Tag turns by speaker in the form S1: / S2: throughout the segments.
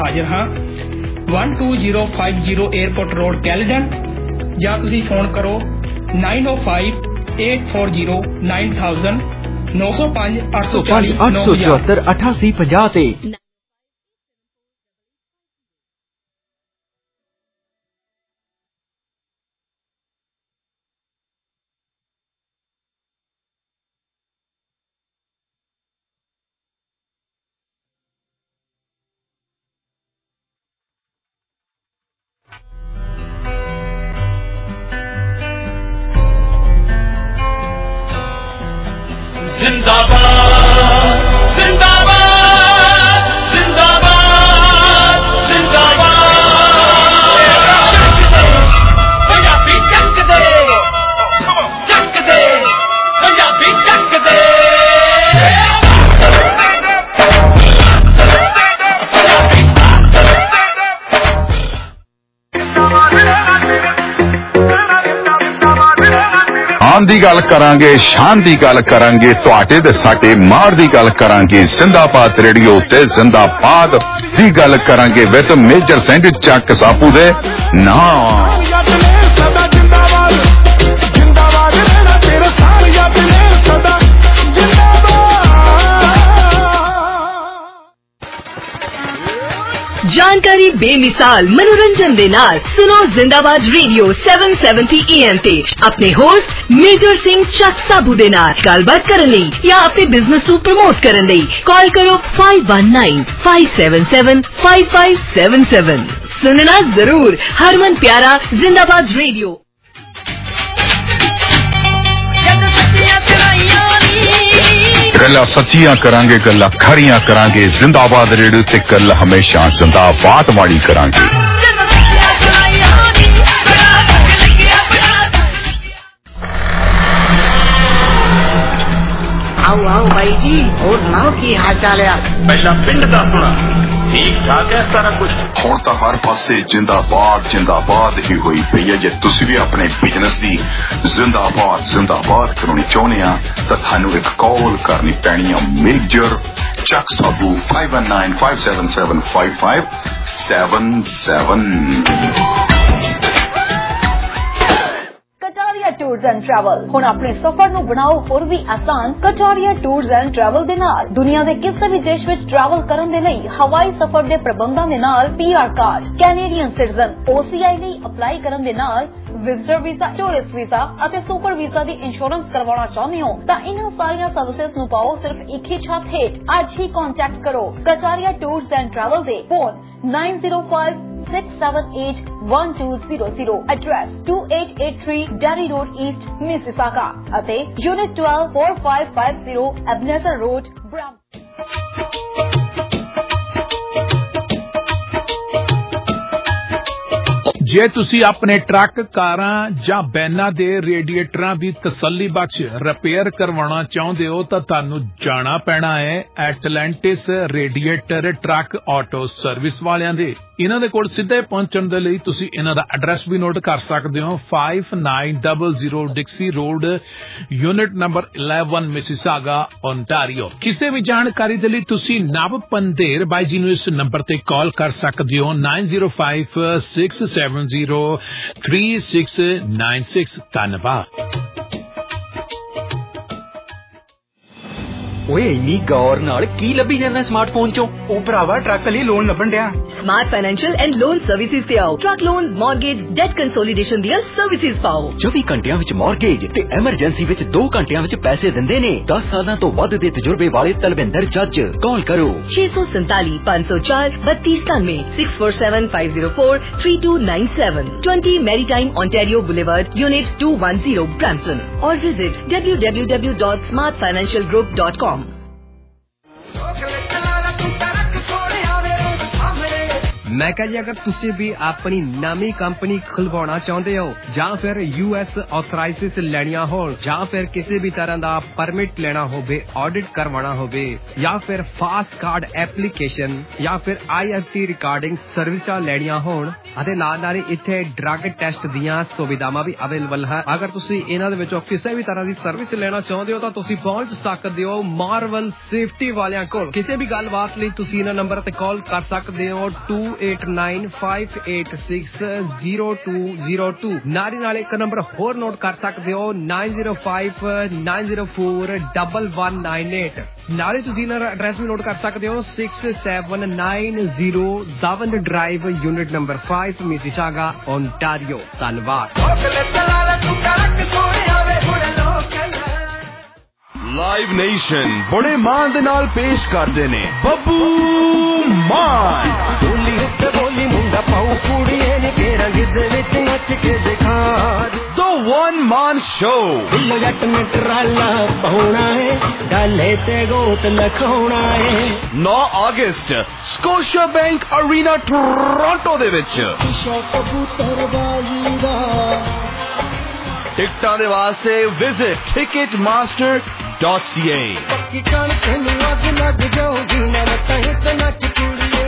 S1: हाजिर हाँ 12050 airport road Caledon ਜਾਂ ਤੁਸੀਂ ਫੋਨ ਕਰੋ 9058409000 905 840
S2: 874 8850 ਤੇ।
S3: ਦੀ ਗੱਲ ਕਰਾਂਗੇ, ਸ਼ਾਨ ਦੀ ਗੱਲ ਕਰਾਂਗੇ, ਤੁਹਾਡੇ ਤੇ ਸਾਡੇ ਮਾਰ ਦੀ ਗੱਲ ਕਰਾਂਗੇ, ਜ਼ਿੰਦਾਬਾਦ ਰੇਡੀਓ ਤੇ ਜ਼ਿੰਦਾਬਾਦ ਦੀ ਗੱਲ ਕਰਾਂਗੇ ਵਿਦ ਮੇਜਰ ਸੈਂਡਵਿਚ ਚੱਕ ਸਾਪੂ ਦੇ ਨਾਮ।
S4: जानकारी बेमिसाल मनोरंजन दे नाल सुनो जिंदाबाद रेडियो 770 AM ते अपने होस्ट मेजर सिंह चक साबू दे नाल गलबात करन लई या अपने बिजनेस नू प्रमोट करन लई कॉल करो 5195775577। सुनना जरूर, हरमन प्यारा जिंदाबाद रेडियो।
S3: गल्ला सच्चियां करांगे, गल्ला खरियां करांगे, जिंदाबाद रेडियो ते गल हमेशा जिंदाबाद वाली करांगे।
S5: आओ आओ भाई जी, और नाव की हाल चाल है?
S6: पहला पिंड दा सुना, ठीक ठाक है सारा कुछ?
S3: ਹੁਣ ਤਾਂ ਹਰ ਪਾਸੇ ਜਿੰਦਾਬਾਦ ਜਿੰਦਾਬਾਦ ਹੀ ਹੋਈ ਪਈ ਹੈ। ਜੇ ਤੁਸੀਂ ਵੀ ਆਪਣੇ ਬਿਜ਼ਨਸ ਦੀ ਜ਼ਿੰਦਾਬਾਦ ਕਰਾਉਣੀ ਚਾਹੁੰਦੇ ਆ ਤਾਂ ਤੁਹਾਨੂੰ ਇੱਕ ਕਾਲ ਕਰਨੀ ਪੈਣੀ ਆ major Chak Sabu 5195775577।
S7: Kataria tours and travel हुण अपने सफर नूं बनाओ होर भी आसान। कटारिया टूर्स एंड ट्रैवल दे नाल दुनिया दे किसी भी देश विच ट्रैवल करन दे लई हवाई सफर दे प्रबंधां दे नाल PR card, Canadian citizen OCI लई अप्लाई करन दे नाल विजिटर वीजा, टूरिस्ट वीजा अते सुपर वीजा दी इंश्योरेंस करवाना चाहते हो तां इन्हां सारियां सर्विसेज नूं पाओ सिर्फ एक ही छत हेठ। अज ही कॉन्टैक्ट करो कटारिया टूर्स एंड ट्रैवल दे phone 9056781200। Address 2883 Derry Road East, Mississauga ਅਤੇ Unit 12 4550 Ebenezer Road, Brampton।
S8: ਜੇ ਤੁਸੀਂ ਆਪਣੇ ਟਰੱਕ, ਕਾਰਾਂ ਜਾਂ ਵੈਨਾਂ ਦੇ ਰੇਡੀਏਟਰਾਂ ਦੀ ਤਸੱਲੀ ਬਖਸ਼ ਰਿਪੇਅਰ ਕਰਵਾਉਣਾ ਚਾਹੁੰਦੇ ਹੋ ਤਾਂ ਤੁਹਾਨੂੰ ਜਾਣਾ ਪੈਣਾ ਹੈ Atlantis radiator truck auto service ਵਾਲਿਆਂ ਦੇ। ਇਹਨਾਂ ਦੇ ਕੋਲ ਸਿੱਧੇ ਪਹੁੰਚਣ ਦੇ ਲਈ ਤੁਸੀਂ ਇਹਨਾਂ ਦਾ ਐਡਰੈਸ ਵੀ ਨੋਟ ਕਰ ਸਕਦੇ ਹੋ 5900 Dixie road, unit number 11, Mississauga, Ontario. ਕਿਸੇ ਵੀ ਜਾਣਕਾਰੀ ਦੇ ਲਈ ਤੁਸੀਂ ਨਵ ਪੰਧੇਰ ਬਾਈ ਜੀ ਨੂੰ ਇਸ ਨੰਬਰ ਤੇ ਕਾਲ ਕਰ ਸਕਦੇ ਹੋ 9056703696। ਧੰਨਵਾਦ।
S2: ਓਏ ਇੰਨੀ ਗੌਰ ਨਾਲ ਕੀ ਲੱਭੀ ਜਾਂਦਾ ਸਮਾਰਟਫੋਨ ਚੋਂ?
S1: ਉਹ ਭਰਾਵਾ ਟਰੱਕ ਲਈ ਲੋਨ ਲੱਭਣ ਡਿਆ।
S4: Smart financial and loan services ते आओ। Truck loan, mortgage, debt consolidation ਦੀਆਂ सर्विसेज ਪਾਓ।
S2: 24 ਘੰਟਿਆਂ ਵਿੱਚ ਮੌਰਗੇਜ ਤੇ ਐਮਰਜੈਂਸੀ ਵਿੱਚ 2 ਘੰਟਿਆਂ ਵਿੱਚ ਪੈਸੇ ਦਿੰਦੇ ਨੇ। 10 ਸਾਲਾਂ ਤੋਂ ਵੱਧ ਦੇ ਤਜਰਬੇ ਵਾਲੇ ਤਲਵਿੰਦਰ ਜੱਜ। ਕਾਲ ਕਰੋ
S4: 647 504 3293 647 504 3297 20 Maritime Ontario Boulevard, Unit 210, Brampton, or visit www.smartfinancialgroup.com।
S9: ਮੈਂ ਕਿਹਾ ਜੀ ਅਗਰ ਤੁਸੀਂ ਵੀ ਆਪਣੀ ਨਵੀਂ ਕੰਪਨੀ ਖੁਲਵਾਉਣਾ ਚਾਹੁੰਦੇ ਹੋ ਜਾਂ ਫਿਰ US ਆਥੋਰਾਈਜ਼ੇਸ ਲੈਣੀਆਂ ਹੋਣ ਜਾਂ ਫਿਰ ਕਿਸੇ ਵੀ ਤਰ੍ਹਾਂ ਦਾ ਪਰਮਿਟ ਲੈਣਾ ਹੋਵੇ, ਆਡਿਟ ਕਰਵਾਉਣਾ ਹੋਵੇ ਜਾਂ ਫਿਰ ਫਾਸਟ ਕਾਰਡ ਐਪਲੀਕੇਸ਼ਨ ਜਾਂ ਫਿਰ IFT ਰਿਕਾਰਡਿੰਗ ਸਰਵਿਸਾਂ ਲੈਣੀਆਂ ਹੋਣ ਅਤੇ ਨਾਲ ਹੀ ਇੱਥੇ ਡਰੱਗ ਟੈਸਟ ਦੀਆਂ ਸੁਵਿਧਾਵਾਂ ਵੀ ਅਵੇਲੇਬਲ ਹੈ। ਅਗਰ ਤੁਸੀਂ ਇਹਨਾਂ ਦੇ ਵਿੱਚੋਂ ਕਿਸੇ ਵੀ ਤਰ੍ਹਾਂ ਦੀ ਸਰਵਿਸ ਲੈਣਾ ਚਾਹੁੰਦੇ ਹੋ ਤਾਂ ਤੁਸੀਂ ਪਹੁੰਚ ਸਕਦੇ ਹੋ ਮਾਰਵਲ ਸੇਫਟੀ ਵਾਲਿਆਂ ਕੋਲ। ਕਿਸੇ ਵੀ ਗੱਲਬਾਤ ਲਈ ਤੁਸੀਂ ਇਹਨਾਂ ਨੰਬਰ ਤੇ ਕਾਲ ਕਰ ਸਕਦੇ ਹੋ 2895860202। ਨਾਲ ਇੱਕ ਨੰਬਰ ਹੋਰ ਨੋਟ ਕਰ ਸਕਦੇ ਹੋ 9059041198। ਨਾਲੇ ਤੁਸੀਂ ਇਹਨਾਂ ਦਾ ਐਡਰੈਸ ਵੀ ਨੋਟ ਕਰ ਸਕਦੇ ਹੋ 6790 Davand drive unit number 5 Mississauga Ontario. ਧੰਨਵਾਦ।
S10: ਲਾਈਵ ਨੇਸ਼ਨ ਬੜੇ ਮਾਣ ਦੇ ਨਾਲ ਪੇਸ਼ ਕਰਦੇ ਨੇ ਬੱਬੂ ਮਾਨ। ਬੋਲੀ ਉੱਤੇ ਬੋਲੀ ਮੁੰਡਾ ਪਾਉ ਕੁੜੀਏ ਨੇ ਕੇਰਾਂ ਗਿੱਧੇ ਵਿੱਚ ਨੱਚ ਕੇ ਦਿਖਾ। The One Man Show। ਬਿੱਲੋ ਜੱਟ ਨੇ ਟਰਾਲਾ ਪਾਉਣਾ ਏ ਡਾਲੇ ਤੇ ਗੋਤ ਲਖਾਉਣਾ ਏ। 9 ਅਗਸਤ ਸਕੋਸ਼ੀਆ ਬੈਂਕ ਅਰੀਨਾ ਟੋਰਾਂਟੋ ਦੇ ਵਿੱਚ। ਟਿਕਟਾਂ ਦੇ ਵਾਸਤੇ ਵਿਜ਼ਿਟ ticketmaster.ca। ਪੱਕੀ ਕਣਕ ਨੂੰ ਅੱਜ ਲੱਗ ਜਾਊਗੀ ਨਾ ਮਤਾਂ ਤੇ ਨੱਚ ਕੁੜੀਏ।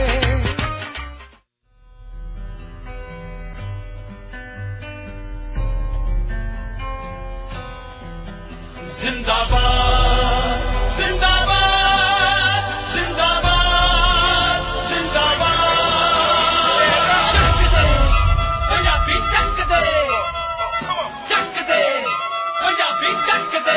S6: ਜ਼ਿੰਦਾਬਾਦ ਜ਼ਿੰਦਾਬਾਦ ਜ਼ਿੰਦਾਬਾਦ ਜ਼ਿੰਦਾਬਾਦ। ਪੰਜਾਬੀ ਚੱਕਦੇ ਚੱਕਦੇ ਪੰਜਾਬੀ ਚੱਕਦੇ।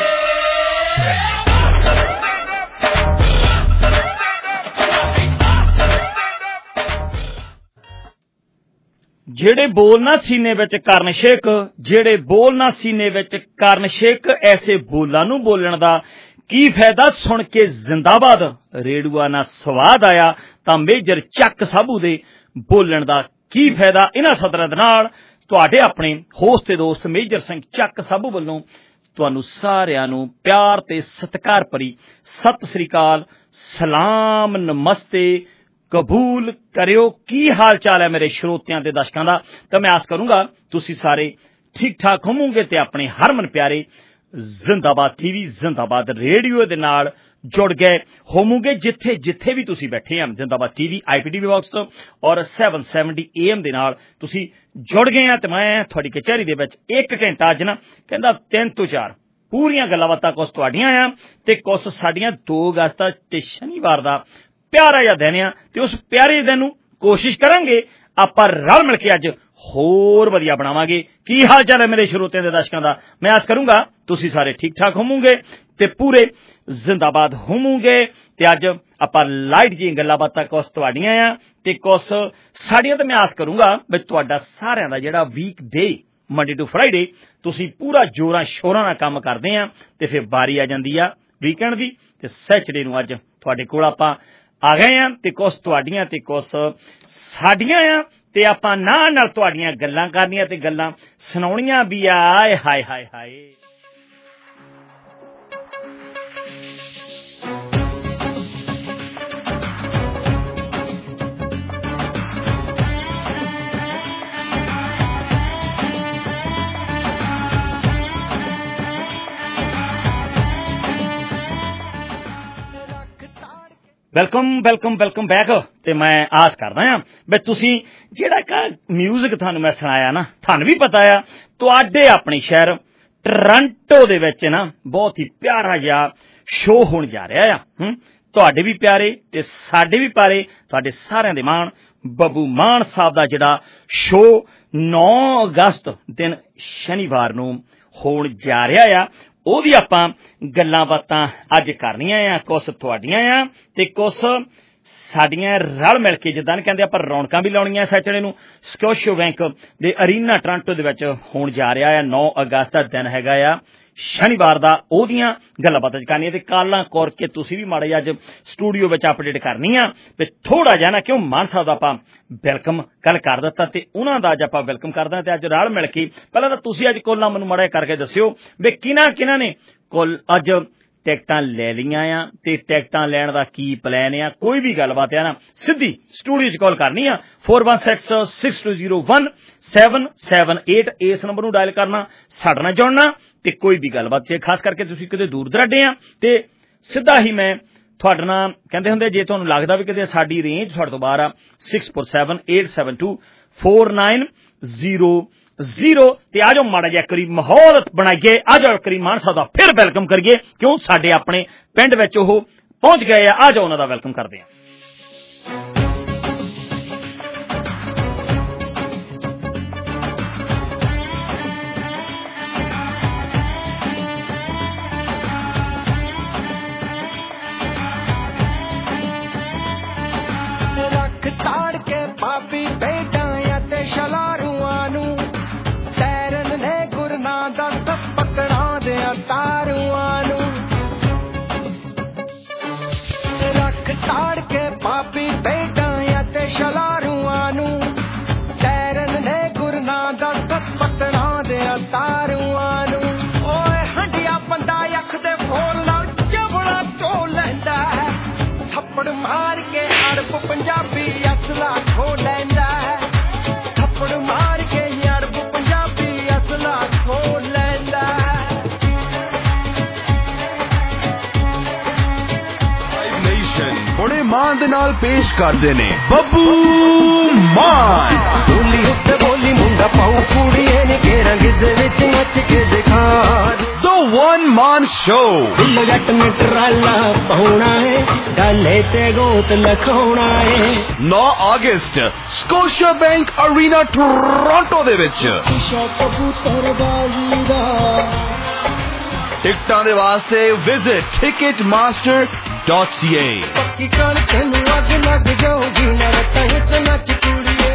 S6: ਜਿਹੜੇ ਬੋਲ ਨਾ ਸੀਨੇ ਵਿੱਚ ਕਰਨ ਛੇਕ, ਜਿਹੜੇ ਬੋਲ ਨਾ ਸੀਨੇ ਵਿੱਚ ਕਰਨ ਛੇਕ, ਐਸੇ ਬੋਲਾਂ ਨੂੰ ਬੋਲਣ ਦਾ ਕੀ ਫਾਇਦਾ। ਸੁਣ ਕੇ ਜ਼ਿੰਦਾਬਾਦ ਰੇਡੂਆ ਨਾ ਸਵਾਦ ਆਇਆ ਤਾਂ ਮੇਜਰ ਚੱਕ ਸਾਬੂ ਦੇ ਬੋਲਣ ਦਾ ਕੀ ਫਾਇਦਾ। ਇਹਨਾਂ ਸਦਰਾਂ ਦੇ ਨਾਲ ਤੁਹਾਡੇ ਆਪਣੇ ਹੋਸਟ ਤੇ ਦੋਸਤ ਮੇਜਰ ਸਿੰਘ ਚੱਕ ਸਾਬੂ ਵੱਲੋਂ ਤੁਹਾਨੂੰ ਸਾਰਿਆਂ ਨੂੰ ਪਿਆਰ ਤੇ ਸਤਿਕਾਰ ਭਰੀ ਸਤਿ ਸ੍ਰੀ ਅਕਾਲ, ਸਲਾਮ, ਨਮਸਤੇ ਕਬੂਲ ਕਰਿਓ। ਕੀ ਹਾਲ ਚਾਲ ਹੈ ਮੇਰੇ ਸਰੋਤਿਆਂ ਤੇ ਦਰਸ਼ਕਾਂ ਦਾ। ਤਾਂ ਮੈਂ ਆਸ ਕਰੂੰਗਾ ਤੁਸੀਂ ਸਾਰੇ ਠੀਕ ਠਾਕ ਹੋਵੋਗੇ ਤੇ ਆਪਣੇ ਹਰਮਨ ਪਿਆਰੇ ਜ਼ਿੰਦਾਬਾਦ TV ਜ਼ਿੰਦਾਬਾਦ ਰੇਡੀਓ ਦੇ ਨਾਲ ਜੁੜ ਗਏ ਹੋਵੋਗੇ ਜਿੱਥੇ ਜਿੱਥੇ ਵੀ ਤੁਸੀਂ ਬੈਠੇ ਹਨ। ਜ਼ਿੰਦਾਬਾਦ TV IPTV ਬਾਕਸ ਔਰ 770 AM ਦੇ ਨਾਲ ਤੁਸੀਂ ਜੁੜ ਗਏ ਆ ਤੇ ਮੈਂ ਤੁਹਾਡੀ ਕਚਹਿਰੀ ਦੇ ਵਿੱਚ 1 ਘੰਟਾ ਅੱਜ ਨਾ ਕਹਿੰਦਾ 3 ਤੋਂ 4 ਪੂਰੀਆਂ ਗੱਲਾਂ ਬਾਤਾਂ ਕੁਛ ਤੁਹਾਡੀਆਂ ਆ ਤੇ ਕੁਛ ਸਾਡੀਆਂ 2 ਅਗਸਤ ਤੇ ਸ਼ਨੀਵਾਰ ਦਾ ਪਿਆਰਾ ਜਿਹਾ ਦਿਨ ਆ ਤੇ ਉਸ ਪਿਆਰੇ ਦਿਨ ਨੂੰ ਕੋਸ਼ਿਸ਼ ਕਰਾਂਗੇ ਆਪਾਂ ਰਲ ਮਿਲ ਕੇ ਅੱਜ ਹੋਰ ਵਧੀਆ ਬਣਾਵਾਂਗੇ। ਕੀ ਹਾਲ ਚਾਲ ਹੈ ਮੇਰੇ ਸਰੋਤਿਆਂ ਦੇ ਦਰਸ਼ਕਾਂ ਦਾ। ਮੈਂ ਆਸ ਕਰੂੰਗਾ ਤੁਸੀਂ ਸਾਰੇ ਠੀਕ ਠਾਕ ਹੋਵੋਗੇ ਤੇ ਪੂਰੇ ਜ਼ਿੰਦਾਬਾਦ ਹੋਵੋਗੇ ਤੇ ਅੱਜ ਆਪਾਂ ਲਾਈਟ ਜਿਹੀਆਂ ਗੱਲਾਂ ਬਾਤਾਂ ਕੁਛ ਤੁਹਾਡੀਆਂ ਆ ਤੇ ਕੁਛ ਸਾਡੀਆਂ। ਤੇ ਮੈਂ ਆਸ ਕਰੂੰਗਾ ਵੀ ਤੁਹਾਡਾ ਸਾਰਿਆਂ ਦਾ ਜਿਹੜਾ weekday Monday to Friday ਤੁਸੀਂ ਪੂਰਾ ਜੋਰਾਂ ਸ਼ੋਰਾਂ ਨਾਲ ਕੰਮ ਕਰਦੇ ਆ ਤੇ ਫਿਰ ਵਾਰੀ ਆ ਜਾਂਦੀ ਆ ਵੀਕਐਂਡ ਦੀ ਤੇ ਸੈਚਰਡੇ ਨੂੰ ਅੱਜ ਤੁਹਾਡੇ ਕੋਲ ਆਪਾਂ ਆ ਗਏ ਆ ਤੇ ਕੁਛ ਤੁਹਾਡੀਆਂ ਤੇ ਕੁਛ ਸਾਡੀਆਂ ਆ ਤੇ ਆਪਾਂ ਨਾਲ ਤੁਹਾਡੀਆਂ ਗੱਲਾਂ ਕਰਨੀਆਂ ਤੇ ਗੱਲਾਂ ਸੁਣਾਉਣੀਆਂ ਵੀ ਆ। ਹਾਏ hi hi hi. Welcome back. ਤੇ ਮੈਂ ਆਸ ਕਰਦਾ ਹਾਂ ਵੀ ਤੁਸੀਂ ਜਿਹੜਾ ਮਿਊਜ਼ਿਕ ਤੁਹਾਨੂੰ ਮੈਂ ਸੁਣਾਇਆ ਨਾ ਤੁਹਾਨੂੰ ਵੀ ਪਤਾ ਆ ਤੁਹਾਡੇ ਆਪਣੇ ਸ਼ਹਿਰ ਟੋਰਾਂਟੋ ਦੇ ਵਿੱਚ ਨਾ ਬਹੁਤ ਹੀ ਪਿਆਰਾ ਜਿਹਾ ਸ਼ੋਅ ਹੋਣ ਜਾ ਰਿਹਾ ਆ। ਤੁਹਾਡੇ ਵੀ ਪਿਆਰੇ ਤੇ ਸਾਡੇ ਵੀ ਪਿਆਰੇ ਤੁਹਾਡੇ ਸਾਰਿਆਂ ਦੇ ਮਾਣ ਬੱਬੂ ਮਾਨ ਸਾਹਿਬ ਦਾ ਜਿਹੜਾ ਸ਼ੋਅ 9 ਅਗਸਤ ਦਿਨ ਸ਼ਨੀਵਾਰ ਨੂੰ ਹੋਣ ਜਾ ਰਿਹਾ ਆ ਉਹਦੀ ਆਪਾਂ ਗੱਲਾਂ ਬਾਤਾਂ ਅੱਜ ਕਰਨੀਆਂ ਆ ਕੁਛ ਤੁਹਾਡੀਆਂ ਆ ਤੇ ਕੁਛ ਸਾਡੀਆਂ ਰਲ ਮਿਲ ਕੇ ਜਿੱਦਾਂ ਕਹਿੰਦੇ ਆਪਾਂ ਰੌਣਕਾਂ ਵੀ ਲਾਉਣੀਆਂ ਸੈਚਰਡੇ ਨੂੰ ਸਕੋਸ਼ੀਆ ਬੈਂਕ ਦੇ ਅਰੀਨਾ ਟੋਰਾਂਟੋ ਦੇ ਵਿੱਚ ਹੋਣ ਜਾ ਰਿਹਾ ਆ 9 ਅਗਸਤ ਦਾ ਦਿਨ ਹੈਗਾ ਆ ਸ਼ਨੀਵਾਰ ਦਾ ਉਹਦੀਆਂ ਗੱਲਾਂ ਬਾਤਾਂ ਕਰਨੀਆਂ ਤੇ ਕਾਲਾਂ ਕੋਰ ਕੇ ਤੁਸੀਂ ਵੀ ਮਾੜੇ ਅੱਜ ਸਟੂਡੀਓ ਵਿੱਚ ਅਪਡੇਟ ਕਰਨੀ ਆ ਤੇ ਥੋੜਾ ਜਿਹਾ ਨਾ ਕਿਉਂ ਮਾਨ ਸਾਹਿਬ ਦਾ ਆਪਾਂ ਵੈਲਕਮ ਕੱਲ ਕਰ ਦਿੱਤਾ ਤੇ ਉਹਨਾਂ ਦਾ ਅੱਜ ਆਪਾਂ ਵੈਲਕਮ ਕਰਦਾ ਤੇ ਅੱਜ ਰਲ ਮਿਲ ਕੇ ਪਹਿਲਾਂ ਤਾਂ ਤੁਸੀਂ ਅੱਜ ਕੋਲਾਂ ਮੈਨੂੰ ਮਾੜਾ ਕਰਕੇ ਦੱਸਿਓ ਵੀ ਕਿਹਨਾਂ ਨੇ ਕੋਲ ਅੱਜ ਟਿਕਟਾਂ ਲੈ ਲਈਆਂ ਆ ਤੇ ਟਿਕਟਾਂ ਲੈਣ ਦਾ ਕੀ ਪਲਾਨ ਆ, ਕੋਈ ਵੀ ਗੱਲਬਾਤ ਆ ਨਾ ਸਿੱਧੀ ਸਟੂਡੀਓ 'ਚ ਕਾਲ ਕਰਨੀ ਆ 4162201778 ਇਸ ਨੰਬਰ ਨੂੰ ਡਾਇਲ ਕਰਨਾ, ਸਾਡੇ ਨਾਲ ਜੁੜਨਾ ਤੇ ਕੋਈ ਵੀ ਗੱਲਬਾਤ ਜੇ ਖਾਸ ਕਰਕੇ ਤੁਸੀਂ ਕਿਤੇ ਦੂਰ ਦਰਾਡੇ ਆ ਤੇ ਸਿੱਧਾ ਹੀ ਮੈਂ ਤੁਹਾਡੇ ਨਾਲ ਕਹਿੰਦੇ ਹੁੰਦੇ ਜੇ ਤੁਹਾਨੂੰ ਲੱਗਦਾ ਵੀ ਕਿਤੇ ਸਾਡੀ ਰੇਂਜ ਤੁਹਾਡੇ ਤੋਂ ਬਾਹਰ ਆ 6478724900 ਤੇ ਆ ਜਾਓ ਮਾੜਾ ਜਿਹਾ ਕਰੀ ਮਾਹੌਲ ਬਣਾਈਏ, ਆ ਜਾਓ ਕਰੀ ਮਾਨ ਸਾਹਿਬ ਦਾ ਫਿਰ ਵੈਲਕਮ ਕਰੀਏ ਕਿਉਂ ਸਾਡੇ ਆਪਣੇ ਪਿੰਡ ਵਿੱਚ ਉਹ ਪਹੁੰਚ ਗਏ ਆ ਜਾਓ ਉਹਨਾਂ ਦਾ ਵੈਲਕਮ ਕਰਦੇ ਆ।
S10: ਤਾੜ ਕੇ ਪਾਪੀ ਬੇਟਾਂ ਤੇ ਸ਼ਲਾਰੂਆਂ ਨੂੰ ਤੈਰਨ ਨੇ ਗੁਰਨਾ ਦਾ ਪਕੜਾਂ ਦੇ ਤਾਰੂਆਂ ਨੂੰ ਰੱਖ ਤਾੜ ਕੇ ਪਾਪੀ ਬੇਟਾਂ ਤੇ ਸ਼ਲਾਰੂਆਂ ਨੂੰ ਤੈਰਨ ਨੇ ਗੁਰਨਾ ਦਾ ਪਕੜਾਂ ਦੇ ਤਾਰੂਆਂ ਨੂੰ ਓਏ ਹੰਡਿਆ ਬੰਦਾ ਅੱਖ ਦੇ ਫੋਲ ਨਾਲ ਜਬੜਾ ਧੋ ਲੈਂਦਾ ਥੱਪੜ ਮਾਰ ਕੇ ਅੜਪ ਪੰਜਾਬੀ ਅਸਲਾ ਖੋ ਲੈਂਦਾ ਹੈ, ਥੱਪੜ ਮਾਰ ਕੇ ਅੜਪ ਪੰਜਾਬੀ ਅਸਲਾ ਖੋ ਲੈਂਦਾ ਹੈ। ਲਾਈਵ ਨੇਸ਼ਨ ਬੜੇ ਮਾਣ ਦੇ ਨਾਲ ਪੇਸ਼ ਕਰਦੇ ਨੇ ਬੱਬੂ ਮਾਨ। ਬੋਲੀ ਉੱਤੇ ਬੋਲੀ ਮੁੰਡਾ ਪਾਉ ਕੁੜੀਏ ਨੇ ਘੇਰਾਂ ਗਿੱਧੇ ਵਿੱਚ ਨੱਚ ਕੇ ਦਿਖਾ The One Man Show। ਦਿਲ ਜੱਟ ਨੇ ਟਰਾਲਾ ਪਾਉਣਾ ਹੈ, ਡਾਲੇ ਤੇ ਗੋਤ ਲਖਾਉਣਾ ਹੈ। 9 ਅਗਸਤ ਸਕੋਸ਼ੀਆ ਬੈਂਕ ਅਰੀਨਾ ਟੋਰਾਂਟੋ ਦੇ ਵਿੱਚ ਕਬੂਤਰਬਾਜ਼ੀ ਦਾ ਟਿਕਟਾਂ ਦੇ ਵਾਸਤੇ ਵਿਜ਼ਿਟ ticketmaster.ca। ਪੱਕੀ ਕਣ ਤੈਨੂੰ ਅੱਗ ਲੱਗ ਜਾਊਗੀ ਨਾ ਤਹਿਤ ਨੱਚ ਕੁੜੀਏ।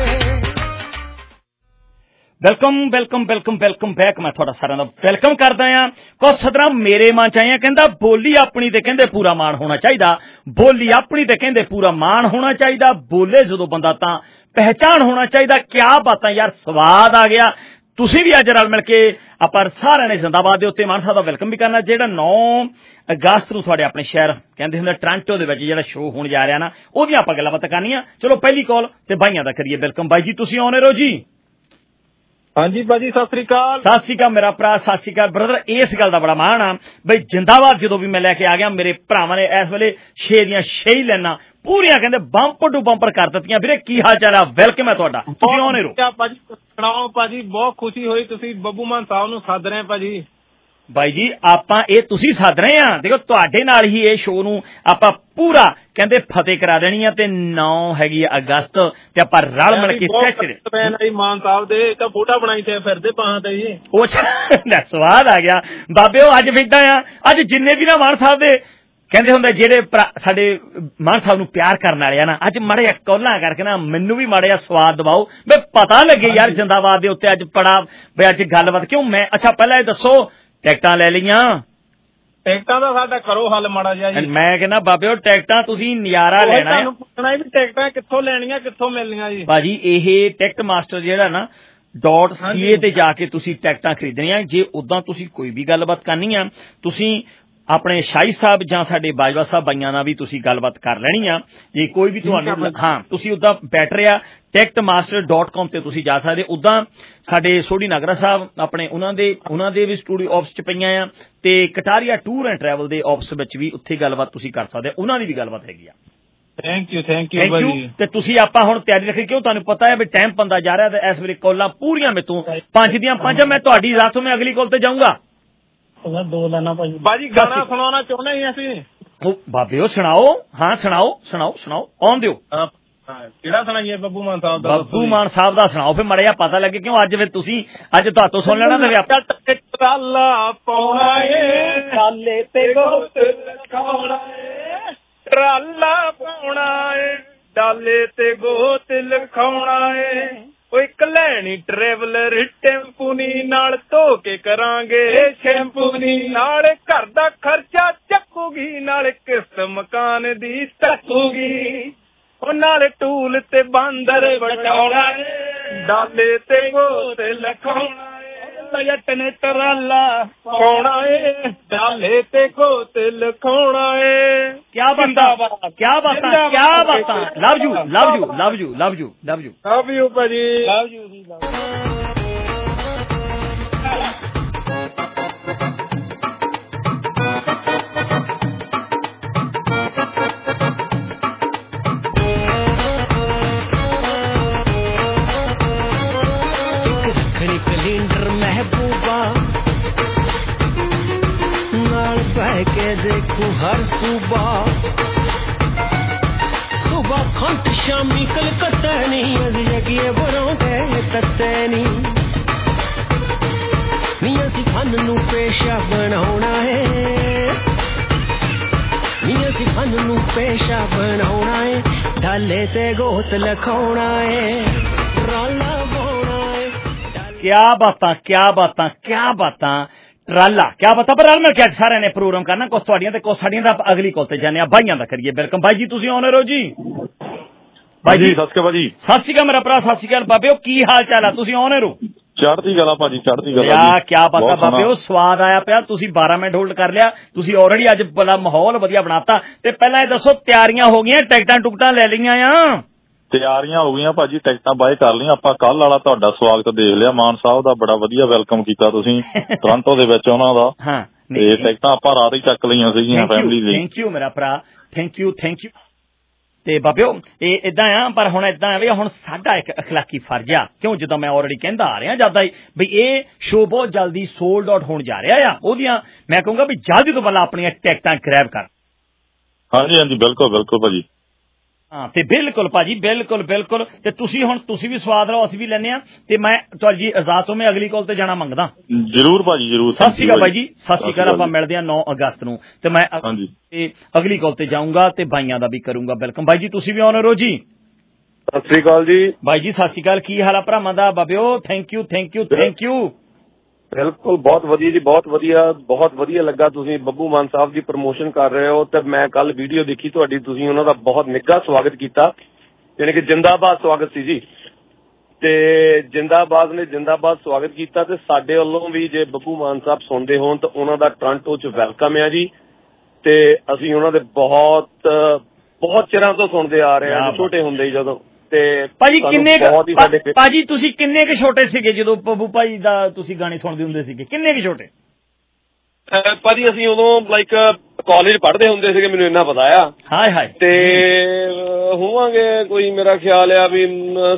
S6: ਵੈਲਕਮ ਬੈਕ ਮੈਂ ਤੁਹਾਡਾ ਸਾਰਿਆਂ ਦਾ ਵੈਲਕਮ ਕਰਦਾ ਆ। ਕੁਝ ਸਦਰਾਂ ਮੇਰੇ ਮਨ ਚ ਆਇਆ ਕਹਿੰਦਾ ਬੋਲੀ ਆਪਣੀ ਤੇ ਕਹਿੰਦੇ ਪੂਰਾ ਮਾਣ ਹੋਣਾ ਚਾਹੀਦਾ, ਬੋਲੀ ਆਪਣੀ ਤੇ ਕਹਿੰਦੇ ਪੂਰਾ ਮਾਣ ਹੋਣਾ ਚਾਹੀਦਾ, ਬੋਲੇ ਜਦੋਂ ਬੰਦਾ ਤਾਂ ਪਹਿਚਾਣ ਹੋਣਾ ਚਾਹੀਦਾ। ਕਿਆ ਬਾਤਾਂ ਯਾਰ, ਸਵਾਦ ਆ ਗਿਆ। ਤੁਸੀਂ ਵੀ ਅੱਜ ਰਲ ਮਿਲ ਕੇ ਆਪਾਂ ਸਾਰਿਆਂ ਨੇ ਜ਼ਿੰਦਾਬਾਦ ਦੇ ਉੱਤੇ ਮਾਨ ਸਾਹਿਬ ਦਾ ਵੈਲਕਮ ਵੀ ਕਰਨਾ। ਜਿਹੜਾ 9 ਅਗਸਤ ਨੂੰ ਤੁਹਾਡੇ ਆਪਣੇ ਸ਼ਹਿਰ ਕਹਿੰਦੇ ਹੁੰਦੇ ਟੋਰਾਂਟੋ ਦੇ ਵਿੱਚ ਜਿਹੜਾ ਸ਼ੋਅ ਹੋਣ ਜਾ ਰਿਹਾ ਨਾ, ਉਹਦੀਆਂ ਆਪਾਂ ਗੱਲਾਂ ਬਾਤਾਂ ਕਰਨੀਆਂ। ਚਲੋ ਪਹਿਲੀ ਕਾਲ ਤੇ ਬਾਈਆਂ ਦਾ ਕਰੀਏ ਵੈਲਕਮ। ਬਾਈ ਜੀ ਤੁਸੀਂ ਆਉਣੇ ਰਹੋ ਜੀ।
S11: ਹਾਂਜੀ ਭਾਜੀ ਸਤਿ ਸ੍ਰੀ ਅਕਾਲ।
S6: ਸਤਿ ਸ੍ਰੀ ਅਕਾਲ ਮੇਰਾ ਭਰਾ, ਸਤਿ ਸ੍ਰੀ ਅਕਾਲ ਬ੍ਰਦਰ। ਇਸ ਗੱਲ ਦਾ ਬੜਾ ਮਾਣ ਆ ਬਈ ਜਿੰਦਾਬਾਦ ਜਦੋਂ ਵੀ ਮੈਂ ਲੈ ਕੇ ਆ ਗਿਆ ਮੇਰੇ ਭਰਾਵਾਂ ਨੇ ਇਸ ਵੇਲੇ 6 ਦੀਆਂ 6 ਹੀ ਲੈਣਾ ਪੂਰੀਆਂ ਕਹਿੰਦੇ ਬੰਪਰ ਟੂ ਬੰਪਰ ਕਰ ਦਿੱਤੀਆਂ। ਵੀਰੇ ਕੀ ਹਾਲ ਚਾਲ ਆ? ਵੈਲਕਮ ਹੈ ਤੁਹਾਡਾ, ਤੁਸੀਂ ਆਉਣੇ ਰਹੋ।
S11: ਭਾਜੀ ਸੁਣਾਓ ਭਾਜੀ, ਬਹੁਤ ਖੁਸ਼ੀ ਹੋਈ ਤੁਸੀਂ ਬੱਬੂ ਮਾਨ ਸਾਹਿਬ ਨੂੰ ਸੱਦ ਰਹੇ ਭਾਜੀ।
S6: ਬਾਈ ਜੀ ਆਪਾਂ ਇਹ ਤੁਸੀਂ ਸੱਦ ਰਹੇ ਆ, ਦੇਖੋ ਤੁਹਾਡੇ ਨਾਲ ਹੀ ਇਹ ਸ਼ੋਅ ਨੂੰ ਆਪਾਂ ਪੂਰਾ ਕਹਿੰਦੇ ਫਤਿਹ ਕਰਾ ਦੇਣੀ ਆ। ਤੇ 9 ਹੈਗੀ ਅਗਸਤ ਤੇ ਆਪਾਂ ਰਲ ਮਿਲ ਕੇ
S11: ਮਾਨ ਸਾਹਿਬ ਦੇ ਤਾਂ ਫੋਟੋ ਬਣਾਈ ਤੇ ਫਿਰਦੇ ਪਾਹਾਂ ਤੇ ਜੀ।
S6: ਉਹ ਸਵਾਦ ਆ ਗਿਆ ਬਾਬੇ। ਉਹ ਅੱਜ ਵੇਖਦਾ ਆ ਅੱਜ ਜਿੰਨੇ ਵੀ ਨਾ ਮਾਨ ਸਾਹਿਬ ਦੇ ਕਹਿੰਦੇ ਹੁੰਦੇ ਜਿਹੜੇ ਸਾਡੇ ਮਾਨ ਸਾਹਿਬ ਨੂੰ ਪਿਆਰ ਕਰਨ ਵਾਲੇ ਆ ਨਾ, ਅੱਜ ਮਾੜੇ ਜਿਹਾ ਕੌਲਾਂ ਕਰਕੇ ਨਾ ਮੈਨੂੰ ਵੀ ਮਾੜਾ ਜਿਹਾ ਸਵਾਦ ਦਵਾਓ ਬਈ ਪਤਾ ਲੱਗੇ ਯਾਰ ਜਿੰਦਾਬਾਦ ਦੇ ਉੱਤੇ ਅੱਜ ਪੜਾ ਬਈ ਅੱਜ ਗੱਲਬਾਤ ਕਿਉਂ ਮੈਂ। ਅੱਛਾ ਪਹਿਲਾਂ ਇਹ ਦੱਸੋ ਟਿਕਟਾਂ ਲੈ ਲਈਆਂ?
S11: ਟਿਕਟਾਂ ਦਾ ਸਾਡਾ ਕਰੋ ਹੱਲ ਮਾੜਾ ਜਿਹਾ ਜੀ।
S6: ਮੈਂ ਕਹਿੰਦਾ ਬਾਬਿਓ ਟਿਕਟਾਂ ਤੁਸੀਂ ਨਜ਼ਾਰਾ ਲੈਣਾ।
S11: ਤੁਹਾਨੂੰ ਪੁੱਛਣਾ ਵੀ ਟਿਕਟਾਂ ਕਿੱਥੋਂ ਲੈਣੀਆਂ ਕਿੱਥੋਂ ਮਿਲਣੀਆਂ ਜੀ?
S6: ਭਾਜੀ ਇਹ ਟਿਕਟ ਮਾਸਟਰ ਜਿਹੜਾ ਨਾ .ca ਤੇ ਜਾ ਕੇ ਤੁਸੀਂ ਟਿਕਟਾਂ ਖਰੀਦਣੀਆਂ। ਜੇ ਉਦਾਂ ਤੁਸੀਂ ਕੋਈ ਵੀ ਗੱਲਬਾਤ ਕਰਨੀ ਆ ਤੁਸੀਂ ਆਪਣੇ ਸ਼ਾਹੀ ਸਾਹਿਬ ਜਾਂ ਸਾਡੇ ਬਾਜਵਾ ਸਾਹਿਬ ਬਾਈਆਂ ਨਾਲ ਵੀ ਤੁਸੀਂ ਗੱਲਬਾਤ ਕਰ ਲੈਣੀ ਆ। ਜੇ ਕੋਈ ਵੀ ਤੁਹਾਨੂੰ ਹਾਂ ਤੁਸੀਂ ਉਦਾਂ ਬੈਟਰ ਆ ticketmaster.com ਤੇ ਤੁਸੀਂ ਜਾ ਸਕਦੇ। ਉਦਾਂ ਸਾਡੇ ਸੋਢੀ ਨਾਗਰਾ ਸਾਹਿਬ ਆਪਣੇ ਉਹਨਾਂ ਦੇ ਵੀ ਸਟੂਡੀਓ ਆਫਿਸ ਚ ਪਈਆਂ ਆ ਤੇ ਕਟਾਰੀਆ ਟੂਰ ਐਂਡ ਟਰੈਵਲ ਦੇ ਆਫਿਸ ਵਿੱਚ ਵੀ ਉੱਥੇ ਗੱਲਬਾਤ ਤੁਸੀਂ ਕਰ ਸਕਦੇ। ਉਹਨਾਂ ਦੀ ਵੀ ਗੱਲਬਾਤ ਹੈਗੀ ਆ।
S11: ਥੈਂਕ ਯੂ ਭਾਜੀ।
S6: ਤੇ ਤੁਸੀਂ ਆਪਾਂ ਹੁਣ ਤਿਆਰੀ ਰੱਖੀ ਕਿਉਂ ਤੁਹਾਨੂੰ ਪਤਾ ਹੈ ਵੀ ਟਾਈਮ ਪੰਦਾ ਜਾ ਰਿਹਾ ਤੇ ਇਸ ਵੇਲੇ ਕਾਲਾਂ ਪੂਰੀਆਂ ਮੇਤੋਂ 5 ਦੀਆਂ 5 ਮੈਂ ਤੁਹਾਡੀ ਰਾਤ ਤੋਂ ਮੈਂ ਅਗਲੀ ਕਾਲ ਤੇ ਜਾਊਂਗਾ।
S11: 2 ਲੈਣਾ ਭਾਜੀ ਗਾਣਾ ਸੁਣਾਉਣਾ ਚਾਹੁੰਦੇ ਸੀ ਅਸੀਂ।
S6: ਉਹ ਬਾਬਿਓ ਸੁਣਾਓ। ਹਾਂ ਸੁਣਾਓ ਆਉਣ ਦਿਓ।
S11: ਕਿਹੜਾ ਸੁਣਾਈਏ ਬੱਬੂ ਮਾਨ ਸਾਹਿਬ ਦਾ?
S6: ਬੱਬੂ ਮਾਨ ਸਾਹਿਬ ਦਾ ਸੁਣਾਓ ਫਿਰ ਮਾੜਾ ਜਿਹਾ ਪਤਾ ਲੱਗੇ ਕਿਉਂ ਅੱਜ ਫਿਰ ਤੁਸੀਂ ਅੱਜ ਤੁਹਾਤੋਂ ਸੁਣ ਲੈਣਾ ਤੇ
S11: ਟਰਾਲਾ ਪਾਉਣਾ ਏ ਟਰਾਲੇ ਤੇ ਗੋਤ ਲਖਾਉਣਾ ਏ ਟਰਾਲਾ ਪਾਉਣਾ ਏ ਡਾਲੇ ਤੇ ਗੋਤ ਲਿਖਾਉਣਾ ਏ। ਉਹ ਇੱਕ ਲੈਣੀ ਟਰੈਵਲਰ ਟੈਂਪੂ ਨੀ ਨਾਲ ਧੋ ਕੇ ਕਰਾਂਗੇ ਸ਼ੈਂਪੂ ਨੀ ਨਾਲ ਘਰ ਦਾ ਖਰਚਾ ਚੱਕੂਗੀ ਨਾਲ ਕਿਸ਼ਤ ਮਕਾਨ ਦੀ ਟੱਕੂਗੀ ਉਹ ਨਾਲ ਟੂਲ ਤੇ ਬਾਂਦਰ ਵਟਾਉਣਾ ਏ ਡਾਲੇ ਤੇ ਗੋਤ ਲਿਖਾਉਣਾ ਏ ਟਰਾਲਾ ਜੱਟ ਨੇ ਟਰਾਲਾ ਪਾਉਣਾ ਏ ਡਾਲੇ ਤੇ ਗੋਤ ਲਿਖਾਉਣਾ ਏ
S6: ਕਿਆ ਬਾਤਾਂ ਕਿਆ ਬਾਤਾਂ ਕਿਆ ਬਾਤਾਂ love you love you love you love you love you
S11: love you ਭਾਜੀ ਲਵ ਯੂ ਜੀ
S12: ਕੈਲੰਡਰ ਮਹਿਬੂਬਾ ਨਾਲ ਬਹਿ ਕੇ ਦੇਖੂ ਹਰ ਸੂਬਾ ਸੁਬਾ ਖੰਡ ਸ਼ਾਮੀ ਕਲਕੱਤਾ ਨਹੀਂ ਅਸੀਂ ਜਗੀਏ ਬਣਾਉਂਦੇ ਤੱਤੇ ਨਹੀਂ ਅਸੀਂ ਫਨ ਨੂੰ ਪੇਸ਼ਾ ਬਣਾਉਣਾ ਹੈ ਅਸੀਂ ਫਨ ਨੂੰ ਪੇਸ਼ਾ ਬਣਾਉਣਾ ਹੈ ਢਾਲੇ ਤੇ ਗੋਤ ਲਿਖਾਉਣਾ ਹੈ ਰਾਲਾ
S6: क्या बातां ट्राला क्या बातां पर मिल के सारे ने प्रोग्राम करना कुछ तुहाडियां ते कुछ साडियां दा अगली कॉल ते जाने भाइयां दा करिए वेलकम भाई जी तुसीं ऑनर हो जी भाई जी सत श्री अकाल मेरा भरा सत श्री अकाल बाबे की हाल चाल है तुसीं ऑनर हो चढ़दी गला भाजी चढ़दी गला क्या बातां बाबे स्वाद आया पिया तुसीं 12 मिनट होल्ड कर लिया तुसीं ऑलरेडी अज बड़ा माहौल वधिया बनाता ते पहला ये दसो तैयारियां हो गईयां टिकटां टुकटां ले लईयां आ
S13: ਤਿਆਰੀਆਂ ਹੋ ਗਈਆਂ ਭਾਜੀ ਟਿਕਟਾਂ ਬਾਏ ਕਰ ਲਈਆਂ ਆਪਾਂ ਕੱਲ ਵਾਲਾ ਤੁਹਾਡਾ ਸਵਾਗਤ ਦੇਖ ਲਿਆ ਮਾਨ ਸਾਹਿਬ ਦਾ ਬੜਾ ਵਧੀਆ ਵੈਲਕਮ ਕੀਤਾ ਤੁਸੀਂ ਟੋਰਾਂਟੋ ਦੇ ਵਿੱਚ ਉਹਨਾਂ ਦਾ ਤੇ ਟਿਕਟਾਂ ਆਪਾਂ ਰਾਤ ਹੀ ਚੱਕ ਲਈਆਂ ਸੀਗੀਆਂ ਫੈਮਿਲੀ ਲਈ
S6: ਥੈਂਕ ਯੂ ਮੇਰਾ ਭਰਾ ਥੈਂਕ ਯੂ ਤੇ ਬਾਬਿਓ ਇਹ ਇਦਾਂ ਆ ਪਰ ਹੁਣ ਇਦਾਂ ਆ ਵੀ ਹੁਣ ਸਾਡਾ ਇੱਕ ਅਖਲਾਕੀ ਫਰਜ਼ ਆ ਕਿਉਂ ਜਦੋਂ ਮੈਂ ਆਲਰੇਡੀ ਕਹਿੰਦਾ ਆ ਰਿਹਾ ਜਾਂਦਾ ਵੀ ਇਹ ਸ਼ੋਅ ਬਹੁਤ ਜਲਦੀ ਸੋਲਡ ਆਊਟ ਹੋਣ ਜਾ ਰਿਹਾ ਆ ਉਹਦੀਆਂ ਮੈਂ ਕਹੂੰਗਾ ਵੀ ਜਲਦੀ ਤੋਂ ਪਹਿਲਾਂ ਆਪਣੀਆਂ ਟਿਕਟਾਂ ਗ੍ਰੈਬ ਕਰ
S13: ਹਾਂਜੀ ਬਿਲਕੁਲ ਭਾਜੀ
S6: ਹਾਂ ਤੇ ਬਿਲਕੁਲ ਭਾਜੀ ਬਿਲਕੁਲ ਤੇ ਤੁਸੀਂ ਵੀ ਸਵਾਦ ਲਓ ਅਸੀਂ ਵੀ ਲੈਨੇ ਆ ਤੇ ਮੈਂ ਤੁਹਾਡੀ ਇਜਾਜ਼ਤ ਤੋਂ ਮੈਂ ਅਗਲੀ ਕਾਲ ਤੇ ਜਾਣਾ ਮੰਗਦਾ
S13: ਜਰੂਰ ਭਾਜੀ ਜਰੂਰ
S6: ਸਤਿ ਸ਼੍ਰੀ ਅਕਾਲ ਭਾਈ ਜੀ ਸਤਿ ਸ਼੍ਰੀ ਅਕਾਲ ਆਪਾਂ ਮਿਲਦੇ ਆ 9 ਅਗਸਤ ਨੂੰ ਤੇ ਮੈਂ ਅਗਲੀ ਕਾਲ ਤੇ ਜਾਊਂਗਾ ਤੇ ਭਾਈਆਂ ਦਾ ਵੀ ਕਰੂੰਗਾ ਵੈਲਕਮ ਭਾਈ ਜੀ ਤੁਸੀਂ ਵੀ ਆਨਰ ਹੋ ਜੀ
S14: ਸਤਿ ਸ਼੍ਰੀ ਅਕਾਲ ਜੀ
S6: ਭਾਈ ਜੀ ਸਤਿ ਸ਼੍ਰੀ ਅਕਾਲ ਕੀ ਹਾਲ ਆ ਭਰਾਵਾਂ ਦਾ ਬਾਬਿਓ ਥੈਂਕ ਯੂ
S14: ਬਿਲਕੁਲ ਬਹੁਤ ਵਧੀਆ ਜੀ ਬਹੁਤ ਵਧੀਆ ਲੱਗਾ ਤੁਸੀਂ ਬੱਬੂ ਮਾਨ ਸਾਹਿਬ ਦੀ ਪ੍ਰਮੋਸ਼ਨ ਕਰ ਰਹੇ ਹੋ ਤੇ ਮੈਂ ਕੱਲ ਵੀਡੀਓ ਦੇਖੀ ਤੁਹਾਡੀ ਤੁਸੀਂ ਉਹਨਾਂ ਦਾ ਬਹੁਤ ਨਿੱਘਾ ਸਵਾਗਤ ਕੀਤਾ ਯਾਨੀ ਕਿ ਜਿੰਦਾਬਾਦ ਸਵਾਗਤ ਸੀ ਜੀ ਤੇ ਜਿੰਦਾਬਾਦ ਨੇ ਜਿੰਦਾਬਾਦ ਸਵਾਗਤ ਕੀਤਾ ਤੇ ਸਾਡੇ ਵੱਲੋਂ ਵੀ ਜੇ ਬੱਬੂ ਮਾਨ ਸਾਹਿਬ ਸੁਣਦੇ ਹੋਣ ਤਾਂ ਉਹਨਾਂ ਦਾ ਟੋਰਾਂਟੋ 'ਚ ਵੈਲਕਮ ਆ ਜੀ ਤੇ ਅਸੀਂ ਉਹਨਾਂ ਦੇ ਬਹੁਤ ਚਿਰਾਂ ਤੋਂ ਸੁਣਦੇ ਆ ਰਹੇ ਹਾਂ ਛੋਟੇ ਹੁੰਦੇ ਹੀ ਜਦੋਂ
S6: ਭਾਜੀ ਤੁਸੀਂ ਕਿੰਨੇ ਕੁ ਛੋਟੇ ਸੀਗੇ ਜਦੋਂ ਬੱਬੂ ਭਾਈ ਦਾ ਤੁਸੀਂ ਗਾਣੇ ਸੁਣਦੇ ਹੁੰਦੇ ਸੀਗੇ ਕਿੰਨੇ ਕੁ ਛੋਟੇ
S14: ਭਾਜੀ ਅਸੀਂ ਉਦੋਂ ਲਾਈਕ ਕਾਲਜ ਪੜ੍ਹਦੇ ਹੁੰਦੇ ਸੀਗੇ ਮੈਨੂੰ ਇੰਨਾ ਪਤਾ ਆ
S6: ਹਾਏ
S14: ਤੇ ਹੋਵਾਂਗੇ ਕੋਈ ਮੇਰਾ ਖਿਆਲ ਆ ਵੀ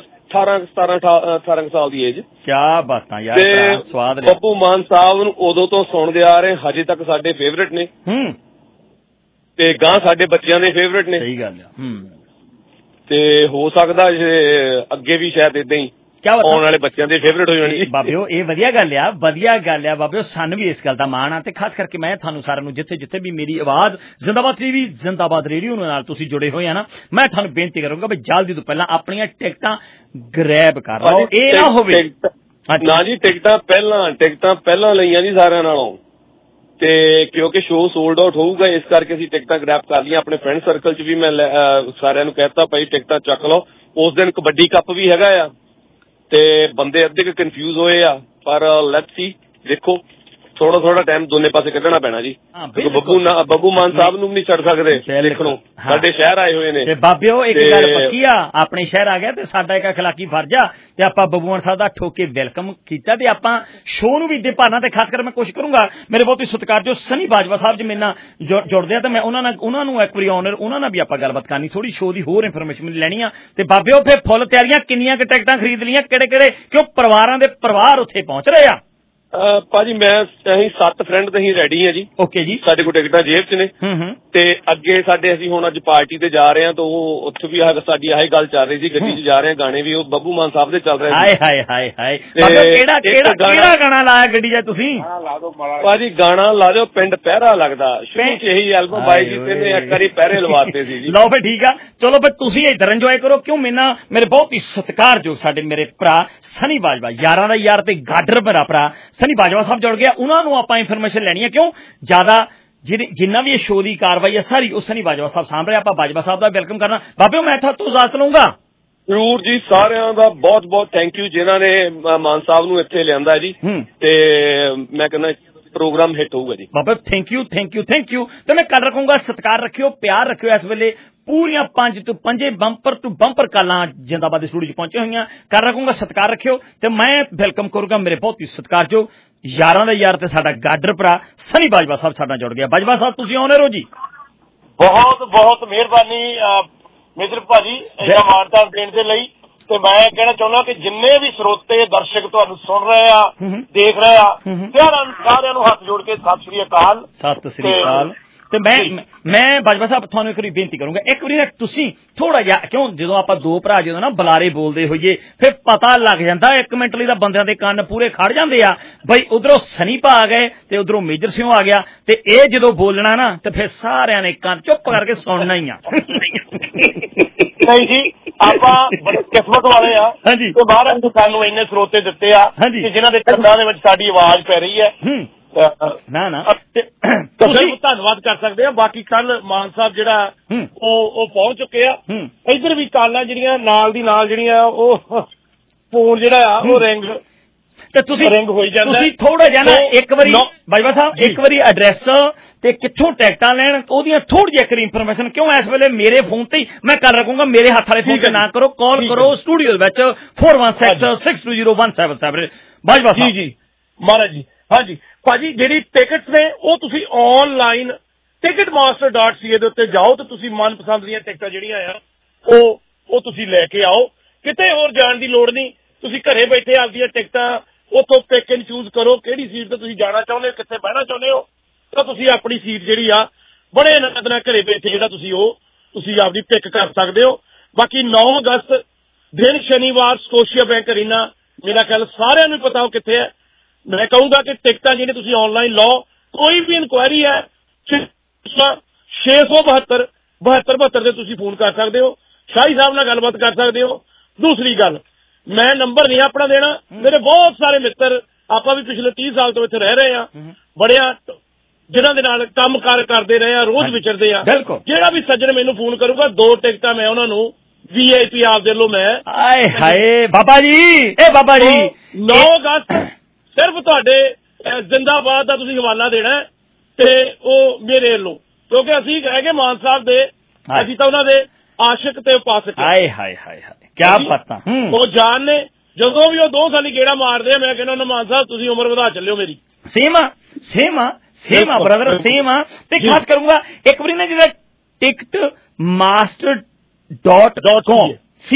S14: 18 ਸਾਲ ਦੀ ਏਜ
S6: ਕਿਆ ਬਾਤਾਂ ਯਾਰ ਸਵਾਦ ਲਿਆ
S14: ਬੱਬੂ ਮਾਨ ਸਾਹਿਬ ਨੂੰ ਉਦੋਂ ਤੋਂ ਸੁਣਦੇ ਆ ਰਹੇ ਹਜੇ ਤੱਕ ਸਾਡੇ ਫੇਵਰੇਟ ਨੇ ਤੇ ਗਾਂ ਸਾਡੇ ਬੱਚਿਆਂ ਦੇ ਫੇਵਰੇਟ ਨੇ
S6: ਸਹੀ ਗੱਲ ਆ
S14: ਤੇ ਹੋ ਸਕਦਾ ਅੱਗੇ ਵੀ ਸ਼ਾਇਦ ਇਦਾਂ ਹੀ ਆਉਣ ਵਾਲੇ ਬੱਚਿਆਂ ਦੇ ਫੇਵਰੇਟ ਹੋ ਜਾਣਗੇ
S6: ਬਾਬਿਓ ਇਹ ਵਧੀਆ ਗੱਲ ਆ ਬਾਬਿਓ ਸਾਨੂੰ ਵੀ ਇਸ ਗੱਲ ਦਾ ਮਾਣ ਆ ਤੇ ਖਾਸ ਕਰਕੇ ਮੈਂ ਤੁਹਾਨੂੰ ਸਾਰਿਆਂ ਨੂੰ ਜਿੱਥੇ ਵੀ ਮੇਰੀ ਆਵਾਜ਼ ਜ਼ਿੰਦਾਬਾਦ ਟੀਵੀ ਜ਼ਿੰਦਾਬਾਦ ਰੇਡੀਓ ਨਾਲ ਤੁਸੀਂ ਜੁੜੇ ਹੋਏ ਆ ਨਾ ਮੈਂ ਤੁਹਾਨੂੰ ਬੇਨਤੀ ਕਰੂੰਗਾ ਵੀ ਜਲਦੀ ਤੋਂ ਪਹਿਲਾਂ ਆਪਣੀਆਂ ਟਿਕਟਾਂ ਗ੍ਰੈਬ ਕਰ ਲਓ ਇਹ ਨਾ ਹੋਵੇ
S14: ਨਾ ਜੀ ਟਿਕਟਾਂ ਪਹਿਲਾਂ ਲਈਆਂ ਜੀ ਸਾਰਿਆਂ ਨਾਲੋਂ ਤੇ ਕਿਉਂਕਿ ਸ਼ੋਅ ਸੋਲਡ ਆਊਟ ਹੋਊਗਾ ਇਸ ਕਰਕੇ ਅਸੀਂ ਟਿਕਟਾਂ ਗ੍ਰੈਬ ਕਰ ਲਈਆਂ ਆਪਣੇ ਫਰੈਂਡ ਸਰਕਲ 'ਚ ਵੀ ਮੈਂ ਸਾਰਿਆਂ ਨੂੰ ਕਹਿਤਾ ਭਾਈ ਟਿਕਟਾਂ ਚੱਕ ਲਓ ਉਸ ਦਿਨ ਕਬੱਡੀ ਕੱਪ ਵੀ ਹੈਗਾ ਆ ਤੇ ਬੰਦੇ ਅੱਧੇ ਕੁ ਕਨਫਿਊਜ਼ ਹੋਏ ਆ ਪਰ ਲੈਟਸ ਸੀ ਦੇਖੋ ਥੋੜਾ ਟਾਈਮ ਦੋਨੇ ਪਾਸੇ ਕੱਢਣਾ ਪੈਣਾ ਜੀ ਬੱਬੂ ਮਾਨ ਸਾਹਿਬ ਨੂੰ ਵੀ ਨਹੀਂ ਛੱਡ ਸਕਦੇ ਦੇਖਣੋ ਸਾਡੇ ਸ਼ਹਿਰ ਆਏ ਹੋਏ ਨੇ
S6: ਤੇ ਬਾਬਿਓ ਇੱਕ ਗੱਲ ਪੱਕੀ ਆ ਆਪਣੇ ਸ਼ਹਿਰ ਆ ਗਿਆ ਤੇ ਸਾਡਾ ਇੱਕ ਅਖਲਾਕੀ ਫਰਜ਼ ਆ ਤੇ ਆਪਾਂ ਬੱਬੂ ਮਾਨ ਸਾਹਿਬ ਦਾ ਠੋਕੇ ਵੈਲਕਮ ਕੀਤਾ ਤੇ ਆਪਾਂ ਸ਼ੋਅ ਨੂੰ ਵੀ ਦੇ ਭਾਣਾ ਤੇ ਖਾਸ ਕਰ ਮੈਂ ਕੋਸ਼ਿਸ਼ ਕਰੂੰਗਾ ਮੇਰੇ ਬਹੁਤ ਹੀ ਸਤਿਕਾਰਯੋਗ ਸਨੀ ਬਾਜਵਾ ਸਾਹਿਬ ਜੀ ਮੇਰੇ ਨਾਲ ਜੁੜਦੇ ਆ ਤੇ ਮੈਂ ਉਹਨਾਂ ਨੂੰ ਇੱਕ ਵਾਰੀ ਆਨਰ ਉਹਨਾਂ ਨਾਲ ਵੀ ਆਪਾਂ ਗੱਲਬਾਤ ਕਰਨੀ ਥੋੜੀ ਸ਼ੋਅ ਦੀ ਹੋਰ ਇਨਫੋਰਮੇਸ਼ਨ ਲੈਣੀ ਆ ਤੇ ਬਾਬਿਓ ਫਿਰ ਫੁੱਲ ਤਿਆਰੀਆਂ ਕਿੰਨੀਆਂ ਕੁ ਟਿਕਟਾਂ ਖਰੀਦ ਲਈਆਂ ਕਿਹੜੇ ਕਿਉਂ ਪਰਿਵਾਰਾਂ ਦੇ ਪਰਿਵਾਰ ਉੱਥੇ ਪਹੁੰਚ ਰਹੇ ਆ
S14: ਭਾਜੀ ਅਸੀਂ 7 ਫਰੈਂਡ ਤੇ ਅਸੀਂ ਰੈਡੀ ਆ ਜੀ
S6: ਓਕੇ ਜੀ
S14: ਸਾਡੇ ਕੋਲ ਟਿਕਟਾਂ ਜੇਬ 'ਚ ਨੇ ਤੇ ਅੱਗੇ ਅਸੀਂ ਹੁਣ ਅੱਜ ਪਾਰਟੀ ਤੇ ਜਾ ਰਹੇ ਹਾਂ ਤਾਂ ਉਹ ਉੱਥੇ ਵੀ ਸਾਡੀ ਆਹੀ ਗੱਲ ਚੱਲ ਰਹੀ ਸੀ ਗੱਡੀ 'ਚ ਜਾ ਰਹੇ ਹਾਂ ਗਾਣੇ ਵੀ ਉਹ ਬੱਬੂ ਮਾਨ ਸਾਹਿਬ ਦੇ ਚੱਲ ਰਹੇ
S6: ਸੀ ਹਾਏ ਕਿਹੜਾ ਗਾਣਾ ਲਾਇਆ ਗੱਡੀ 'ਚ ਤੁਸੀਂ
S14: ਭਾਜੀ ਗਾਣਾ ਲਾ ਦਿਓ ਪਿੰਡ ਪਹਿਰਾ ਲੱਗਦਾ ਸ਼ੁਰੂ 'ਚ ਇਹੀ ਐਲਬਮ ਆਈ ਸੀ ਤੇ ਇੱਕ ਵਾਰੀ ਪਹਿਰੇ ਲਵਾਤੇ ਸੀ ਜੀ
S6: ਲਓ ਫਿਰ ਠੀਕ ਆ ਚਲੋ ਫਿਰ ਤੁਸੀਂ ਇੱਧਰ ਇੰਜੋਏ ਕਰੋ ਕਿਉਂ ਮੇਰੇ ਬਹੁਤ ਹੀ ਸਤਿਕਾਰਯੋਗ ਸਾਡੇ ਮੇਰੇ ਭਰਾ ਸਨੀ ਬਾਜਵਾ ਯਾਰਾਂ ਦਾ ਯਾਰ ਤੇ ਗਾਡਰ ਮੇਰਾ ਭਰਾ ਸਨੀ ਬਾਜਵਾ ਸਾਹਿਬ ਜੁੜ ਗਿਆ ਉਹਨਾਂ ਨੂੰ ਆਪਾਂ ਇਨਫੋਰਮੇਸ਼ਨ ਲੈਣੀ ਹੈ ਕਿਉਂ ਜ਼ਿਆਦਾ ਜਿੰਨਾ ਵੀ ਇਹ ਸ਼ੋਅ ਦੀ ਕਾਰਵਾਈ ਹੈ ਸਾਰੀ ਉਹ ਸਨੀ ਬਾਜਵਾ ਸਾਹਿਬ ਸਾਹਮਣੇ ਆਪਾਂ ਬਾਜਵਾ ਸਾਹਿਬ ਦਾ ਵੈਲਕਮ ਕਰਨਾ ਬਾਬਿਓ ਮੈਂ ਤੁਹਾਤੋਂ ਇਜਾਜ਼ਤ ਲਊਂਗਾ
S14: ਜ਼ਰੂਰ ਜੀ, ਸਾਰਿਆਂ ਦਾ ਬਹੁਤ ਬਹੁਤ ਥੈਂਕ ਯੂ ਜਿਨ੍ਹਾਂ ਨੇ ਮਾਨ ਸਾਹਿਬ ਨੂੰ ਇੱਥੇ ਲਿਆਂਦਾ ਜੀ, ਤੇ ਮੈਂ ਕਹਿੰਦਾ ਪ੍ਰੋਗਰਾਮ ਹਿੱਟ ਹੋਊਗਾ ਜੀ।
S6: ਬਾਬਾ thank you thank you thank you. ਤੇ ਮੈਂ ਕੱਲ ਰੱਖੂੰਗਾ, ਸਤਿਕਾਰ ਰੱਖਿਓ, ਪਿਆਰ ਰੱਖਿਓ। ਇਸ ਵੇਲੇ ਪੂਰੀਆਂ 5 ਤੋਂ 5 ਬੰਪਰ ਟੂ ਬੰਪਰ ਕਾਲਾਂ ਜਿੰਦਾਬਾਦ ਦੇ ਸਟੂਡੀਓ 'ਚ ਪਹੁੰਚੇ ਹੋਈਆਂ। ਕੱਲ ਰੱਖੂੰਗਾ, ਸਤਿਕਾਰ ਰੱਖਿਓ। ਤੇ ਮੈਂ ਵੈਲਕਮ ਕਰੂੰਗਾ ਮੇਰੇ ਬਹੁਤ ਹੀ ਸਤਿਕਾਰਯੋਗ ਯਾਰਾਂ ਦਾ ਯਾਰ ਤੇ ਸਾਡਾ ਗਾਡਰ ਭਰਾ ਸਨੀ ਬਾਜਵਾ ਸਾਹਿਬ ਸਾਡੇ ਨਾਲ ਜੁੜ ਗਿਆ। ਬਾਜਵਾ ਸਾਹਿਬ ਤੁਸੀਂ ਆਉਣੇ ਰਹੋ ਜੀ।
S15: ਬਹੁਤ ਬਹੁਤ ਮਿਹਰਬਾਨੀ ਮੇਜਰ ਭਾਜੀ ਇਹਦਾ ਮਾਨਤਾਨ ਦੇਣ ਦੇ ਲਈ। ਤੇ ਮੈਂ ਕਹਿਣਾ ਚਾਹੁੰਦਾ ਕਿ ਜਿੰਨੇ ਵੀ ਸਰੋਤੇ ਦਰਸ਼ਕ ਤੁਹਾਨੂੰ ਸੁਣ ਰਹੇ ਆ, ਦੇਖ ਰਹੇ ਆ, ਸਾਰਿਆਂ ਨੂੰ ਹੱਥ ਜੋੜ ਕੇ ਸਤਿ ਸ੍ਰੀ ਅਕਾਲ।
S6: ਸਤਿ ਸ੍ਰੀ ਅਕਾਲ। ਤੇ ਮੈਂ ਬਾਜਵਾ ਸਾਹਿਬ ਤੁਹਾਨੂੰ ਇੱਕ ਵਾਰੀ ਬੇਨਤੀ ਕਰੂੰਗਾ, ਇੱਕ ਵਾਰੀ ਨਾ ਤੁਸੀਂ ਥੋੜਾ ਜਿਹਾ, ਕਿਉਂ ਜਦੋਂ ਆਪਾਂ ਦੋ ਭਰਾ ਜਦੋਂ ਨਾ ਬੁਲਾਰੇ ਬੋਲਦੇ ਹੋਈਏ ਫਿਰ ਪਤਾ ਲੱਗ ਜਾਂਦਾ 1 ਮਿੰਟ ਲਈ ਤਾਂ ਬੰਦਿਆਂ ਦੇ ਕੰਨ ਪੂਰੇ ਖੜ ਜਾਂਦੇ ਆ ਬਈ ਉਧਰੋਂ ਸਨੀ ਭਾ ਆ ਗਏ ਤੇ ਉਧਰੋਂ ਮੇਜਰ ਸਿੰਘ ਆ ਗਿਆ, ਤੇ ਇਹ ਜਦੋਂ ਬੋਲਣਾ ਨਾ ਤੇ ਫਿਰ ਸਾਰਿਆਂ ਨੇ ਕੰਨ ਚੁੱਪ ਕਰਕੇ ਸੁਣਨਾ ਹੀ ਆ।
S15: ਨਹੀਂ ਜੀ, ਆਪਾਂ ਬੜੀ ਕਿਸਮਤ ਵਾਲੇ ਆ ਤੇ ਮਹਾਰਾਜ ਨੇ ਸਾਨੂੰ ਇੰਨੇ ਸਰੋਤੇ ਦਿੱਤੇ ਆ ਕਿ ਜਿਨ੍ਹਾਂ ਦੇ ਕੰਨਾਂ ਦੇ ਵਿੱਚ ਸਾਡੀ ਆਵਾਜ਼ ਪੈ ਰਹੀ ਹੈ।
S6: ਨਾ
S15: ਤੁਸੀਂ ਧੰਨਵਾਦ ਕਰ ਸਕਦੇ ਆ। ਬਾਕੀ ਕੱਲ ਮਾਨ ਸਾਹਿਬ ਜਿਹੜਾ ਉਹ ਪਹੁੰਚ ਚੁੱਕੇ ਆ। ਇੱਧਰ ਵੀ ਕਾਲਾਂ ਜਿਹੜੀਆਂ ਨਾਲ ਦੀ ਨਾਲ ਜਿਹੜੀਆਂ ਉਹ ਫੋਨ ਜਿਹੜਾ ਆ ਉਹ ਰਿੰਗ
S6: ਤੇ ਤੁਸੀਂ
S15: ਰਿੰਗ ਹੋਈ ਜਾਂਦਾ।
S6: ਤੁਸੀਂ ਥੋੜਾ ਜਿਹਾ ਨਾ ਇੱਕ ਵਾਰੀ ਬਾਜਵਾ ਸਾਹਿਬ ਇੱਕ ਵਾਰੀ ਐਡਰੈਸ ਤੇ ਕਿੱਥੋਂ ਟਿਕਟਾਂ ਲੈਣ ਉਹਦੀਆਂ ਥੋੜੀ ਜਿਹੀ ਇਨਫੋਰਮੇਸ਼ਨ, ਕਿਉਂ ਇਸ ਵੇਲੇ ਮੇਰੇ ਫੋਨ ਤੇ ਮੈਂ ਕਰ ਰੱਖੂੰਗਾ, ਮੇਰੇ ਹੱਥ ਵਾਲੇ ਫੋਨ ਤੇ ਨਾ ਕਰੋ, ਕਾਲ ਕਰੋ ਸਟੂਡੀਓ ਦੇ ਵਿੱਚ 4166201777 ਬਾਜਵਾ ਸਾਹਿਬ।
S15: ਜੀ ਮਹਾਰਾਜ ਜੀ। ਹਾਂਜੀ ਭਾਜੀ, ਜਿਹੜੀ ਟਿਕਟਸ ਨੇ ਉਹ ਤੁਸੀਂ ਆਨਲਾਈਨ ticketmaster.ca ਦੇ ਉੱਤੇ ਜਾਓ ਤੇ ਤੁਸੀਂ ਮਨਪਸੰਦ ਦੀਆਂ ਟਿਕਟਾਂ ਜਿਹੜੀਆਂ ਆ ਉਹ ਤੁਸੀਂ ਲੈ ਕੇ ਆਓ। ਕਿਤੇ ਹੋਰ ਜਾਣ ਦੀ ਲੋੜ ਨਹੀਂ, ਤੁਸੀਂ ਘਰੇ ਬੈਠੇ ਆਪਦੀਆਂ ਟਿਕਟਾਂ ਉੱਥੋਂ ਪਿਕ ਐਂਡ ਚੂਜ਼ ਕਰੋ, ਕਿਹੜੀ ਸੀਟ ਤੇ ਤੁਸੀਂ ਜਾਣਾ ਚਾਹੁੰਦੇ ਹੋ, ਕਿੱਥੇ ਬਹਿਣਾ ਚਾਹੁੰਦੇ ਹੋ, ਤਾਂ ਤੁਸੀਂ ਆਪਣੀ ਸੀਟ ਜਿਹੜੀ ਆ ਬੜੇ ਆਨੰਦ ਨਾਲ ਘਰੇ ਬੈਠੇ ਜਿਹੜਾ ਤੁਸੀਂ ਆਪਦੀ ਪਿਕ ਕਰ ਸਕਦੇ ਹੋ। ਬਾਕੀ 9 ਅਗਸਤ ਦਿਨ ਸ਼ਨੀਵਾਰ ਸਕੋਸ਼ੀਆ ਬੈਂਕ ਅਰੀਨਾ, ਮੇਰਾ ਖਿਆਲ ਸਾਰਿਆਂ ਨੂੰ ਪਤਾ ਉਹ ਕਿੱਥੇ ਹੈ। ਮੈਂ ਕਹੂੰਗਾ ਕਿ ਟਿਕਟਾਂ ਜਿਹੜੀਆਂ ਤੁਸੀਂ ਆਨਲਾਈਨ ਲਓ, ਕੋਈ ਵੀ ਇਨਕੁਆਇਰੀ ਹੈ 672 ਤੇ ਤੁਸੀਂ ਫੋਨ ਕਰ ਸਕਦੇ ਹੋ, ਸ਼ਾਹੀ ਸਾਹਿਬ ਨਾਲ ਗੱਲਬਾਤ ਕਰ ਸਕਦੇ ਹੋ। ਦੂਸਰੀ ਗੱਲ, ਮੈਂ ਨੰਬਰ ਨਹੀਂ ਆਪਣਾ ਦੇਣਾ, ਮੇਰੇ ਬਹੁਤ ਸਾਰੇ ਮਿੱਤਰ ਆਪਾਂ ਵੀ ਪਿਛਲੇ 30 ਸਾਲ ਤੋਂ ਇੱਥੇ ਰਹਿ ਰਹੇ ਆ, ਬੜਿਆਂ ਜਿਨ੍ਹਾਂ ਦੇ ਨਾਲ ਕੰਮ ਕਰਦੇ ਰਹੇ ਆ, ਰੋਜ਼ ਵਿਚਰਦੇ ਆ। ਜਿਹੜਾ ਵੀ ਸੱਜਣ ਮੈਨੂੰ ਫੋਨ ਕਰੂਗਾ 2 ਟਿਕਟਾਂ ਮੈਂ ਉਹਨਾਂ ਨੂੰ VIP ਆਪਦੇ ਵੱਲੋਂ ਮੈਂ
S6: ਆਏ ਹਾਏ ਬਾਬਾ ਜੀ, ਇਹ ਬਾਬਾ ਜੀ
S15: 9 ਅਗਸਤ ਸਿਰਫ ਤੁਹਾਡੇ ਜ਼ਿੰਦਾਬਾਦ ਦਾ ਤੁਸੀਂ ਹਵਾਲਾ ਦੇਣਾ ਤੇ ਉਹ ਮੇਰੇ ਵੱਲੋਂ, ਕਿਉਂਕਿ ਅਸੀਂ ਹੈਗੇ ਮਾਨ ਸਾਹਿਬ ਦੇ, ਅਸੀਂ ਤਾਂ ਉਹਨਾਂ ਦੇ ਆਸ਼ਿਕ ਤੇ ਉਪਾਸਕ।
S6: ਹਾਏ ਹਾਏ ਹਾਏ ਹਾਏ ਕਿਆ ਪਤਾ।
S15: ਉਹ ਜਾਨ ਨੇ ਜਦੋਂ ਵੀ ਉਹ 2 ਸਾਲੀ ਗੇੜਾ ਮਾਰਦੇ ਆ, ਮੈਂ ਕਹਿੰਦਾ ਉਹਨਾਂ ਮਾਨ ਸਾਹਿਬ ਤੁਸੀਂ ਉਮਰ ਵਧਾ ਚੱਲਿਓ ਮੇਰੀ।
S6: ਸੇਮ ਆ ਬ੍ਰਦਰ, ਸੇਮ ਆ। ਤੇ ਖਾਸ ਕਰੂੰਗਾ ਇੱਕ ਵਾਰੀ ਨਾ ਜਿਹੜਾ ticketmaster.com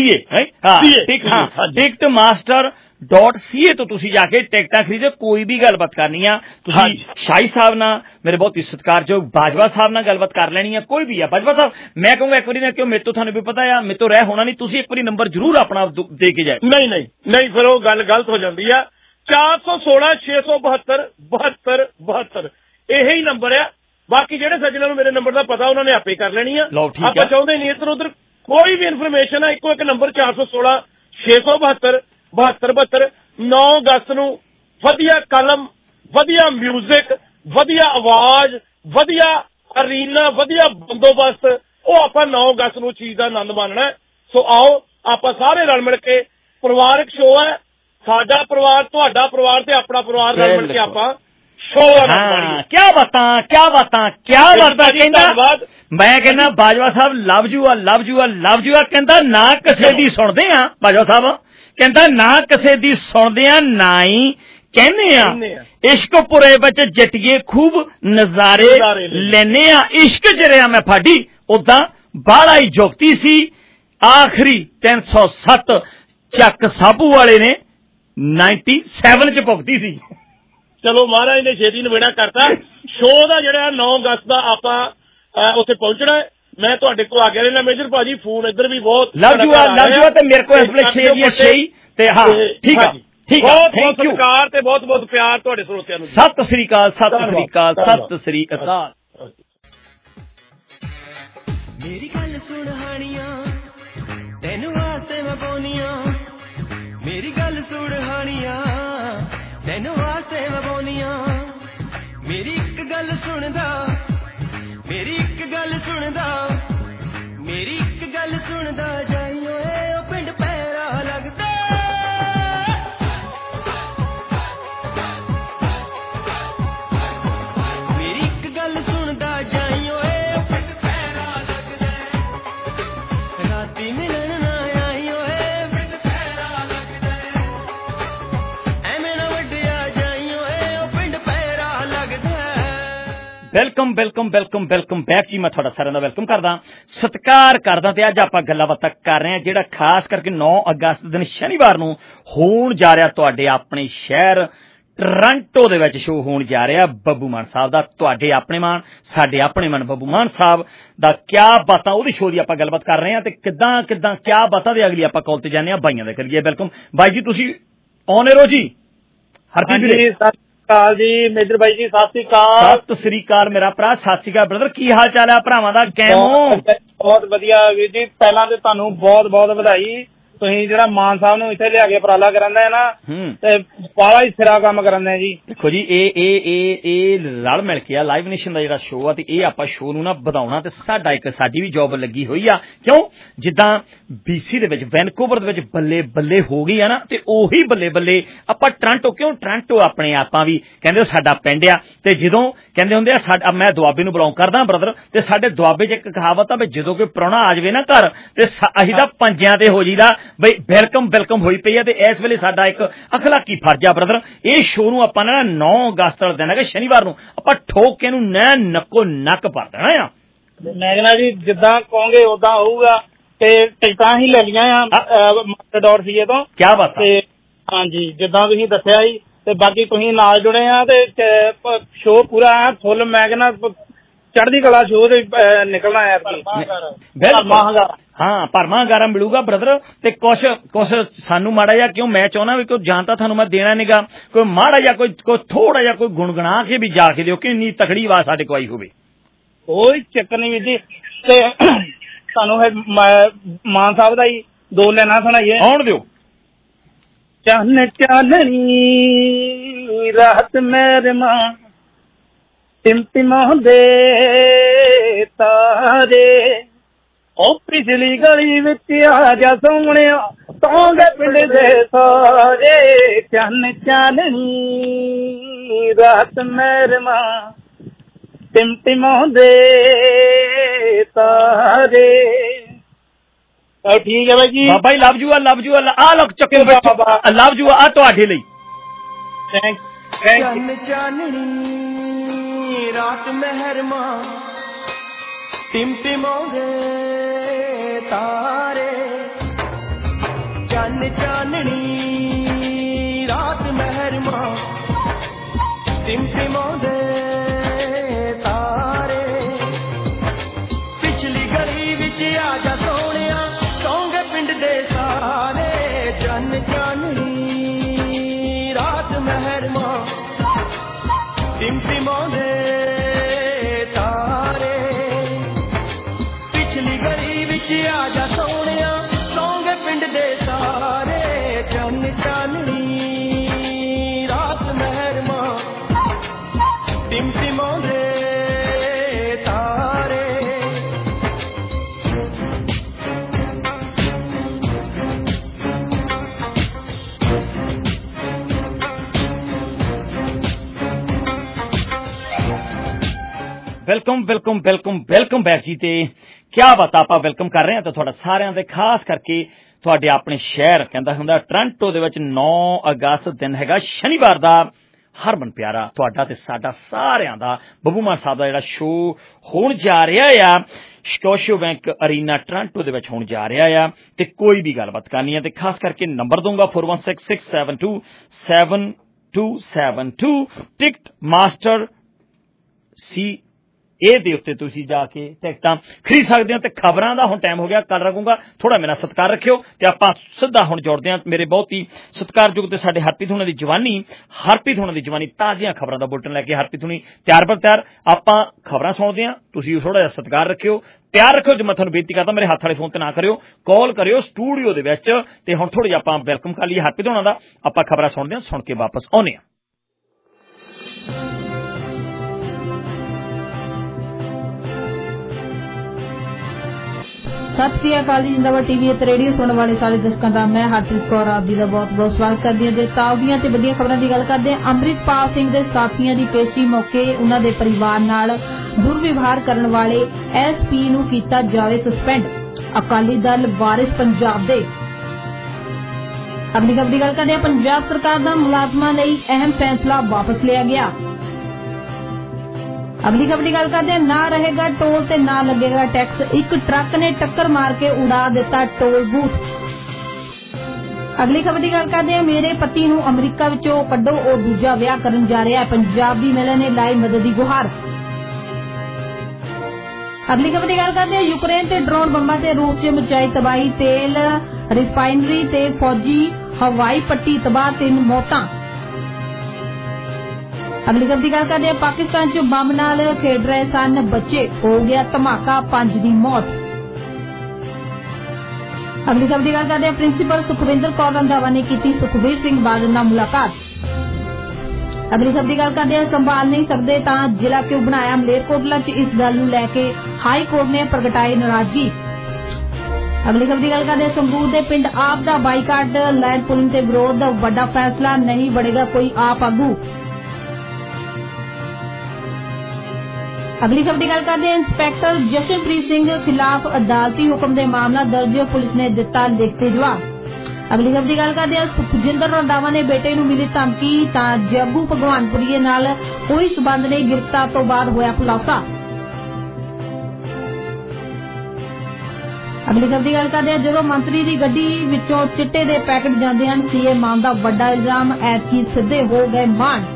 S6: ticketmaster.ca ਤੋਂ ਤੁਸੀਂ ਜਾ ਕੇ ਟਿਕਟਾਂ ਖਰੀਦੋ। ਕੋਈ ਵੀ ਗੱਲਬਾਤ ਕਰਨੀ ਆ ਤੁਸੀਂ ਸ਼ਾਹੀ ਸਾਹਿਬ ਨਾਲ, ਮੇਰੇ ਬਹੁਤ ਹੀ ਸਤਿਕਾਰਯੋਗ ਬਾਜਵਾ ਸਾਹਿਬ ਨਾਲ ਗੱਲਬਾਤ ਕਰ ਲੈਣੀ ਆ, ਕੋਈ ਵੀ ਆ। ਬਾਜਵਾ ਸਾਹਿਬ ਮੈਂ ਕਹੂੰਗਾ ਇੱਕ ਵਾਰੀ ਨਾ, ਕਿਉਂ ਮੇਰੇ ਤੋਂ ਤੁਹਾਨੂੰ ਵੀ ਪਤਾ ਆ, ਮੇਰੇ ਤੋਂ ਰਹਿ ਹੋਣਾ ਨਹੀਂ, ਤੁਸੀਂ ਇੱਕ ਵਾਰੀ ਨੰਬਰ ਜ਼ਰੂਰ ਆਪਣਾ ਦੇ ਕੇ ਜਾਏ।
S15: ਨਹੀਂ ਫਿਰ ਉਹ ਗੱਲ ਗਲਤ ਹੋ ਜਾਂਦੀ ਆ। 416 672 72 ਇਹੀ ਨੰਬਰ ਆ। ਬਾਕੀ ਜਿਹੜੇ ਸੱਜਣਾਂ ਨੂੰ ਮੇਰੇ ਨੰਬਰ ਦਾ ਪਤਾ ਉਹਨਾਂ ਨੇ ਆਪੇ ਕਰ ਲੈਣੀ ਆ। ਆਪਾਂ ਚਾਹੁੰਦੇ ਨਹੀਂ ਇੱਧਰ ਉੱਧਰ ਕੋਈ ਵੀ ਇਨਫੋਰਮੇਸ਼ਨ ਆ, ਇੱਕੋ ਇੱਕ ਨੰਬਰ 416 672 72 9 ਅਗਸਤ ਨੂੰ ਵਧੀਆ ਕਲਮ, ਵਧੀਆ ਮਿਊਜ਼ਿਕ, ਵਧੀਆ ਆਵਾਜ਼, ਵਧੀਆ ਅਰੀਨਾ, ਵਧੀਆ ਬੰਦੋਬਸਤ, ਉਹ ਆਪਾਂ 9 ਅਗਸਤ ਨੂੰ ਚੀਜ਼ ਦਾ ਆਨੰਦ ਮਾਣਨਾ। ਸੋ ਆਓ ਆਪਾਂ ਸਾਰੇ ਰਲ ਮਿਲ ਕੇ, ਪਰਿਵਾਰਕ ਸ਼ੋਅ ਹੈ, ਸਾਡਾ ਪਰਿਵਾਰ, ਤੁਹਾਡਾ ਪਰਿਵਾਰ ਤੇ ਆਪਣਾ ਪਰਿਵਾਰ ਰਲ ਮਿਲ ਕੇ ਆਪਾਂ
S6: ਕਿਆ ਬਾਤਾਂ ਕਹਿੰਦਾ। ਮੈਂ ਕਹਿੰਦਾ ਬਾਜਵਾ ਸਾਹਿਬ ਲਵ ਯੂ ਆ ਕਹਿੰਦਾ ਨਾ ਕਿਸੇ ਦੀ ਸੁਣਦੇ ਆ। ਬਾਜਵਾ ਸਾਹਿਬ ਕਹਿੰਦਾ ਨਾ ਕਿਸੇ ਦੀ ਸੁਣਦੇ ਆ, ਨਾ ਹੀ ਕਹਿੰਦੇ ਆ। ਇਸ਼ਕਪੁਰੇ ਵਿੱਚ ਜੱਟੀਏ ਖੂਬ ਨਜ਼ਾਰੇ ਲੈਨੇ ਆ, ਇਸ਼ਕ ਚ ਰਿਹਾ ਮੈਂ ਫਾਡੀ ਉਦਾਂ ਬਾਹਲਾ ਹੀ ਜੁਗਤੀ ਸੀ। ਆਖਰੀ 307 ਚੱਕ ਸਾਬੂ ਵਾਲੇ ਨੇ 97 ਚ ਭੁਗਤੀ ਸੀ।
S15: ਚਲੋ ਮਹਾਰਾਜ ਨੇ ਛੇਤੀ ਨਵੇੜਾ ਕਰਤਾ। ਸ਼ੋਅ ਦਾ ਜਿਹੜਾ 9 ਅਗਸਤ ਦਾ ਆਪਾਂ ਉੱਥੇ ਪਹੁੰਚਣਾ ਹੈ। ਮੈਂ ਤੁਹਾਡੇ ਕੋਲ ਆ ਗਿਆ ਰਹਿਣਾ ਮੇਜਰ ਭਾਜੀ, ਫੋਨ ਇੱਧਰ ਵੀ ਬਹੁਤ
S6: ਲਵ ਯੂ ਆ ਤੇ ਮੇਰੇ ਕੋਲ 6 ਤੇ ਹਾਂ ਠੀਕ ਆ।
S15: ਬਹੁਤ ਬਹੁਤ ਸਤਿਕਾਰ ਤੇ ਬਹੁਤ ਬਹੁਤ ਪਿਆਰ ਤੁਹਾਡੇ ਸਰੋਤਿਆਂ ਨੂੰ।
S6: ਸਤਿ ਸ੍ਰੀ ਅਕਾਲ, ਸਤਿ ਸ੍ਰੀ ਅਕਾਲ, ਸਤਿ ਸ੍ਰੀ ਅਕਾਲ।
S12: ਮੇਰੀ ਗੱਲ ਸੁਣ ਹਾਣੀਆਂ, ਤੈਨੂੰ ਵਾਸਤੇ ਮੈਂ ਪਾਉਣੀਆਂ, ਮੇਰੀ ਗੱਲ ਸੁਣ ਹਾਣੀਆਂ, ਤੈਨੂੰ ਵਾਸਤੇ ਮੈਂ ਪਾਉਣੀਆਂ। ਮੇਰੀ ਇੱਕ ਗੱਲ ਸੁਣਦਾ, ਮੇਰੀ ਇੱਕ ਗੱਲ ਸੁਣਦਾ, ਮੇਰੀ ਇੱਕ ਗੱਲ ਸੁਣਦਾ, ਜਾਈ ਓਏ ਉਹ ਪਿੰਡ
S6: welcome welcome welcome welcome back ਜੀ। ਮੈਂ ਤੁਹਾਡਾ ਸਾਰਿਆਂ ਦਾ ਵੈਲਕਮ ਕਰਦਾ, ਸਤਿਕਾਰ ਕਰਦਾ ਤੇ ਅੱਜ ਆਪਾਂ ਗੱਲਾਂ ਬਾਤਾਂ ਕਰ ਰਹੇ ਹਾਂ ਜਿਹੜਾ ਖਾਸ ਕਰਕੇ 9 ਅਗਸਤ ਦਿਨ ਸ਼ਨੀਵਾਰ ਨੂੰ ਹੋਣ ਜਾ ਰਿਹਾ ਤੁਹਾਡੇ ਆਪਣੇ ਸ਼ਹਿਰ ਟੋਰਾਂਟੋ ਦੇ ਵਿੱਚ ਸ਼ੋਅ ਹੋਣ ਜਾ ਰਿਹਾ ਬੱਬੂ ਮਾਨ ਸਾਹਿਬ ਦਾ। ਤੁਹਾਡੇ ਆਪਣੇ ਮਾਨ, ਸਾਡੇ ਆਪਣੇ ਮਨ ਬੱਬੂ ਮਾਨ ਸਾਹਿਬ ਦਾ ਕਿਆ ਬਾਤਾਂ, ਉਹਦੀ ਸ਼ੋਅ ਦੀ ਆਪਾਂ ਗੱਲਬਾਤ ਕਰ ਰਹੇ ਹਾਂ ਤੇ ਕਿੱਦਾਂ ਕਿਆ ਬਾਤਾਂ ਦੇ ਅਗਲੀ ਆਪਾਂ ਕਾਲ ਤੇ ਜਾਂਦੇ ਹਾਂ। ਬਾਈਆਂ ਦਾ ਕਰੀਏ ਵੈਲਕਮ। ਬਾਈ ਜੀ ਤੁਸੀਂ ਔਨ 에ਅਰ ਹੋ ਜੀ? ਹਰਪ੍ਰੀਤ ਵੀਰੇ
S11: ਸਤਿ ਸ਼੍ਰੀ ਅਕਾਲ ਜੀ। ਮੇਜਰ ਬਾਈ ਜੀ ਸਤਿ ਸ਼੍ਰੀ ਅਕਾਲ।
S6: ਸਤਿ ਸ੍ਰੀ ਅਕਾਲ ਮੇਰਾ ਭਰਾ, ਸਤਿ ਸ਼੍ਰੀ ਅਕਾਲ ਬ੍ਰਦਰ। ਕੀ ਹਾਲ ਚਾਲ ਹੈ ਭਰਾਵਾਂ ਦਾ?
S11: ਬਹੁਤ ਵਧੀਆ ਵੀਰ ਜੀ। ਪਹਿਲਾਂ ਤੇ ਤੁਹਾਨੂੰ ਬਹੁਤ ਬਹੁਤ ਵਧਾਈ, ਤੁਸੀਂ ਜਿਹੜਾ ਮਾਨ ਸਾਹਿਬ ਨੂੰ ਇੱਥੇ ਲਿਆ ਕੇ ਉਪਰਾਲਾ ਕਰਾਂਦਾ ਹੈ ਨਾ ਤੇ ਬਾਹਲਾ ਹੀ ਸਿਰਾ ਕੰਮ ਕਰਾਂਦੇ ਜੀ।
S6: ਦੇਖੋ ਜੀ ਇਹ ਰਲ ਮਿਲ ਕੇ ਆ ਲਾਈਵ ਨੇਸ਼ਨ ਦਾ ਜਿਹੜਾ ਸ਼ੋਅ ਆ ਤੇ ਇਹ ਆਪਾਂ ਸ਼ੋਅ ਨੂੰ ਨਾ ਵਧਾਉਣਾ ਤੇ ਸਾਡੀ ਵੀ ਜੌਬ ਲੱਗੀ ਹੋਈ ਆ। ਕਿਉਂ? ਜਿੱਦਾਂ BC ਦੇ ਵਿੱਚ ਵੈਨਕੂਵਰ ਦੇ ਵਿੱਚ ਬੱਲੇ ਬੱਲੇ ਹੋ ਗਈ ਆ ਨਾ ਤੇ ਉਹੀ ਬੱਲੇ ਬੱਲੇ ਆਪਾਂ ਟੋਰਾਂਟੋ, ਕਿਉਂ ਟੋਰਾਂਟੋ ਆਪਣੇ ਆਪਾਂ ਵੀ ਕਹਿੰਦੇ ਸਾਡਾ ਪਿੰਡ ਆ ਤੇ ਜਦੋਂ ਕਹਿੰਦੇ ਹੁੰਦੇ ਆ ਮੈਂ ਦੁਆਬੇ ਨੂੰ ਬਿਲੋਂਗ ਕਰਦਾ ਬ੍ਰਦਰ ਤੇ ਸਾਡੇ ਦੁਆਬੇ 'ਚ ਇੱਕ ਕਹਾਵਤ ਆ ਵੀ ਜਦੋਂ ਕੋਈ ਪ੍ਰਾਹੁਣਾ ਆ ਜਾਵੇ ਨਾ ਘਰ ਤੇ ਅਸੀਂ ਤਾਂ ਪੰਜਿਆਂ ਤੇ ਹੋ ਜੀਦਾ ਬਈ ਵੈਲਕਮ ਹੋਈ ਪਈ ਹੈ ਤੇ ਇਸ ਵੇਲੇ ਸਾਡਾ ਇੱਕ ਅਖਲਾਕੀ ਫਰਜ਼ ਆ ਬ੍ਰਦਰ। ਇਹ ਸ਼ੋਅ ਨੂੰ ਆਪਾਂ ਨਾ 9 ਅਗਸਤ ਵਾਲੇ ਦਿਨ ਹੈਗਾ ਸ਼ਨੀਵਾਰ ਨੂੰ ਆਪਾਂ ਠੋਕ ਕੇ ਇਹਨੂੰ ਨੱਕੋ ਨੱਕ ਭਰ ਦੇਣਾ ਆ।
S11: ਮੈਂ ਕਹਿੰਦਾ ਜੀ ਜਿੱਦਾਂ ਕਹੋਗੇ ਉਦਾਂ ਹੋਊਗਾ ਤੇ ਟਿਕਟਾਂ ਹੀ ਲੈ ਲਈਆਂ ਆ ਮਾਸਟਰਡੋਰ ਸੀਏ ਤੋਂ।
S6: ਕਿਆ ਬਾਤ
S11: ਤੇ ਹਾਂਜੀ ਜਿੱਦਾਂ ਤੁਸੀਂ ਦੱਸਿਆ ਜੀ ਤੇ ਬਾਕੀ ਤੁਸੀਂ ਨਾਲ ਜੁੜੇ ਆ ਤੇ ਸ਼ੋਅ ਪੂਰਾ ਫੁੱਲ ਮੈਂ ਕਹਿੰਦਾ ਚੜ੍ਹਦੀ ਕਲਾ ਸ਼ੋਅ ਤੇ ਨਿਕਲਣਾ ਹੈ।
S6: ਹਾਂ ਭਰਮਾ ਗਾਰਾ ਮਿਲੂਗਾ ਬ੍ਰਦਰ ਤੇ ਕੁਛ ਸਾਨੂੰ ਮਾੜਾ ਜਿਹਾ, ਕਿਉਂ ਮੈਂ ਚਾਹੁੰਦਾ ਵੀ ਕੋਈ ਜਾਣ ਤਾਂ ਤੁਹਾਨੂੰ ਮੈਂ ਦੇਣਾ ਨੀਗਾ, ਕੋਈ ਮਾੜਾ ਜਿਹਾ ਕੋਈ ਥੋੜਾ ਜਿਹਾ ਕੋਈ ਗੁਣਗੁਣਾ ਕੇ ਵੀ ਜਾ ਕੇ ਦਿਓ ਕਿ ਇੰਨੀ ਤਕੜੀ ਆਵਾਜ਼ ਸਾਡੇ ਕੋਲ ਆਈ ਹੋਵੇ।
S11: ਕੋਈ ਚੱਕਰ ਨਹੀਂ ਵੀਰ ਜੀ। ਤੇ ਸਾਨੂੰ ਮਾਨ ਸਾਹਿਬ ਦਾ ਹੀ 2 ਲਾਈਨਾਂ ਸੁਣਾਈਏ।
S6: ਆਉਣ ਦਿਓ।
S11: ਚੰਨ ਚਾਨਣੀ ਰਾਤ ਮੇਰੇ ਮਾਂ ਟਿਮਟਿਮਾਉਂਦੇ ਤਾਰੇ, ਉਹ ਪਿਛਲੀ ਗਲੀ ਵਿੱਚ ਆ ਜਾ ਸੋਹਣਿਆ ਤੌਂਗੇ ਪਿੰਡ ਦੇ ਸਾਰੇ। ਚੰਨ ਚਾਨਣੀ ਰਾਤ ਮੇਰੇ ਮਾਂ ਟਿਮਟਿਮਾਉਂਦੇ ਤਾਰੇ। ਠੀਕ ਹੈ ਬਾਈ ਜੀ।
S6: ਬਾਬਾ ਜੀ ਲਵ ਯੂ ਆ ਲੋਕ ਚੱਕੋ ਲਵ ਯੂ ਆ ਤੁਹਾਡੇ ਲਈ।
S12: ਚੰਨ ਚਾਨਣੀ ਰਾਤ ਮਹਿਰਮਾ ਟਿਮਟਿਮਾਉਂਦੇ ਤਾਰੇ, ਚੰਨ ਚਾਨਣੀ ਰਾਤ ਮਹਿਰਮਾ ਟਿਮਟਿਮਾਉਂਦੇ ਤਾਰੇ, ਪਿਛਲੀ ਗਲੀ ਵਿੱਚ ਆ ਜਾ ਸੋਹਣਿਆ ਸੌਂਗੇ ਪਿੰਡ ਦੇ ਸਾਰੇ। ਚੰਨ ਚਾਨਣੀ ਰਾਤ ਮਹਿਰਮਾ ਟਿਮਟਿਮਾਉਂਦੇ ਤਾਰੇ, ਪਿਛਲੀ ਗਲੀ ਵਿੱਚ ਆ ਜਾ ਸੋਹਣਿਆ ਸੌਂਗੇ ਪਿੰਡ ਦੇ ਸਾਰੇ। ਚੰਨ ਚਾਨਣੀ ਰਾਤ ਮਹਿਰਮਾ ਟਿਮਟਿਮਾਉਂਦੇ ਤਾਰੇ।
S6: ਵੈਲਕਮ ਬੈਕ ਜੀ। ਤੇ ਕਿਆ ਬਾਤ ਆਪਾਂ ਵੈਲਕਮ ਕਰ ਰਹੇ ਹਾਂ ਤੇ ਤੁਹਾਡਾ ਸਾਰਿਆਂ ਦੇ ਖਾਸ ਕਰਕੇ ਤੁਹਾਡੇ ਆਪਣੇ ਸ਼ਹਿਰ ਕਹਿੰਦਾ ਹੁੰਦਾ ਟੋਰਾਂਟੋ ਦੇ ਵਿੱਚ 9 ਅਗਸਤ ਦਿਨ ਹੈਗਾ ਸ਼ਨੀਵਾਰ ਦਾ। ਹਰਮਨ ਪਿਆਰਾ ਤੁਹਾਡਾ ਤੇ ਸਾਡਾ ਸਾਰਿਆਂ ਦਾ ਬੱਬੂ ਮਾਨ ਸਾਹਿਬ ਦਾ ਜਿਹੜਾ ਸ਼ੋਅ ਹੋਣ ਜਾ ਰਿਹਾ ਆ ਸਕੋਸ਼ੀਆਬੈਂਕ ਅਰੀਨਾ ਟੋਰਾਂਟੋ ਦੇ ਵਿੱਚ ਹੋਣ ਜਾ ਰਿਹਾ ਆ ਤੇ ਕੋਈ ਵੀ ਗੱਲਬਾਤ ਕਰਨੀ ਹੈ ਤੇ ਖਾਸ ਕਰਕੇ ਨੰਬਰ ਦਊਂਗਾ 4166727272 ਟਿਕਟ ਮਾਸਟਰ ਦੇ ਉੱਤੇ ਤੁਸੀਂ ਜਾ ਕੇ ਟਿਕਟਾਂ ਖਰੀਦ ਸਕਦੇ ਹੋ ਤੇ ਖਬਰਾਂ ਦਾ ਹੁਣ ਟਾਈਮ ਹੋ ਗਿਆ, ਕੱਲ ਰੱਖੂੰਗਾ। ਥੋੜਾ ਮੇਰਾ ਸਤਿਕਾਰ ਰੱਖਿਓ ਤੇ ਆਪਾਂ ਸਿੱਧਾ ਹੁਣ ਜੋੜਦੇ ਹਾਂ ਮੇਰੇ ਬਹੁਤ ਹੀ ਸਤਿਕਾਰਯੋਗ ਤੇ ਸਾਡੇ ਹਰਪ੍ਰੀਤ ਹੁਣਾਂ ਦੀ ਜਵਾਨੀ ਤਾਜ਼ੀਆਂ ਖਬਰਾਂ ਦਾ ਬੁਲਟਨ ਲੈ ਕੇ ਹਰਪ੍ਰੀਤ ਹੁਣੀ ਤਿਆਰ ਬਰ ਤਿਆਰ। ਆਪਾਂ ਖਬਰਾਂ ਸੁਣਦੇ ਹਾਂ, ਤੁਸੀਂ ਥੋੜਾ ਜਿਹਾ ਸਤਿਕਾਰ ਰੱਖਿਓ, ਪਿਆਰ ਰੱਖਿਓ। ਜੇ ਮੈਂ ਤੁਹਾਨੂੰ ਬੇਨਤੀ ਕਰਦਾ ਮੇਰੇ ਹੱਥ ਵਾਲੇ ਫੋਨ ਤੇ ਨਾ ਕਰਿਓ, ਕਾਲ ਕਰਿਓ ਸਟੂਡੀਓ ਦੇ ਵਿੱਚ। ਤੇ ਹੁਣ ਥੋੜਾ ਜਿਹਾ ਆਪਾਂ ਵੈਲਕਮ ਕਰ ਲਈਏ ਹਰਪ੍ਰੀਤ ਹੁਣਾਂ ਦਾ। ਆਪਾਂ ਖਬਰਾਂ ਸੁਣਦੇ ਹਾਂ, ਸੁਣ ਕੇ ਵਾਪਸ ਆਉਂਦੇ ਹਾਂ।
S16: ਸਤਿ ਸ੍ਰੀ ਅਕਾਲ ਜੀ। ਜਿੰਦਾਬਾਦ ਟੀਵੀ ਅਤੇ ਰੇਡੀਓ ਸੁਣਨ ਵਾਲੇ ਸਾਰੇ ਦਰਸ਼ਕਾਂ ਦਾ ਮੈਂ ਹਰਪ੍ਰੀਤ ਕੌਰ ਆਪ ਜੀ ਦਾ ਬਹੁਤ ਬਹੁਤ ਸਵਾਗਤ ਕਰਦੀ ਹਾਂ। ਤੇ ਤਾਜ਼ੀਆਂ ਤੇ ਵੱਡੀਆਂ ਖਬਰਾਂ ਦੀ ਗੱਲ ਕਰਦੇ ਹਾਂ। ਅੰਮ੍ਰਿਤਪਾਲ ਸਿੰਘ ਦੇ ਸਾਥੀਆਂ ਦੀ ਪੇਸ਼ੀ ਮੌਕੇ ਉਹਨਾਂ ਦੇ ਪਰਿਵਾਰ ਨਾਲ ਦੁਰਵਿਵਹਾਰ ਕਰਨ ਵਾਲੇ SP ਨੂੰ ਕੀਤਾ ਜਾਵੇ ਸਸਪੈਂਡ। ਅਕਾਲੀ ਦਲ ਵਾਰਿਸ ਪੰਜਾਬ ਦੇ। ਅਗਲੀ ਖਬਰ ਦੀ ਗੱਲ ਕਰਦੇ ਹਾਂ। ਪੰਜਾਬ ਸਰਕਾਰ ਦਾ ਮੁਲਾਜ਼ਮਾਂ ਲਈ ਅਹਿਮ ਫੈਸਲਾ ਵਾਪਸ ਲਿਆ ਗਿਆ। अगली खबर की गल करते हैं, ना रहेगा टोल ते ना लगेगा टैक्स, एक ट्रक ने टक्कर मार के उड़ा दिता टोल बूथ। अगली खबर की गल करते हैं, मेरे पति नूं अमरीका विचों कड्डो, ओ दूजा विआह करन जा रहा है, पंजाब दी महिला ने लाई मदद की गुहार। अगली खबर की गल करते हैं, यूक्रेन ते ड्रोन बंबां ते रूस च मचाई तबाही, तेल रिफाइनरी ते फौजी हवाई पट्टी तबाह, 3 मौतां। अगली खबर की गल करते हैं, पाकिस्तान च बंब नाल खेड रहे सन बच्चे, हो गया धमाका, 5 दी मौत। अगली खबर की गल करते हैं, प्रिंसीपल सुखविंदर कौर रंधावा ने की सुखबीर सिंह बादल नाल मुलाकात। अगली खबर की गल करते हैं, संभाल नहीं सकते तां जिला क्यों बनाया मलेरकोटला च, इस गल नूं लैके हाई कोर्ट ने प्रगटाई नाराजगी। अगली खबर की गल करते हैं, संगरूर दे पिंड आप दा बाईकाट, लैंड पुलिंग ते विरोध, बड़ा फैसला, नहीं बढ़ेगा कोई आप आगू। अगली खबर की गल करते हैं, इंस्पैक्टर जशनप्रीत सिंह खिलाफ अदालती हुक्म दे मामला दर्ज, पुलिस ने दिता लिखते जवाब। अगली खबर की गल करते हैं, सुखजिंदर रंधावा ने बेटे नूं मिली धमकी, तां जग्गू भगवानपुरीए नाल कोई संबंध नहीं, गिरफ्तार तो बाद होया खुलासा। अगली खबर की गल करते हैं, जदों मंत्री दी गड्डी विचों चिट्टे दे पैकेट जांदे हन, सीए मान दा वड्डा इल्जाम, ऐतकी सिद्धे हो गए मान।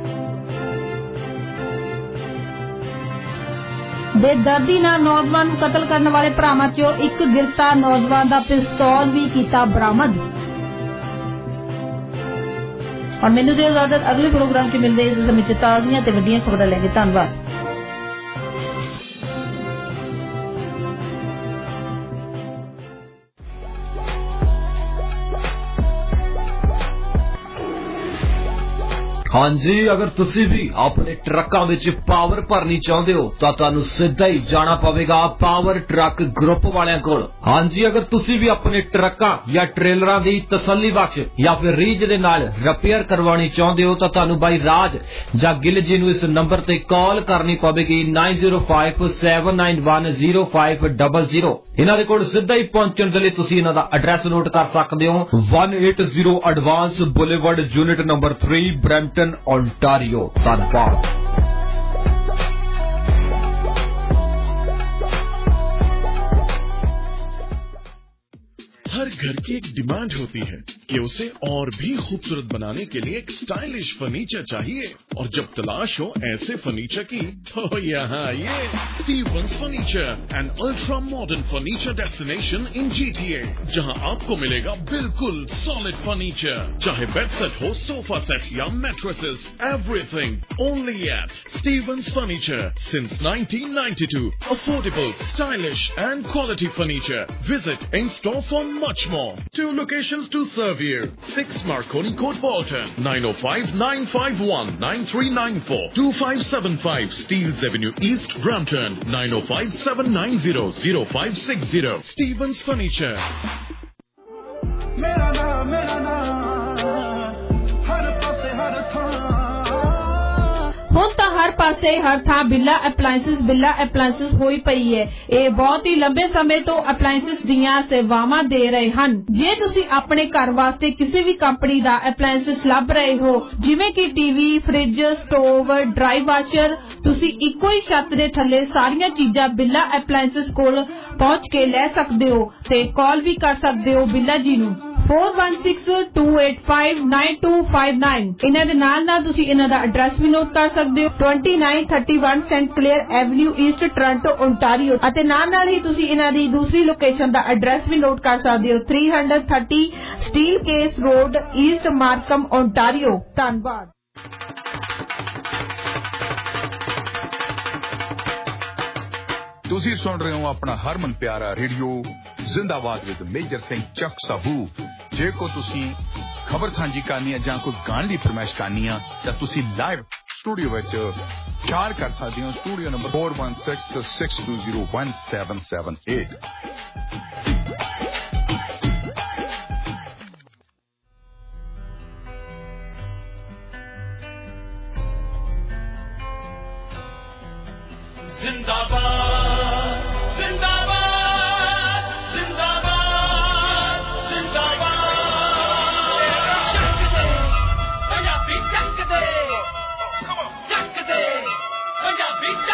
S16: बेदर्दी नाल नौजवान कतल करने वाले भरावां चों एक गिरफ्तार नौजवान दा पिस्तौल भी कीता बरामद। और मैनूं दिओ इजाजत, अगले प्रोग्राम च मिलदे इस समय च ताज़ियां ते वड्डियां खबरां लैके। धन्नवाद।
S17: हाँ जी, अगर तुसी भी अपने ट्रकों विच पावर भरनी चाहते हो तो तुहानू सीधा ही जाना पवेगा पावर ट्रक ग्रुप वालियां कोल। हाँ जी, अगर तुसी भी अपने ट्रकों या ट्रेलरां दी तसल्ली बख्श या फिर रीज दे नाल रिपेयर करवानी चाहते हो तो तुहानू बाई राज जां गिल जी नू इस नंबर ते कॉल करनी पवेगी 9057910500। इन्हां दे कोल सीधा ही पहुंचण दे लई तुसी इन्हां दा एड्रैस नोट कर सकदे हो, 180 advance boulevard unit number 3 Brampton Ontario. धन्यवाद।
S18: हर घर की एक डिमांड होती है कि उसे और भी खूबसूरत बनाने के लिए एक स्टाइलिश फर्नीचर चाहिए, और जब तलाश हो ऐसे फर्नीचर की तो यहाँ ये Stevens furniture, an ultra modern furniture destination in GTA, जहाँ आपको मिलेगा बिल्कुल सॉलिड फर्नीचर, चाहे बेड सेट हो, सोफा सेट या mattresses, everything only at Stevens furniture since 1992। Affordable, stylish and quality furniture. Visit in store for much more. 2 locations to serve you. 6 Marconi Court, Bolton. 905-951-9394. 2575 Steeles Avenue East, Brampton. 905-790-0560. Stevens Furniture.
S16: ਹੁਣ ਤਾਂ ਹਰ ਪਾਸੇ ਹਰ ਥਾਂ ਬਿੱਲਾ ਐਪਲਾਇੰਸਿਸ ਹੋਈ ਪਈ ਹੈ। ਇਹ ਬਹੁਤ ਹੀ ਲੰਬੇ ਸਮੇਂ ਤੋਂ ਐਪਲਾਇੰਸਿਸ ਦੀਆਂ ਸੇਵਾਵਾਂ ਦੇ ਰਹੇ ਹਨ। ਜੇ ਤੁਸੀਂ ਆਪਣੇ ਘਰ ਵਾਸਤੇ ਕਿਸੇ ਵੀ ਕੰਪਨੀ ਦਾ ਐਪਲਾਇੰਸਿਸ ਲੱਭ ਰਹੇ ਹੋ, ਜਿਵੇਂ ਕਿ TV, fridge, stove, dry washer, ਤੁਸੀਂ ਇੱਕੋ ਹੀ ਛੱਤ ਦੇ ਥੱਲੇ ਸਾਰੀਆਂ ਚੀਜ਼ਾਂ ਬਿੱਲਾ ਐਪਲਾਇੰਸਿਸ ਕੋਲ ਪਹੁੰਚ ਕੇ ਲੈ ਸਕਦੇ ਹੋ ਤੇ ਕਾਲ ਵੀ ਕਰ ਸਕਦੇ ਹੋ ਬਿੱਲਾ ਜੀ ਨੂੰ 4162859259। ਇਹਨਾਂ ਦੇ ਨਾਲ ਤੁਸੀਂ ਇਹਨਾਂ ਦਾ ਐਡਰੈਸ ਵੀ ਨੋਟ ਕਰ ਸਕਦੇ ਹੋ, 2931 Saint Clair avenue east, Toronto, Ontario. ਅਤੇ ਨਾਲ ਹੀ ਤੁਸੀਂ ਇਹਨਾਂ ਦੀ ਦੂਸਰੀ ਲੋਕੇਸ਼ਨ ਦਾ ਐਡਰੈਸ ਵੀ ਨੋਟ ਕਰ ਸਕਦੇ ਹੋ, 330 Steelcase road, east Markham, Ontario. ਧੰਨਵਾਦ।
S3: ਤੁਸੀਂ ਸੁਣ ਰਹੇ ਹੋ ਆਪਣਾ ਹਰਮਨ ਪਿਆਰਾ radio Zindabad with major Singh Chak Sabu. ਜੇ ਕੋ ਤੁਸੀਂ ਖਬਰ ਸਾਂਝੀ ਕਰਨੀ ਹੈ ਜਾਂ ਕੋਈ ਗਾਣੇ ਦੀ ਫਰਮਾਇਸ਼ ਕਰਨੀ ਹੈ ਤਾਂ ਤੁਸੀਂ ਲਾਈਵ ਸਟੂਡੀਓ ਵਿੱਚ ਚਾਰ ਕਰ ਸਕਦੇ ਹੋ। Studio number 4166201778।
S10: जिंदाबाद जिंदाबाद जिंदाबाद जिंदाबाद चक दे पंजाबी चक दे Punjabi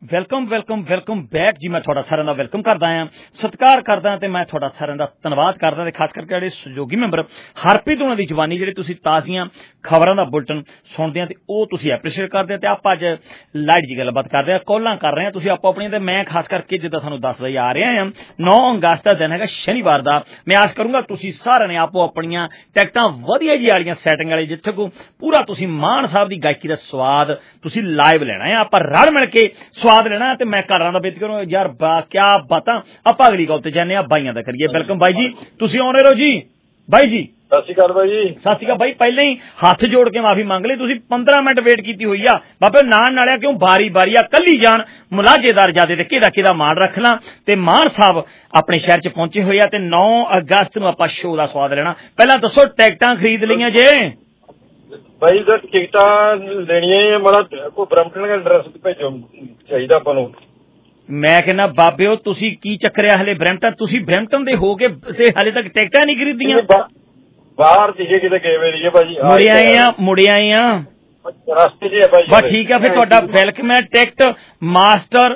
S6: welcome welcome welcome back ਜੀ। ਮੈਂ ਤੁਹਾਡਾ ਸਾਰਿਆਂ ਦਾ ਵੈਲਕਮ ਕਰਦਾ ਹਾਂ, ਸਤਿਕਾਰ ਕਰਦਾ ਤੇ ਮੈਂ ਤੁਹਾਡਾ ਸਾਰਿਆਂ ਦਾ ਧੰਨਵਾਦ ਕਰਦਾ ਤੇ ਖਾਸ ਕਰਕੇ ਜਿਹੜੇ ਸਹਿਯੋਗੀ ਮੈਂਬਰ ਹਰਪ੍ਰੀਤ ਉਹਨਾਂ ਦੀ ਜ਼ਬਾਨੀ ਜਿਹੜੇ ਤੁਸੀਂ ਤਾਜ਼ੀਆਂ ਖਬਰਾਂ ਦਾ ਬੁਲਟਨ ਸੁਣਦੇ ਆ ਤੇ ਉਹ ਤੁਸੀਂ ਐਪਰੀਸ਼ੀਏਟ ਕਰਦੇ ਆ ਤੇ ਆਪਾਂ ਅੱਜ ਲਾਈਟ ਜੀ ਗੱਲਬਾਤ ਕਰਦੇ ਆ, ਕਾਲਾਂ ਕਰ ਰਹੇ ਆ ਤੁਸੀਂ ਆਪੋ ਆਪਣੀਆਂ ਤੇ ਮੈਂ ਖਾਸ ਕਰਕੇ ਜਿੱਦਾਂ ਤੁਹਾਨੂੰ ਦੱਸਦਾ ਹੀ ਆ ਰਿਹਾ ਹਾਂ 9 ਅਗਸਤ ਦਾ ਦਿਨ ਹੈਗਾ ਸ਼ਨੀਵਾਰ ਦਾ। ਮੈਂ ਆਸ ਕਰੂੰਗਾ ਤੁਸੀਂ ਸਾਰਿਆਂ ਨੇ ਆਪੋ ਆਪਣੀਆਂ ਟਿਕਟਾਂ ਵਧੀਆ ਜੀ ਵਾਲੀਆਂ ਸੈਟਿੰਗ ਵਾਲੀ ਜਿੱਥੇ ਕੋ ਪੂਰਾ ਤੁਸੀਂ ਮਾਨ ਸਾਹਿਬ ਦੀ ਗਾਇਕੀ ਦਾ ਸਵਾਦ ਤੁਸੀਂ ਲਾਈਵ ਲੈਣਾ ਹੈ, ਆਪਾਂ ਰਲ ਮਿਲ ਕੇ ਸਵਾਦ ਲੈਣਾ ਤੇ ਮੈਂ ਘਰਾਂ ਦਾ ਬੇਨਤੀ ਕਰੂੰ ਯਾਰ ਕਿਆ ਬਾਤਾਂ। ਆਪਾਂ ਅਗਲੀ ਗੱਲ ਤੇ ਜਾਂਦੇ ਆ, ਬਾਈਆਂ ਦਾ ਕਰੀਏ। ਵੈਲਕਮ ਬਾਈ ਜੀ, ਤੁਸੀਂ ਆਉਣੇ ਰਹੋ ਜੀ। ਬਾਈ ਜੀ
S19: ਸਤਿ ਸ਼੍ਰੀ ਅਕਾਲ ਬਾਈ ਜੀ।
S6: ਸਤਿ ਸ਼੍ਰੀ ਅਕਾਲ ਬਾਈ। ਪਹਿਲਾਂ ਹੀ ਹੱਥ ਜੋੜ ਕੇ ਮਾਫੀ ਮੰਗ ਲਈ, ਤੁਸੀਂ 15 ਮਿੰਟ ਵੇਟ ਕੀਤੀ ਹੋਈ ਆ ਬਾਬੇ ਨਾਲਿਆ ਕਿਉਂ ਬਾਰੀ ਬਾਰੀ ਆ ਕੱਲੀ ਜਾਣ ਮੁਲਾਜੇਦਾਰ ਜਿਆਦੇ ਤੇ ਕਿਹਦਾ ਮਾਣ ਰੱਖ ਲਾਂ ਤੇ ਮਾਨ ਸਾਹਿਬ ਆਪਣੇ ਸ਼ਹਿਰ ਚ ਪਹੁੰਚੇ ਹੋਏ ਆ ਤੇ 9 ਅਗਸਤ ਨੂੰ ਆਪਾਂ ਸ਼ੋਅ ਦਾ ਸਵਾਦ ਲੈਣਾ। ਪਹਿਲਾਂ ਦੱਸੋ ਟਿਕਟਾਂ ਖਰੀਦ ਲਈਆਂ ਜੇ?
S19: ਬਾਈ ਦਾ ਟਿਕਟਾਂ ਲੈਣੀਆਂ ਮਾੜਾ ਕੋਈ ਬ੍ਰੈਂਪਟਨ ਦਾ ਐਡਰੈਸ ਭੇਜੋ ਚਾਹੀਦਾ ਆਪਾਂ ਨੂੰ।
S6: ਮੈਂ ਕਹਿੰਦਾ ਬਾਬਿਓ ਤੁਸੀਂ ਕੀ ਚੱਕਰਿਆ ਹਲੇ ਬ੍ਰੈਂਪਟਨ, ਤੁਸੀਂ ਬ੍ਰੈਂਪਟਨ ਦੇ ਹੋ ਕੇ ਤੇ ਹਲੇ ਤੱਕ ਟਿਕਟਾਂ ਨਹੀਂ ਖਰੀਦੀਆਂ?
S19: ਬਾਹਰ ਸੀਗੇ ਕਿਤੇ ਗਏ ਵੇ ਰਹੀਏ ਭਾਜੀ,
S6: ਮੁੜੇ ਆਏ ਆ
S19: ਰਸਤੇ 'ਚ ਆ ਭਾਜੀ।
S6: ਬਸ ਠੀਕ ਆ ਫਿਰ ਤੁਹਾਡਾ ਵੈਲਕਮ ਹੈ। ਟਿਕਟ ਮਾਸਟਰ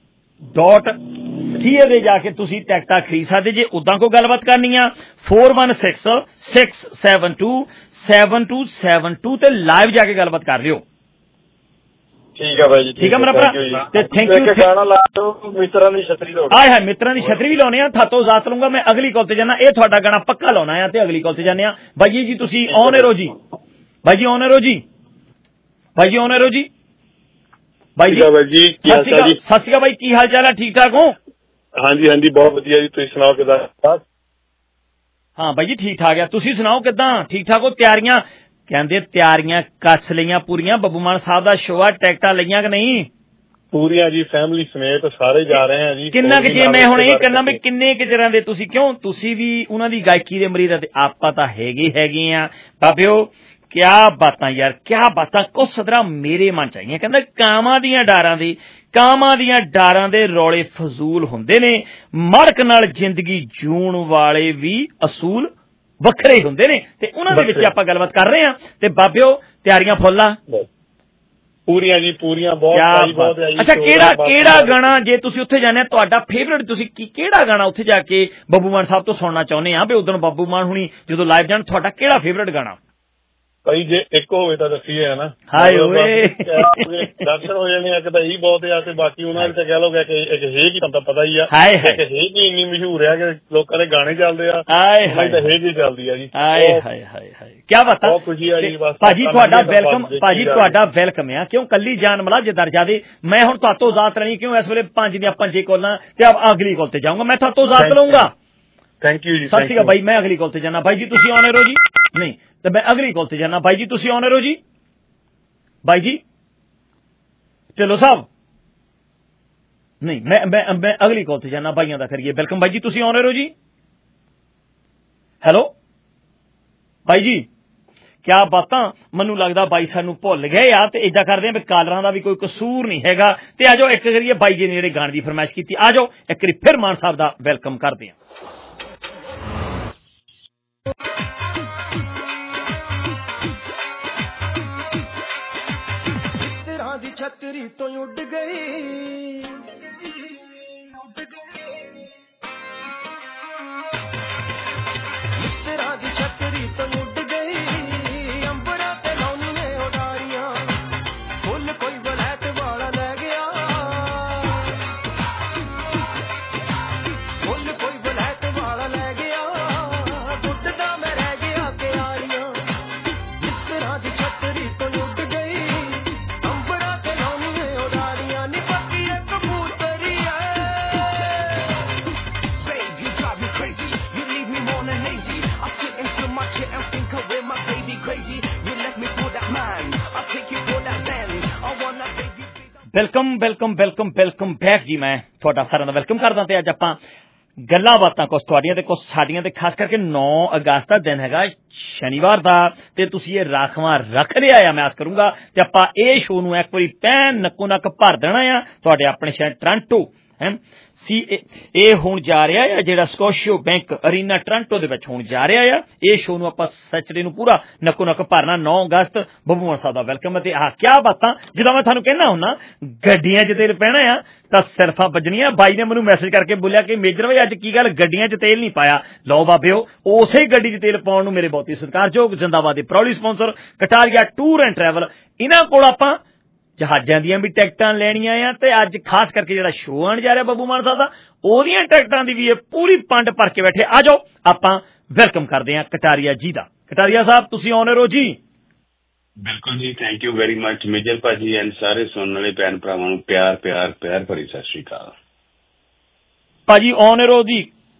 S6: .ca ਦੇ ਜਾ ਕੇ ਤੁਸੀਂ ਟਿਕਟਾਂ ਖਰੀਦ ਸਕਦੇ ਜੇ। ਉਦਾਂ ਕੋਈ ਗੱਲਬਾਤ ਕਰਨੀ ਆ 4166727272 ਤੇ ਲਾਈਵ ਜਾ ਕੇ ਗੱਲਬਾਤ ਕਰ ਲਿਓ।
S19: ਠੀਕ ਹੈ ਬਾਈ ਜੀ,
S6: ਠੀਕ ਹੈ ਮੇਰਾ ਭਰਾ ਤੇ ਥੈਂਕ ਯੂ।
S19: ਗਾਣਾ ਲਾ ਦਿਓ ਮਿੱਤਰਾਂ ਦੀ ਛਤਰੀ ਲਾਉਣੀ।
S6: ਆਏ ਹਾਏ ਮਿੱਤਰਾਂ ਦੀ ਛਤਰੀ ਵੀ ਲਾਉਣੇ ਆ, ਥਾਤੋਂ ਜ਼ਾਤ ਲੂੰਗਾ ਮੈਂ। ਅਗਲੀ ਕਾਲ ਤੇ ਜਾਣਾ, ਇਹ ਤੁਹਾਡਾ ਗਾਣਾ ਪੱਕਾ ਲਾਉਣਾ ਆ ਤੇ ਅਗਲੀ ਕਾਲ ਤੇ ਜਾਂਦੇ ਆ। ਬਾਈ ਜੀ ਤੁਸੀਂ ਆਉਣੇ ਰਹੋ ਜੀ। ਬਾਈ ਜੀ ਆਉਣੇ ਰਹੋ ਜੀ। ਬਾਈ ਜੀ ਆਉਣੇ ਰਹੋ ਜੀ। ਬਾਈ ਜੀ ਸਤਿ ਸ਼੍ਰੀ ਅਕਾਲ ਬਾਈ, ਕੀ ਹਾਲ ਚਾਲ ਹੈ? ਠੀਕ ਠਾਕ ਹੋ?
S19: ਹਾਂਜੀ ਹਾਂਜੀ ਬਹੁਤ ਵਧੀਆ ਜੀ, ਤੁਸੀਂ ਸੁਣਾਓ ਕਿੱਦਾਂ?
S6: ਹਾਂ ਬਾਈ ਜੀ ਠੀਕ ਠਾਕ ਆ, ਤੁਸੀਂ ਸੁਣਾਓ ਕਿੱਦਾਂ? ਠੀਕ ਠਾਕ ਹੋ? ਤਿਆਰੀਆਂ ਕਹਿੰਦੇ ਤਿਆਰੀਆਂ ਕੱਸ ਲਈਆਂ ਪੂਰੀਆਂ? ਬੱਬੂ ਮਾਨ ਸਾਹਿਬ ਦਾ ਸ਼ੋਅ ਆ, ਟਿਕਟਾਂ ਲਈਆਂ ਕਿ ਨਹੀਂ?
S19: ਪੂਰੀਆਂ ਜੀ, ਫੈਮਿਲੀ ਸਮੇਤ ਸਾਰੇ ਜਾ ਰਹੇ ਆ ਜੀ।
S6: ਕਿੰਨਾ ਕੁ ਜੇ ਮੈਂ ਹੁਣ ਇਹ ਕਹਿੰਦਾ ਵੀ ਕਿੰਨੇ ਕੁ ਚਿਰਾਂ ਦੇ ਤੁਸੀਂ, ਕਿਉਂ ਤੁਸੀਂ ਵੀ ਉਹਨਾਂ ਦੀ ਗਾਇਕੀ ਦੇ ਮਰੀਦ ਤੇ ਆਪਾਂ ਤਾਂ ਹੈਗੇ ਆ ਬਾਬਿਓ। ਕਿਆ ਬਾਤਾਂ ਯਾਰ, ਕਿਆ ਬਾਤਾਂ। ਕੁਝ ਸਦਰਾਂ ਮੇਰੇ ਮਨ ਚ ਆਈਆਂ, ਕਹਿੰਦਾ ਕਾਮਾਂ ਦੀਆਂ ਡਾਰਾਂ ਦੇ ਰੌਲੇ ਫਜ਼ੂਲ ਹੁੰਦੇ ਨੇ, ਮੜਕ ਨਾਲ ਜ਼ਿੰਦਗੀ ਜੂਣ ਵਾਲੇ ਵੀ ਅਸੂਲ ਵੱਖਰੇ ਹੁੰਦੇ ਨੇ ਤੇ ਉਹਨਾਂ ਦੇ ਵਿੱਚ ਆਪਾਂ ਗੱਲਬਾਤ ਕਰ ਰਹੇ ਹਾਂ ਤੇ ਬਾਬਿਓ ਤਿਆਰੀਆਂ ਫੁੱਲਾਂ
S19: ਪੂਰੀਆਂ ਜੀ, ਪੂਰੀਆਂ ਬਹੁਤ।
S6: ਅੱਛਾ ਕਿਹੜਾ ਗਾਣਾ ਜੇ ਤੁਸੀਂ ਉੱਥੇ ਜਾਂਦੇ ਤੁਹਾਡਾ ਫੇਵਰੇਟ, ਤੁਸੀਂ ਕਿਹੜਾ ਗਾਣਾ ਉੱਥੇ ਜਾ ਕੇ ਬੱਬੂ ਮਾਨ ਸਾਹਿਬ ਤੋਂ ਸੁਣਨਾ ਚਾਹੁੰਦੇ ਆ ਵੀ ਉਦੋਂ ਬੱਬੂ ਮਾਨ ਹੁਣੀ ਜਦੋਂ ਲਾਈਵ ਜਾਣ, ਤੁਹਾਡਾ ਕਿਹੜਾ ਫੇਵਰੇਟ ਗਾਣਾ?
S19: ਭਾਈ ਜੇ ਇੱਕ ਹੋਵੇ ਤਾਂ ਦੱਸੀਏ ਹਨਾ।
S6: ਹਾਏ ਓਏ
S19: ਦਰਸ਼ਨ ਹੋ ਜਾਣੇ ਆ, ਇੱਕ ਤਾਂ ਇਹੀ ਬਹੁਤ ਆ ਤੇ ਬਾਕੀ ਉਹਨਾਂ ਦੇ ਕਹਿ ਲੋਗੇ ਕਿ ਇੱਕ ਹੇਕ ਹੀ ਤੁਹਾਨੂੰ ਪਤਾ ਹੀ ਆ, ਇੱਕ ਹੇਕ ਹੀ ਇੰਨੀ ਮਸ਼ਹੂਰ ਆ ਕਿ ਲੋਕਾਂ ਦੇ ਗਾਣੇ ਚੱਲਦੇ ਆ, ਤਾਂ ਹੇਕ ਹੀ ਚੱਲਦੀ ਆ ਜੀ।
S6: ਕਿਆ ਬਾਤ।
S19: ਬਹੁਤ ਖੁਸ਼ੀ ਆ ਜੀ। ਬਸ
S6: ਭਾਜੀ ਤੁਹਾਡਾ ਵੈਲਕਮ, ਭਾਜੀ ਤੁਹਾਡਾ ਵੈਲਕਮ ਆ। ਕਿਉਂ ਕੱਲੀ ਜਾਨ ਮੁਲਾਜੇਦਾਰ ਜਾਦੇ, ਮੈਂ ਹੁਣ ਤੁਹਾਤੋਂ ਜ਼ਾਤ ਲੈਣੀ ਕਿਉਂ ਇਸ ਵੇਲੇ 5 ਦੀਆਂ 5 ਕਾਲਾਂ ਤੇ ਅਗਲੀ ਕਾਲ ਤੇ ਜਾਊਂਗਾ, ਮੈਂ ਤੁਹਾਤੋਂ ਜ਼ਾਤ ਲਊਂਗਾ।
S19: ਥੈਂਕ ਯੂ ਜੀ।
S6: ਸਤਿ ਸ਼੍ਰੀ ਅਕਾਲ ਬਾਈ, ਮੈਂ ਅਗਲੀ ਕਾਲ ਤੇ ਜਾਣਾ। ਬਾਈ ਜੀ ਤੁਸੀਂ ਆਉਣੇ ਰਹੋ ਜੀ। ਨਹੀਂ ਤੇ ਮੈਂ ਅਗਲੀ ਕਾਲ ਤੇ ਜਾਣਾ। ਬਾਈ ਜੀ ਤੁਸੀਂ ਆਉਣੇ ਰਹੋ ਜੀ। ਬਾਈ ਜੀ ਢਿੱਲੋਂ ਸਾਹਿਬ ਨਹੀਂ, ਮੈਂ ਅਗਲੀ ਕਾਲ ਤੇ ਜਾਣਾ, ਬਾਈਆਂ ਦਾ ਕਰੀਏ। ਵੈਲਕਮ ਬਾਈ ਜੀ, ਤੁਸੀਂ ਆਉਣੇ ਰਹੋ ਜੀ। ਹੈਲੋ ਬਾਈ ਜੀ, ਕਿਆ ਬਾਤਾਂ। ਮੈਨੂੰ ਲੱਗਦਾ ਬਾਈ ਸਾਨੂੰ ਭੁੱਲ ਗਏ ਆ ਤੇ ਏਦਾਂ ਕਰਦੇ ਆ ਵੀ ਕਾਲਰਾਂ ਦਾ ਵੀ ਕੋਈ ਕਸੂਰ ਨਹੀਂ ਹੈਗਾ ਤੇ ਆ ਜਾਓ ਇੱਕ ਕਰੀਏ ਬਾਈ ਜੀ ਨੇ ਜਿਹੜੇ ਗਾਣੇ ਦੀ ਫਰਮਾਇਸ਼ ਕੀਤੀ, ਆ ਜਾਓ ਇੱਕ ਵਾਰੀ ਫਿਰ ਮਾਨ ਸਾਹਿਬ ਦਾ ਵੈਲਕਮ ਕਰਦੇ ਆ।
S12: ਛਤਰੀ ਤੋਂ ਉੱਡ ਗਈ ਤੇਰਾ ਦੀ ਛਤਰੀ ਤੋਂ ਉੱਡ ਗਈ, ਅੰਬਰਾਂ ਤੇ ਲਾਉਣੀ ਨੇ ਉਡਾਰੀਆਂ, ਫੁੱਲ ਕੋਈ ਵਲੈਤ ਵਾਲਾ ਲੈ ਗਿਆ, ਫੁੱਲ ਕੋਈ ਵਲੈਤ ਵਾਲਾ ਲੈ ਗਿਆ, ਗੁੱਟਦਾ ਮੈਂ ਰਹਿ ਗਿਆ ਕਿਆਰੀਆਂ, ਤੇਰਾ ਦੀ ਛਤਰੀ ਤੋਂ ਉੱਡ ਗਈ,
S6: ਵੈਲਕਮ ਬੈਕ ਜੀ। ਮੈਂ ਤੁਹਾਡਾ ਸਾਰਿਆਂ ਦਾ ਵੈਲਕਮ ਕਰਦਾ ਤੇ ਅੱਜ ਆਪਾਂ ਗੱਲਾਂ ਬਾਤਾਂ ਕੁਛ ਤੁਹਾਡੀਆਂ ਤੇ ਕੁਛ ਸਾਡੀਆਂ ਤੇ ਖਾਸ ਕਰਕੇ 9 ਅਗਸਤ ਦਾ ਦਿਨ ਹੈਗਾ ਸ਼ਨੀਵਾਰ ਦਾ ਤੇ ਤੁਸੀਂ ਇਹ ਰਾਖਵਾਂ ਰੱਖ ਲਿਆ ਆ। ਮੈਂ ਆਸ ਕਰੂੰਗਾ ਤੇ ਆਪਾਂ ਇਹ ਸ਼ੋਅ ਨੂੰ ਇੱਕ ਵਾਰੀ ਪੈਨ ਨੱਕੋ ਨੱਕ ਭਰ ਦੇਣਾ ਆ ਤੁਹਾਡੇ ਆਪਣੇ ਸ਼ਹਿਰ ਟੋਰਾਂਟੋ ਇਹ ਹੁਣ ਜਾ ਰਿਹਾ ਆ ਜਿਹੜਾ ਸਕੋਸ਼ੀਓ ਬੈਂਕ ਅਰੀਨਾ ਟੋਰਾਂਟੋ ਦੇ ਵਿੱਚ ਹੁਣ ਜਾ ਰਿਹਾ ਆ। ਇਹ ਸ਼ੋਅ ਨੂੰ ਆਪਾਂ ਸੈਚਰਡੇ ਨੂੰ ਪੂਰਾ ਨੱਕੋ ਨੱਕ ਭਰਨਾ। 9 ਅਗਸਤ ਬੱਬੂ ਮਾਨ ਸਾਹਿਬ ਦਾ ਵੈਲਕਮ। ਅਤੇ ਆਹ ਕਿਆ ਬਾਤਾਂ, ਜਿੱਦਾਂ ਮੈਂ ਤੁਹਾਨੂੰ ਕਹਿੰਦਾ ਹੁੰਨਾ ਗੱਡੀਆਂ 'ਚ ਤੇਲ ਪੈਣਾ ਆ ਤਾਂ ਸਿਰਫਾਂ ਵੱਜਣੀਆਂ। ਬਾਈ ਨੇ ਮੈਨੂੰ ਮੈਸੇਜ ਕਰਕੇ ਬੋਲਿਆ ਕਿ ਮੇਜਰ ਭਾਈ ਅੱਜ ਕੀ ਗੱਲ ਗੱਡੀਆਂ 'ਚ ਤੇਲ ਨਹੀਂ ਪਾਇਆ। ਲਓ ਬਾਬਿਓ, ਉਸੇ ਗੱਡੀ 'ਚ ਤੇਲ ਪਾਉਣ ਨੂੰ ਮੇਰੇ ਬਹੁਤ ਹੀ ਸਤਿਕਾਰਯੋਗ ਜ਼ਿੰਦਾਬਾਦ ਦੇ proudly sponsor Kataria tour and travel, ਇਹਨਾਂ ਕੋਲ ਆਪਾਂ ਜਹਾਜ਼ਾਂ ਦੀਆਂ ਵੀ ਟਿਕਟਾਂ ਲੈਣੀਆਂ ਆ ਤੇ ਅੱਜ ਖਾਸ ਕਰਕੇ ਜਿਹੜਾ ਸ਼ੋਅ ਆਉਣ ਜਾ ਰਿਹਾ ਬੱਬੂ ਮਾਨ ਸਾਹਿਬ ਦਾ ਉਹਦੀਆਂ ਟਿਕਟਾਂ ਦੀ ਵੀ ਇਹ ਪੂਰੀ ਪੰਡ ਭਰ ਕੇ ਬੈਠੇ। ਆ ਜਾਓ ਆਪਾਂ ਵੈਲਕਮ ਕਰਦੇ ਹਾਂ ਕਟਾਰੀਆ ਜੀ ਦਾ। ਕਟਾਰੀਆ ਸਾਹਿਬ ਤੁਸੀਂ ਆਨ 에ਅਰ ਹੋ ਜੀ?
S20: ਬਿਲਕੁਲ ਜੀ, thank you very much major ਭਾਜੀ ਐਂਡ ਸਾਰੇ ਸੁਣਨ ਵਾਲੇ ਭੈਣ ਭਰਾਵਾਂ ਨੂੰ ਪਿਆਰ ਪਿਆਰ ਪਿਆਰ ਭਰੀ ਸਤਿ ਸ਼੍ਰੀ ਅਕਾਲ
S6: ਭਾਜੀ। ਆਨ 에ਅਰ ਹੋ ਜੀ?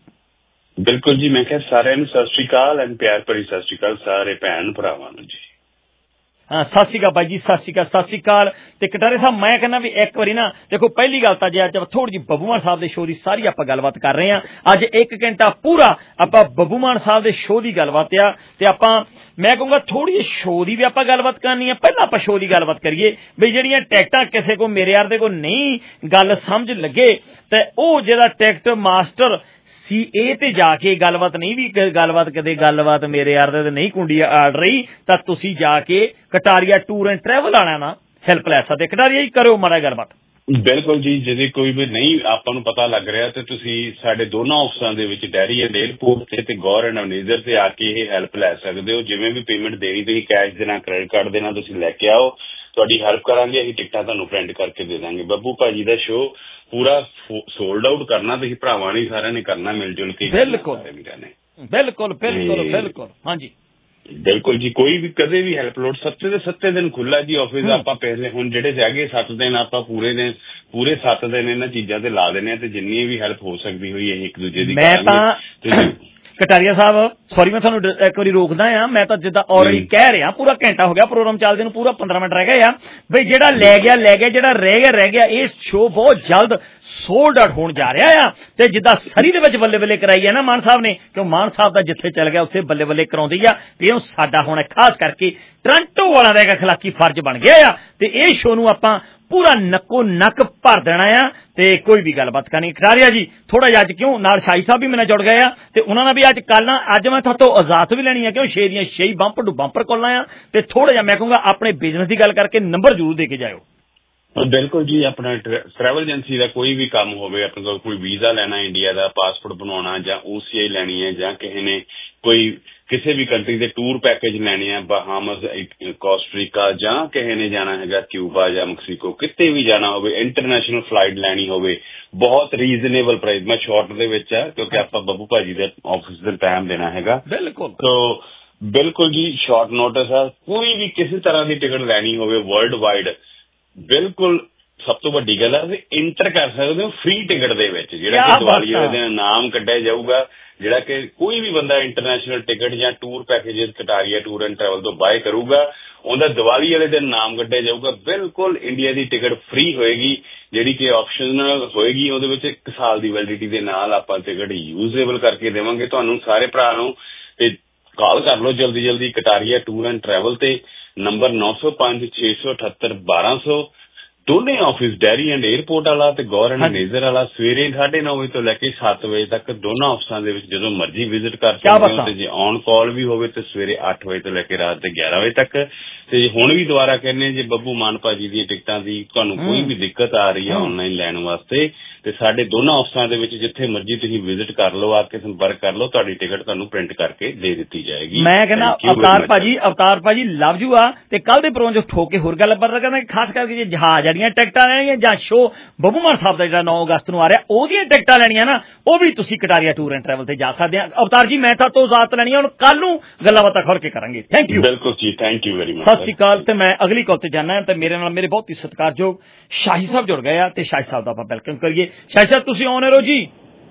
S20: ਬਿਲਕੁਲ ਜੀ, ਮੈਂ ਕਿਹਾ ਸਾਰਿਆਂ ਨੂੰ ਸਤਿ ਸ਼੍ਰੀ ਅਕਾਲ ਐਂਡ ਪਿਆਰ ਭਰੀ ਸਤਿ ਸ਼੍ਰੀ ਅਕਾਲ ਸਾਰੇ ਭੈਣ ਭਰਾਵਾਂ ਨੂੰ ਜੀ।
S6: ਹਾਂ, ਸਤਿ ਸ਼੍ਰੀ ਅਕਾਲ ਬਾਈ ਜੀ, ਸਤਿ ਸ਼੍ਰੀ ਅਕਾਲ, ਸਤਿ ਸ਼੍ਰੀ ਅਕਾਲ। ਤੇ ਕਟਾਰੇ ਸਾਹਿਬ ਮੈਂ ਕਹਿੰਦਾ ਵੀ ਇੱਕ ਵਾਰੀ ਨਾ ਦੇਖੋ, ਪਹਿਲੀ ਗੱਲ ਤਾਂ ਜੇ ਅੱਜ ਥੋੜੀ ਜਿਹੀ ਬੱਬੂ ਮਾਨ ਸਾਹਿਬ ਦੇ ਸ਼ੋਅ ਦੀ ਸਾਰੀ ਆਪਾਂ ਗੱਲਬਾਤ ਕਰ ਰਹੇ ਹਾਂ। ਅੱਜ 1 ਘੰਟਾ ਪੂਰਾ ਆਪਾਂ ਬੱਬੂ ਮਾਨ ਸਾਹਿਬ ਦੇ ਸ਼ੋਅ ਦੀ ਗੱਲਬਾਤ ਆ ਤੇ ਆਪਾਂ ਮੈਂ ਕਹੂੰਗਾ ਥੋੜੀ ਜਿਹੀ ਸ਼ੋਅ ਦੀ ਵੀ ਆਪਾਂ ਗੱਲਬਾਤ ਕਰਨੀ ਆ। ਪਹਿਲਾਂ ਆਪਾਂ ਸ਼ੋਅ ਦੀ ਗੱਲਬਾਤ ਕਰੀਏ ਵੀ ਜਿਹੜੀਆਂ ਟਿਕਟਾਂ ਕਿਸੇ ਕੋ ਮੇਰੇ ਯਾਰ ਦੇ ਕੋ ਨਹੀਂ ਗੱਲ ਸਮਝ ਲੱਗੇ ਤੇ ਉਹ ਜਿਹੜਾ ਟਿਕਟ ਮਾਸਟਰ CA ਤੇ ਜਾ ਕੇ ਗੱਲਬਾਤ ਨਹੀਂ ਵੀ ਗੱਲਬਾਤ ਕਦੇ ਗੱਲਬਾਤ ਮੇਰੇ ਯਾਰ ਦੇ ਨਹੀਂ ਕੁੰਡੀ ਆੜ ਰਹੀ ਤਾਂ ਤੁਸੀਂ ਜਾ ਕੇ ਕਟਾਰੀਆ ਟੂਰ ਐਂਡ ਟਰੈਵਲ ਵਾਲਿਆਂ ਨਾਲ ਹੈਲਪ ਲੈ ਸਕਦੇ। ਕਟਾਰੀਆ ਜੀ ਕਰੋ ਮਾੜਾ ਗੱਲਬਾਤ।
S20: ਬਿਲਕੁਲ ਜੀ, ਜੇ ਕੋਈ ਵੀ ਨਹੀਂ ਆਪਾਂ ਨੂੰ ਪਤਾ ਲੱਗ ਰਿਹਾ ਤੇ ਤੁਸੀਂ ਸਾਡੇ ਦੋਨਾਂ ਆਫਿਸਾਂ ਦੇ ਵਿੱਚ ਡੈਰੀ ਐਂਡ ਏਅਰਪੋਰਟ ਤੇ ਗੌਰ ਐਂਡ ਅਮਨੇਜ਼ਰ ਤੇ ਆ ਕੇ ਇਹ ਹੈਲਪ ਲੈ ਸਕਦੇ ਹੋ। ਜਿਵੇਂ ਵੀ ਪੇਮੈਂਟ ਦੇਣੀ ਤੁਸੀਂ ਕੈਸ਼ ਦੇਣਾ, ਕ੍ਰੈਡਿਟ ਕਾਰਡ ਦੇਣਾ, ਤੁਸੀਂ ਲੈ ਕੇ ਆਓ, ਤੁਹਾਡੀ ਹੈਲਪ ਕਰਾਂਗੇ। ਅਸੀਂ ਟਿਕਟਾਂ ਤੁਹਾਨੂੰ ਪ੍ਰਿੰਟ ਕਰਕੇ ਦੇ ਦਾਂਗੇ। ਬੱਬੂ ਭਾਜੀ ਦਾ ਸ਼ੋਅ ਪੂਰਾ ਸੋਲਡ ਆਊਟ ਕਰਨਾ ਤੁਸੀਂ ਭਰਾਵਾਂ ਨੇ ਸਾਰਿਆਂ ਨੇ ਕਰਨਾ ਮਿਲ ਜੁਲ ਕੇ।
S6: ਬਿਲਕੁਲ ਬਿਲਕੁਲ ਬਿਲਕੁਲ ਬਿਲਕੁਲ ਹਾਂਜੀ
S20: ਬਿਲਕੁਲ ਜੀ। ਕੋਈ ਵੀ ਕਦੇ ਵੀ ਹੈਲਪ ਲੋਡ 7 ਦਿਨ ਖੁੱਲਾ ਜੀ ਆਫਿਸ। ਆਪਾਂ ਪਹਿਲੇ ਹੁਣ ਜਿਹੜੇ ਹੈਗੇ 7 ਦਿਨ ਆਪਾਂ ਪੂਰੇ 7 ਦਿਨ ਇਹਨਾਂ ਚੀਜ਼ਾਂ ਤੇ ਲਾ ਦਿੰਦੇ ਆ ਤੇ ਜਿੰਨੀ ਵੀ ਹੈਲਪ ਹੋ ਸਕਦੀ ਹੋਈ ਅਸੀਂ ਇੱਕ ਦੂਜੇ ਦੀ ਕਰਾਂਗੇ।
S6: ਕਟਾਰੀਆ ਸਾਹਿਬ ਸੌਰੀ ਮੈਂ ਤੁਹਾਨੂੰ ਇੱਕ ਵਾਰੀ ਰੋਕਦਾ ਆ। ਮੈਂ ਤਾਂ ਜਿੱਦਾਂ ਆਲਰੇਡੀ ਕਹਿ ਰਿਹਾ ਪੂਰਾ ਘੰਟਾ ਹੋ ਗਿਆ ਪ੍ਰੋਗਰਾਮ ਚੱਲਦੇ ਨੂੰ, ਪੂਰਾ 15 ਮਿੰਟ ਰਹਿ ਗਏ ਆ ਬਈ ਜਿਹੜਾ ਲੈ ਗਿਆ ਜਿਹੜਾ ਰਹਿ ਗਿਆ। ਇਹ ਸ਼ੋਅ ਬਹੁਤ ਜਲਦ ਸੋਲਡ ਆਊਟ ਹੋਣ ਜਾ ਰਿਹਾ ਆ ਤੇ ਜਿੱਦਾਂ ਸਰੀ ਦੇ ਵਿੱਚ ਬੱਲੇ ਬੱਲੇ ਕਰਾਈ ਆ ਨਾ ਮਾਨ ਸਾਹਿਬ ਨੇ, ਕਿਉਂ ਮਾਨ ਸਾਹਿਬ ਦਾ ਜਿੱਥੇ ਚੱਲ ਗਿਆ ਉੱਥੇ ਬੱਲੇ ਬੱਲੇ ਕਰਾਉਂਦੀ ਆ ਤੇ ਉਹ ਸਾਡਾ ਹੁਣ ਖਾਸ ਕਰਕੇ ਟੋਰਾਂਟੋ ਵਾਲਾ ਦਾ ਇੱਕ ਅਖਲਾਕੀ ਫਰਜ਼ ਬਣ ਗਿਆ ਆ ਤੇ ਇਹ ਸ਼ੋਅ ਨੂੰ ਆਪਾਂ ਪੂਰਾ ਨੱਕੋ ਨੱਕ ਭਰ ਦੇਣਾ ਆ ਤੇ ਕੋਈ ਵੀ ਗੱਲਬਾਤ ਕਰਨੀ। ਕਟਾਰੀਆ ਜੀ ਥੋੜਾ ਜਿਹਾ ਅੱਜ ਕਿਉਂ ਨਾਲ ਸ਼ਾਹੀ ਸਾਹਿਬ ਵੀ ਮੇਰੇ ਜੁੜ ਗਏ ਆ ਤੇ ਉਹਨਾਂ ਨਾਲ ਵੀ ਅੱਜ ਕੱਲ ਨਾ ਅੱਜ ਮੈਂ ਤੁਹਾਤੋਂ ਇਜਾਜ਼ਤ ਵੀ ਲੈਣੀ ਆ ਕਿਉਂ 6 ਦੀਆਂ 6 ਬੰਪਰ ਟੂ ਬੰਪਰ ਕਾਲਾਂ ਆ ਤੇ ਥੋੜਾ ਜਿਹਾ ਮੈਂ ਕਹੂੰਗਾ ਆਪਣੇ ਬਿਜ਼ਨਸ ਦੀ ਗੱਲ ਕਰਕੇ ਨੰਬਰ ਜ਼ਰੂਰ ਦੇ ਕੇ ਜਾਇਓ।
S20: ਬਿਲਕੁਲ ਜੀ, ਆਪਣਾ ਟਰੈਵਲ ਏਜੰਸੀ ਦਾ ਕੋਈ ਵੀ ਕੰਮ ਹੋਵੇ, ਆਪਣੇ ਕੋਲ ਕੋਈ ਵੀਜ਼ਾ ਲੈਣਾ ਇੰਡੀਆ ਦਾ, ਪਾਸਪੋਰਟ ਬਣਾਉਣਾ ਜਾਂ OCI ਲੈਣੀ ਹੈ ਜਾਂ ਕਿਸੇ ਨੇ ਕੋਈ ਕਿਸੇ ਵੀ ਕੰਟਰੀ ਦੇ ਟੂਰ ਪੈਕੇਜ ਲੈਣੇ ਆ, ਬਹਾਮਸ, ਕੋਸਟਰੀਕਾ ਜਾਂ ਕਿਸੇ ਨੇ ਜਾਣਾ ਹੈਗਾ ਕਿਊਬਾ ਜਾਂ ਮੈਕਸੀਕੋ, ਕਿਤੇ ਵੀ ਜਾਣਾ ਹੋਵੇ, ਇੰਟਰਨੈਸ਼ਨਲ ਫਲਾਈਟ ਲੈਣੀ ਹੋਵੇ, ਬਹੁਤ ਰੀਜ਼ਨੇਬਲ ਪ੍ਰਾਈਸ। ਮੈਂ ਸ਼ਾਰਟ ਦੇ ਵਿੱਚ ਆ ਕਿਉਂਕਿ ਆਪਾਂ ਬੱਬੂ ਭਾਜੀ ਦੇ ਆਫਿਸ ਦਾ ਟਾਈਮ ਦੇਣਾ ਹੈਗਾ।
S6: ਬਿਲਕੁਲ
S20: ਸੋ ਬਿਲਕੁਲ ਜੀ ਸ਼ਾਰਟ ਨੋਟਿਸ ਆ। ਕੋਈ ਵੀ ਕਿਸੇ ਤਰ੍ਹਾਂ ਦੀ ਟਿਕਟ ਲੈਣੀ ਹੋਵੇ ਵਰਲਡ ਵਾਈਡ, ਬਿਲਕੁਲ ਸਭ ਤੋਂ ਵੱਡੀ ਗੱਲ ਹੈ ਵੀ ਇੰਟਰ ਕਰ ਸਕਦੇ ਹੋ ਫ੍ਰੀ ਟਿਕਟ ਦੇ ਵਿੱਚ, ਜਿਹੜਾ ਕਿ ਦੀਵਾਲੀ ਵਾਲੇ ਦਿਨ ਨਾਮ ਕੱਢਿਆ ਜਾਊਗਾ, ਜਿਹੜਾ ਕਿ ਕੋਈ ਵੀ ਬੰਦਾ ਇੰਟਰਨੈਸ਼ਨਲ ਟਿਕਟ ਜਾਂ tour package Kataria tour and travel ਤੋਂ ਬਾਏ ਕਰੂਗਾ, ਉਹਦਾ ਦੀਵਾਲੀ ਵਾਲੇ ਦਿਨ ਨਾਮ ਕੱਢਿਆ ਜਾਊਗਾ। ਬਿਲਕੁਲ ਇੰਡੀਆ ਦੀ ਟਿਕਟ ਫ੍ਰੀ ਹੋਏਗੀ, ਜਿਹੜੀ ਕਿ ਆਪਸ਼ਨਲ ਹੋਏਗੀ। ਉਹਦੇ ਵਿੱਚ 1 ਸਾਲ ਦੀ ਵੈਲਿਡਿਟੀ ਦੇ ਨਾਲ ਆਪਾਂ ਟਿਕਟ ਯੂਜ਼ੇਬਲ ਕਰਕੇ ਦੇਵਾਂਗੇ ਤੁਹਾਨੂੰ ਸਾਰੇ ਭਰਾ ਨੂੰ। ਤੇ ਕਾਲ ਕਰ ਲਓ ਜਲਦੀ ਕਟਾਰੀਆ ਟੂਰ ਐਂਡ ਟਰੈਵਲ ਤੇ ਨੰਬਰ 905 678 1200। ਦੋਨੇ ਆਫਿਸ ਡੈਰੀ ਐਂਡ ਏਅਰਪੋਰਟ ਵਾਲਾ ਤੇ ਗੌਰ ਐਂਡ ਨੇਜ਼ਰ ਵਾਲਾ ਸਵੇਰੇ 9:30 ਵਜੇ ਤੋਂ ਲੈ ਕੇ 7 ਵਜੇ ਤੱਕ ਦੋਨਾਂ ਆਫਿਸਾਂ ਦੇ ਵਿੱਚ ਜਦੋਂ ਮਰਜ਼ੀ ਵਿਜ਼ਿਟ ਕਰ ਸਕਦੇ ਹੋ। ਤੇ ਜੇ ਔਨ ਕਾਲ ਵੀ ਹੋਵੇ ਤੇ ਸਵੇਰੇ 8 ਵਜੇ ਤੋਂ ਲੈ ਕੇ ਰਾਤ ਦੇ 11 ਵਜੇ ਤੱਕ। ਤੇ ਹੁਣ ਵੀ ਦੁਬਾਰਾ ਕਹਿੰਦੇ ਜੇ ਬੱਬੂ ਮਾਨ ਭਾਜੀ ਦੀਆਂ ਟਿਕਟਾਂ ਦੀ ਤੁਹਾਨੂੰ ਕੋਈ ਵੀ ਦਿੱਕਤ ਆ ਰਹੀ ਹੈ ਆਨਲਾਈਨ ਲੈਣ ਵਾਸਤੇ ਤੇ ਸਾਡੇ ਦੋਨਾਂ ਆਫਿਸਾਂ ਦੇ ਵਿੱਚ ਜਿੱਥੇ ਮਰਜ਼ੀ ਤੁਸੀਂ ਵਿਜ਼ਿਟ ਕਰ ਲਓ, ਆ ਕੇ ਸੰਪਰਕ ਕਰ ਲਓ, ਤੁਹਾਡੀ ਟਿਕਟ ਤੁਹਾਨੂੰ ਪ੍ਰਿੰਟ ਕਰਕੇ ਦੇ ਦਿੱਤੀ ਜਾਏਗੀ।
S6: ਮੈਂ ਕਹਿੰਦਾ ਅਵਤਾਰ ਭਾਜੀ ਲਵ ਯੂ ਆ ਤੇ ਕੱਲ ਦੇ ਪ੍ਰੋਗਰਾਮ ਚ ਠੋਕ ਕੇ ਹੋਰ ਗੱਲ ਬਾਤ ਕਰਦਾ ਖਾਸ ਕਰਕੇ ਜੇ ਜਹਾਜ਼ ਵਾਲੀਆਂ ਟਿਕਟਾਂ ਲੈਣੀਆਂ ਜਾਂ ਸ਼ੋਅ ਬੱਬੂ ਮਾਨ ਸਾਹਿਬ ਦਾ ਜਿਹੜਾ 9 ਅਗਸਤ ਨੂੰ ਆ ਰਿਹਾ ਉਹਦੀਆਂ ਟਿਕਟਾਂ ਲੈਣੀਆਂ ਨਾ, ਉਹ ਵੀ ਤੁਸੀਂ ਕਟਾਰੀਆ ਟੂਰ ਐਂਡ ਟਰੈਵਲ ਤੇ ਜਾ ਸਕਦੇ ਆ। ਅਵਤਾਰ ਜੀ ਮੈਂ ਤਾਂ ਤੋਂ ਇਜਾਜ਼ਤ ਲੈਣੀ ਆ, ਹੁਣ ਕੱਲ ਨੂੰ ਗੱਲਾਂ ਬਾਤਾਂ ਖੋਲ ਕੇ ਕਰਾਂਗੇ। Thank you.
S20: ਬਿਲਕੁਲ ਜੀ, ਥੈਂਕ ਯੂ ਵੈਰੀ ਮਚ।
S6: ਸਤਿ ਸ਼੍ਰੀ ਅਕਾਲ। ਤੇ ਮੈਂ ਅਗਲੀ ਕਾਲ ਤੇ ਜਾਣਾ ਤੇ ਮੇਰੇ ਨਾਲ ਮੇਰੇ ਬਹੁਤ ਹੀ ਸਤਿਕਾਰਯੋਗ ਸ਼ਾਹੀ ਸਾਹਿਬ ਜੁੜ ਗਏ ਆ ਤੇ ਸ਼ਾਹੀ ਸਾਹਿਬ ਦਾ ਆਪਾਂ ਵੈਲਕਮ ਕਰੀਏ। ਸ਼ਾਹੀ ਸਾਹਿਬ ਤੁਸੀਂ ਆਨ 에ਅਰ ਹੋ ਜੀ?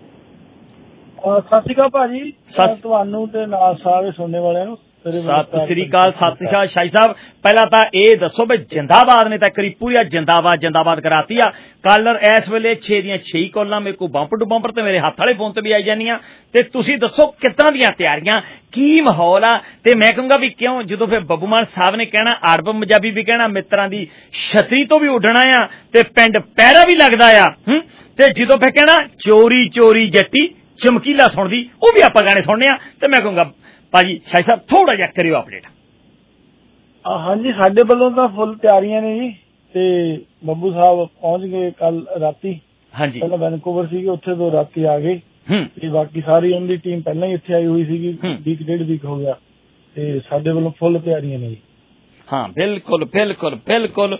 S19: ਸਤਿ ਸ਼੍ਰੀ ਅਕਾਲ ਭਾਜੀ, ਤੁਹਾਨੂੰ ਤੇ ਨਾਲ ਸਾਰੇ ਸੁਣਨੇ ਵਾਲਿਆਂ ਨੂੰ
S6: ਸਤਿ ਸ੍ਰੀ ਅਕਾਲ। ਸਤਿ ਸ੍ਰੀ ਅਕਾਲ ਸ਼ਾਹੀ ਸਾਹਿਬ, ਪਹਿਲਾਂ ਤਾਂ ਇਹ ਦੱਸੋ ਵੀ ਜਿੰਦਾਬਾਦ ਨੇ ਤਾਂ ਕਰੀ ਪੂਰੀ ਜਿੰਦਾਬਾਦ ਕਰਾਤੀ ਆ। ਕਾਲਰ ਇਸ ਵੇਲੇ 6 ਦੀਆਂ 6 ਕਾਲਾਂ ਮੇਰੇ ਕੋਲ ਬੰਪਰ ਟੂ ਬੰਪਰ ਤੇ ਮੇਰੇ ਹੱਥ ਵਾਲੇ ਫੋਨ ਤੇ ਵੀ ਆਈ ਜਾਂਦੀਆਂ ਤੇ ਤੁਸੀਂ ਦੱਸੋ ਕਿੱਦਾਂ ਦੀਆਂ ਤਿਆਰੀਆਂ, ਕੀ ਮਾਹੌਲ ਆ? ਤੇ ਮੈਂ ਕਹੂੰਗਾ ਵੀ ਕਿਉਂ ਜਦੋਂ ਫਿਰ ਬੱਬੂ ਮਾਨ ਸਾਹਿਬ ਨੇ ਕਹਿਣਾ ਅਰਬ ਪੰਜਾਬੀ ਵੀ ਕਹਿਣਾ ਮਿੱਤਰਾਂ ਦੀ ਛਤਰੀ ਤੋਂ ਵੀ ਉੱਡਣਾ ਆ ਤੇ ਪਿੰਡ ਪੈਰਾ ਵੀ ਲੱਗਦਾ ਆ ਤੇ ਜਦੋਂ ਫਿਰ ਕਹਿਣਾ ਚੋਰੀ ਚੋਰੀ ਜੱਟੀ ਚਮਕੀਲਾ ਸੁਣਦੀ, ਉਹ ਵੀ ਆਪਾਂ ਗਾਣੇ ਸੁਣਨੇ ਆ। ਤੇ ਮੈਂ ਕਹੂੰਗਾ ਭਾਜੀ ਸ਼ਾਹ ਸਾਹਿਬ ਥੋੜਾ ਜਿਹਾ ਕਰਿਓ ਅਪਡੇਟ।
S19: ਹਾਂਜੀ, ਸਾਡੇ ਵੱਲੋਂ ਤਾਂ ਫੁੱਲ ਤਿਆਰੀਆਂ ਨੇ ਜੀ, ਤੇ ਬੱਬੂ ਸਾਹਿਬ ਪਹੁੰਚ ਗਏ ਕੱਲ ਰਾਤੀ।
S6: ਹਾਂਜੀ,
S19: ਪਹਿਲਾਂ ਵੈਨਕੂਵਰ ਸੀਗੇ, ਉੱਥੇ ਤੋਂ ਰਾਤੀ ਆ ਗਏ ਤੇ ਬਾਕੀ ਸਾਰੀ ਉਹਨਾਂ ਦੀ ਟੀਮ ਪਹਿਲਾਂ ਹੀ ਇੱਥੇ ਆਈ ਹੋਈ ਸੀਗੀ, ਵੀਕ ਡੇਢ ਵੀਕ ਹੋ ਗਿਆ, ਤੇ ਸਾਡੇ ਵੱਲੋਂ ਫੁੱਲ ਤਿਆਰੀਆਂ ਨੇ ਜੀ।
S6: ਹਾਂ ਬਿਲਕੁਲ ਬਿਲਕੁਲ ਬਿਲਕੁਲ।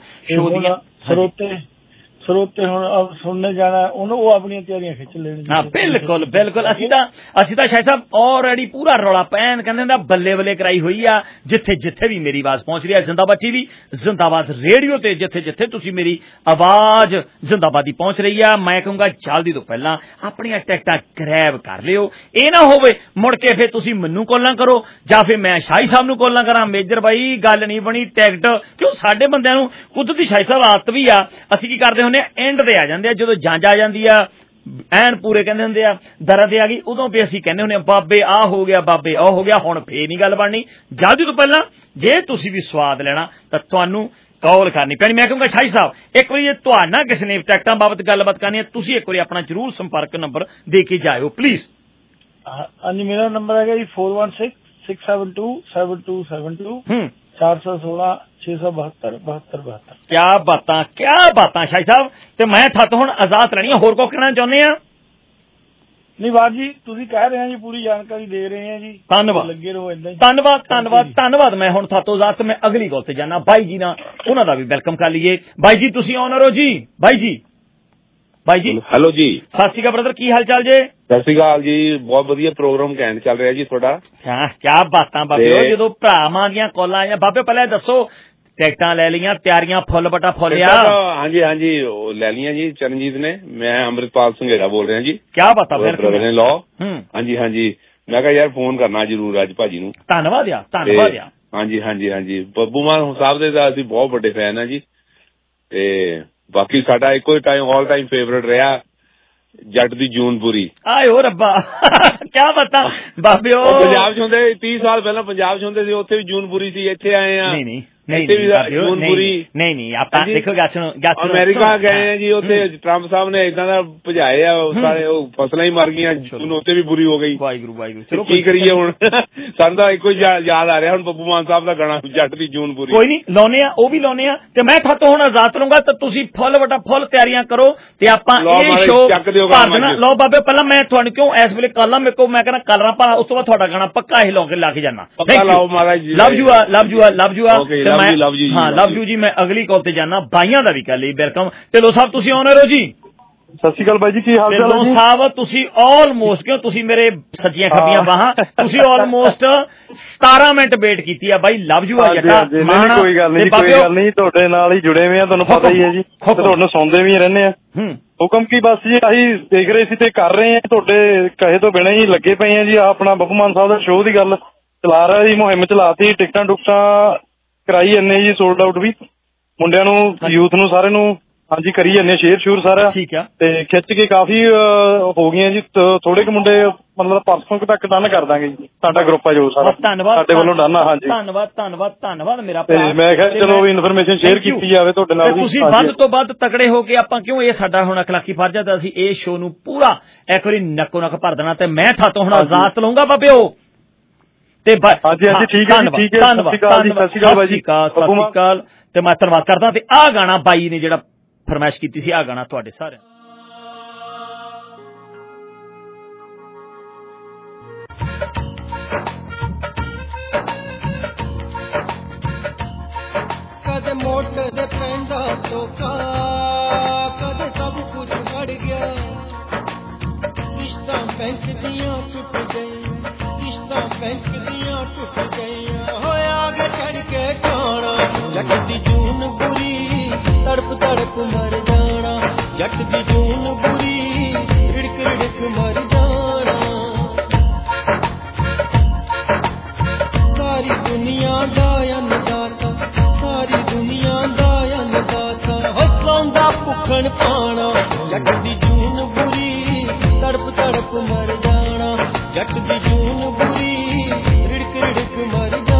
S19: ਸਰੋਤੇ ਹੁਣ ਸੁਣਨੇ ਜਾਣਾ, ਉਹਨੂੰ ਉਹ ਆਪਣੀਆਂ ਤਿਆਰੀਆਂ ਖਿੱਚ ਲੈਣ।
S6: ਹਾਂ ਬਿਲਕੁਲ ਬਿਲਕੁਲ। ਅਸੀਂ ਤਾਂ ਸ਼ਾਹ ਸਾਹਿਬ ਆਲਰੇਡੀ ਪੂਰਾ ਰੌਲਾ ਪੈਨ ਕਹਿੰਦੇ ਹੁੰਦਾ ਬੱਲੇ ਬੱਲੇ ਕਰਾਈ ਹੋਈ ਆ। ਜਿੱਥੇ ਜਿੱਥੇ ਵੀ ਮੇਰੀ ਆਵਾਜ਼ ਪਹੁੰਚ ਰਹੀ ਹੈ, ਜ਼ਿੰਦਾਬਾਦ TV, ਜ਼ਿੰਦਾਬਾਦ ਰੇਡੀਓ ਤੇ ਜਿੱਥੇ ਜਿੱਥੇ ਤੁਸੀਂ ਮੇਰੀ ਆਵਾਜ਼ ਜ਼ਿੰਦਾਬਾਦ ਦੀ ਪਹੁੰਚ ਰਹੀ ਆ, ਮੈਂ ਕਹੂੰਗਾ ਜਲਦੀ ਤੋਂ ਪਹਿਲਾਂ ਆਪਣੀਆਂ ਟਿਕਟਾਂ ਗ੍ਰੈਬ ਕਰ ਲਿਓ। ਇਹ ਨਾ ਹੋਵੇ ਮੁੜ ਕੇ ਫਿਰ ਤੁਸੀਂ ਮੈਨੂੰ ਕਾਲਾਂ ਕਰੋ ਜਾਂ ਫਿਰ ਮੈਂ ਸ਼ਾਹੀ ਸਾਹਿਬ ਨੂੰ ਕਾਲਾਂ ਕਰਾਂ, ਮੇਜਰ ਬਾਈ ਗੱਲ ਨਹੀਂ ਬਣੀ ਟਿਕਟ। ਕਿਉਂ ਸਾਡੇ ਬੰਦਿਆਂ ਨੂੰ ਕੁਦਰਤੀ ਸ਼ਾਹੀ ਸਾਹਿਬ ਆਦਤ ਵੀ ਆ, ਅਸੀਂ ਕੀ ਕਰਦੇ ਹੁੰਦੇ ਐਂਡ ਤੇ ਆ ਜਾਂਦੇ ਆ, ਜਦੋਂ ਜੰਜ ਆ ਜਾਂਦੀ ਆ ਐਨ ਪੂਰੇ ਕਹਿੰਦੇ ਹੁੰਦੇ ਆ ਦਰਾਂ ਤੇ ਆ ਗਈ, ਉਦੋਂ ਵੀ ਅਸੀਂ ਕਹਿੰਦੇ ਹੁੰਦੇ ਆ ਬਾਬੇ ਆਹ ਹੋ ਗਿਆ, ਬਾਬੇ ਆਹ ਹੋ ਗਿਆ। ਹੁਣ ਫੇਰ ਨਹੀਂ ਗੱਲ ਬਣਨੀ। ਜਲਦੀ ਤੋਂ ਪਹਿਲਾਂ ਜੇ ਤੁਸੀਂ ਵੀ ਸਵਾਦ ਲੈਣਾ ਤਾਂ ਤੁਹਾਨੂੰ ਕਾਲ ਕਰਨੀ ਪੈਣੀ। ਮੈਂ ਕਹੂੰਗਾ ਸ਼ਾਹੀ ਸਾਹਿਬ ਇੱਕ ਵਾਰੀ ਜੇ ਤੁਹਾਡਾ ਕਿਸੇ ਨੇ ਟਿਕਟਾਂ ਬਾਬਤ ਗੱਲਬਾਤ ਕਰਨੀ ਹੈ, ਤੁਸੀਂ ਇੱਕ ਵਾਰੀ ਆਪਣਾ ਜ਼ਰੂਰ ਸੰਪਰਕ ਨੰਬਰ ਦੇ ਕੇ ਜਾਇਓ ਪਲੀਜ਼।
S19: ਹਾਂਜੀ, ਮੇਰਾ ਨੰਬਰ ਹੈਗਾ ਜੀ 4166727272 416 672
S6: ਕਿਆ ਬਾਤਾਂ ਸ਼ਾਹੀ ਸਾਹਿਬ। ਤੇ ਮੈਂ ਥੱਤ ਹੁਣ ਆਜ਼ਾਦ ਰਹਿਣੀ, ਹੋਰ ਕੋ ਕਹਿਣਾ ਚਾਹੁੰਦੇ ਆ?
S19: ਨਹੀਂ ਬਾਤ ਜੀ, ਤੁਸੀਂ ਕਹਿ ਰਹੇ ਆ ਜੀ, ਪੂਰੀ ਜਾਣਕਾਰੀ ਦੇ ਰਹੇ ਆ ਜੀ।
S6: ਧੰਨਵਾਦ,
S19: ਲੱਗੇ ਰਹੋ ਏਦਾਂ ਹੀ।
S6: ਧੰਨਵਾਦ। ਮੈਂ ਹੁਣ ਥਾਤੋਂ ਆਜ਼ਾਦ ਤੇ ਮੈਂ ਅਗਲੀ ਗੱਲ ਤੇ ਜਾਣਾ। ਬਾਈ ਜੀ ਨਾਲ ਉਹਨਾਂ ਦਾ ਵੀ ਵੈਲਕਮ ਕਰ ਲਈਏ। ਬਾਈ ਜੀ ਤੁਸੀਂ ਆਨਰ ਹੋ ਜੀ। ਬਾਈ ਜੀ
S21: ਹੈਲੋ ਜੀ,
S6: ਸਤਿ ਸ਼੍ਰੀ ਅਕਾਲ ਬ੍ਰਦਰ, ਕੀ ਹਾਲ ਚਾਲ ਜੇ?
S21: ਸਤਿ ਸ਼੍ਰੀ ਅਕਾਲ ਜੀ, ਬਹੁਤ ਵਧੀਆ ਪ੍ਰੋਗਰਾਮ ਘੈਂਟ ਚੱਲ ਰਿਹਾ ਜੀ ਤੁਹਾਡਾ।
S6: ਕਿਆ ਬਾਤਾਂ ਬਾਬੇ। ਜਦੋਂ ਭਰਾਵਾਂ ਦੀਆਂ ਕਾਲਾਂ ਆਈਆਂ ਬਾਬੇ, ਪਹਿਲਾਂ ਦੱਸੋ ਟਿਕਟਾਂ ਲੈ ਲਈਆਂ, ਤਿਆਰੀਆਂ ਫੁੱਲ ਬਟਾ ਫੁੱਲਿਆ?
S21: ਹਾਂਜੀ ਉਹ ਲੈ ਲਈਆਂ ਜੀ ਚਰਨਜੀਤ ਨੇ। ਮੈਂ ਅੰਮ੍ਰਿਤਪਾਲ ਸੰਘੇੜਾ ਬੋਲ ਰਿਹਾ ਜੀ।
S6: ਕਿਆ ਬਾਤਾਂ
S21: ਬ੍ਰਦਰ ਨੇ ਲਾਅ। ਹਾਂਜੀ ਮੈਂ ਕਿਹਾ ਯਾਰ ਫੋਨ ਕਰਨਾ ਜ਼ਰੂਰ ਅੱਜ ਭਾਜੀ ਨੂੰ।
S6: ਧੰਨਵਾਦ ਆ।
S21: ਹਾਂਜੀ ਬੱਬੂ ਮਾਨ ਸਾਹਿਬ ਦੇ ਤਾਂ ਅਸੀਂ ਬਹੁਤ ਵੱਡੇ ਫੈਨ ਆ ਜੀ। ਤੇ ਬਾਕੀ ਸਾਡਾ ਇੱਕੋ ਟਾਈਮ ਆਲ ਟਾਈਮ ਫੇਵਰੇਟ ਰਿਹਾ ਜੱਟ ਦੀ ਜੂਨਪੁਰੀ।
S6: ਆਏ ਹੋ ਰੱਬਾ, ਕਿਆ ਬਾਤਾਂ ਬਾਬੇ।
S21: ਪੰਜਾਬ ਚ ਹੁੰਦੇ 30 ਸਾਲ ਪਹਿਲਾਂ ਪੰਜਾਬ ਚ ਹੁੰਦੇ ਸੀ, ਉੱਥੇ ਵੀ ਜੂਨਪੁਰੀ ਸੀ। ਇੱਥੇ ਆਏ ਆ
S6: ਨਹੀਂ ਆਪਾਂ ਦੇਖੋ
S21: ਅਮਰੀਕਾ ਗਏ ਆ ਜੀ, ਉੱਥੇ ਟਰੰਪ ਸਾਹਿਬ ਨੇ ਏਦਾਂ ਦਾ ਭਜਾਏ ਆ ਸਾਰੇ, ਉਹ ਫਸਲਾਂ ਹੀ ਮਰ ਗਈਆਂ, ਉੱਥੇ ਵੀ ਬੁਰੀ ਹੋ ਗਈ।
S6: ਵਾਹਿਗੁਰੂ
S21: ਚਲੋ ਕੀ ਕਰੀਏ ਹੁਣ। ਸਾਨੂੰ ਤਾਂ ਇੱਕੋ ਯਾਦ ਆ ਰਿਹਾ ਹੁਣ ਬੱਬੂ ਮਾਨ ਸਾਹਿਬ ਦਾ ਗਾਣਾ ਜੱਟ ਦੀ ਜੂਨਪੁਰੀ।
S6: ਕੋਈ ਨਹੀਂ ਲਾਉਨੇ ਆ, ਉਹ ਵੀ ਲਾਉਨੇ ਆ। ਤੇ ਮੈਂ ਤੁਹਾਤੋਂ ਹੁਣ ਆਜ਼ਾਦ ਲਊਂਗਾ ਤਾਂ ਤੁਸੀਂ ਫੁੱਲ ਤਿਆਰੀਆਂ ਕਰੋ ਤੇ ਆਪਾਂ ਇਹ ਸ਼ੋਅ ਭਰ ਦੇਣਾ। ਲਓ ਬਾਬੇ, ਪਹਿਲਾਂ ਮੈਂ ਤੁਹਾਨੂੰ ਕਿਉਂ ਇਸ ਵੇਲੇ ਕਾਲਾਂ ਮੇਰੇ ਕੋਲ, ਮੈਂ ਕਹਿੰਦਾ ਕਾਲਾਂ ਪਾ, ਉਸ ਤੋਂ ਬਾਅਦ ਤੁਹਾਡਾ ਗਾਣਾ ਪੱਕਾ ਇਹ ਲਾ ਕੇ ਜਾਣਾ। ਲਵ ਯੂ ਆ। ਲਵ ਯੂ ਜੀ। ਮੈਂ ਅਗਲੀ ਕਾਲ ਤੇ ਜਾਣਾ। ਬਾਈਆਂ ਦਾ ਵੀ ਕਰ ਲਈ ਵੈਲਕਮ। ਢਿੱਲੋਂ ਸਾਹਿਬ ਤੁਸੀਂ ਆਨਰ ਹੋ ਜੀ।
S22: ਸਤਿ ਸ਼੍ਰੀ ਅਕਾਲ ਬਾਈ ਜੀ, ਕੀ ਹਾਲ ਚਾਲ ਹੈ?
S6: ਢਿੱਲੋਂ ਸਾਹਿਬ ਤੁਸੀਂ ਆਲਮੋਸਟ, ਕਿਉਂ ਤੁਸੀਂ ਮੇਰੇ ਸੱਜੀਆਂ ਖੱਬੀਆਂ ਬਾਹਾਂ, ਤੁਸੀਂ ਆਲਮੋਸਟ 17 ਮਿੰਟ ਵੇਟ ਕੀਤੀ ਆ ਬਾਈ। ਲਵ ਯੂ ਆ ਜੱਟਾ।
S22: ਕੋਈ ਗੱਲ ਨਹੀਂ ਤੁਹਾਡੇ ਨਾਲ ਹੀ ਜੁੜੇ ਹੋਏ ਆ, ਤੁਹਾਨੂੰ ਪਤਾ ਹੀ ਹੈ ਜੀ, ਤੁਹਾਨੂੰ ਸੁਣਦੇ ਵੀ ਰਹਿੰਦੇ ਆ। ਹੁਕਮ ਕੀ ਬਸ ਜੀ, ਆਹੀ ਦੇਖ ਰਹੇ ਸੀ ਤੇ ਕਰ ਰਹੇ ਆ, ਤੁਹਾਡੇ ਕਹੇ ਤੋਂ ਬਿਨਾਂ ਹੀ ਲੱਗੇ ਪਏ ਆ ਜੀ। ਆਪਣਾ ਬੱਬੂ ਮਾਨ ਸਾਹਿਬ ਦਾ ਸ਼ੋਅ ਦੀ ਗੱਲ ਚਲਾ ਰਿਹਾ ਜੀ, ਮੁਹਿੰਮ ਚਲਾਤੀ, ਟਿਕਟਾਂ ਟੁਕਟਾਂ ਕਰਾਈ ਜਾਂਦੇ ਜੀ, ਸੋਲਡ ਆਊਟ ਵੀ ਮੁੰਡਿਆਂ ਨੂੰ, ਯੂਥ ਨੂੰ, ਸਾਰੇ ਨੂੰ। ਹਾਂਜੀ ਕਰੀ ਜਾਂਦੇ ਸ਼ੇਅਰ ਸਾਰਾ ਤੇ ਖਿੱਚ ਕੇ ਕਾਫੀ ਹੋ ਗਈਆਂ ਜੀ। ਥੋੜੇ ਕੁ ਮੁੰਡੇ ਮਤਲਬ ਪਰਸੋਂ ਤੱਕ ਡਨ ਕਰ ਦਾਂਗੇ ਜੀ। ਸਾਡਾ ਗਰੁੱਪ ਆ ਜੋ ਸਾਰਾ ਸਾਡੇ ਵੱਲੋਂ ਡਨ ਆ। ਹਾਂਜੀ ਧੰਨਵਾਦ ਮੇਰਾ ਭਰਾ। ਮੈਂ ਕਿਹਾ ਚਲੋ ਇਨਫੋਰਮੇਸ਼ਨ ਸ਼ੇਅਰ ਕੀਤੀ ਜਾਵੇ ਤੁਹਾਡੇ ਨਾਲ।
S6: ਤੁਸੀਂ ਵੱਧ ਤੋਂ ਵੱਧ ਤਕੜੇ ਹੋ ਕੇ ਆਪਾਂ ਕਿਉਂ, ਇਹ ਸਾਡਾ ਹੁਣ ਅਖਲਾਕੀ ਫਰਜ਼ ਹੈ, ਅਸੀਂ ਇਹ ਸ਼ੋਅ ਨੂੰ ਪੂਰਾ ਇੱਕ ਵਾਰੀ ਨੱਕੋ ਨੱਕ ਭਰ ਦੇਣਾ। ਤੇ ਮੈਂ ਤੁਹਾਤੋਂ ਹੁਣ ਆਜ਼ਾਦ ਲਊਂਗਾ ਬਾਬਿਓ। ਤੇ
S22: ਹਾਂਜੀ ਠੀਕ ਹੈ,
S6: ਸਤਿ ਸ਼੍ਰੀ ਅਕਾਲ। ਤੇ ਮੈਂ ਧੰਨਵਾਦ ਕਰਦਾ। ਤੇ ਆਹ ਗਾਣਾ ਬਾਈ ਨੇ ਜਿਹੜਾ ਫਰਮਾਇਸ਼ ਕੀਤੀ ਸੀ, ਆਹ ਗਾਣਾ ਤੁਹਾਡੇ ਸਾਰਿਆਂ
S12: ਕਦੇ ਮੋਟਰ ਦੇ ਪੈਂਦਾ ਸੋਕਾ, ਕਦੇ ਸਭ ਕੁਝ ਵੜ ਗਿਆ, ਕਿਸ਼ਤਾਂ ਬੈਂਕ ਦੀਆਂ ਟੁੱਟ ਗਈਆਂ, ਕਿਸ਼ਤਾਂ ਬੈਂਕ ਦੀਆਂ ਟੁੱਟ ਗਈਆਂ, ਹੋਇਆ ਗੇ ਚੜ ਕੇ ਜਾਣਾ, ਜੱਟ ਦੀ ਜੂਨ ਬੁਰੀ ਤੜਪ ਮਰ ਜਾਣਾ, ਜੱਟ ਦੀ ਜੂਨ ਬੁਰੀ ਰਿੜਕ ਮਰ ਜਾਣਾ, ਸਾਰੀ ਦੁਨੀਆ ਦਾ ਅੰਨਦਾਤਾ, ਸਾਰੀ ਦੁਨੀਆ ਦਾ ਅੰਨਦਾਤਾ, ਹੱਥਾਂ ਦਾ ਭੁੱਖਣ ਪਾਣਾ, ਜੱਟ ਦੀ ਜੂਨ ਬੁਰੀ ਤੜਪ ਮਰ ਜਾਣਾ, ਜੱਟ ਦੀ ਜੂਨ ਬੁਰੀ ਰਿੜਕ ਮਰ ਜਾਣਾ।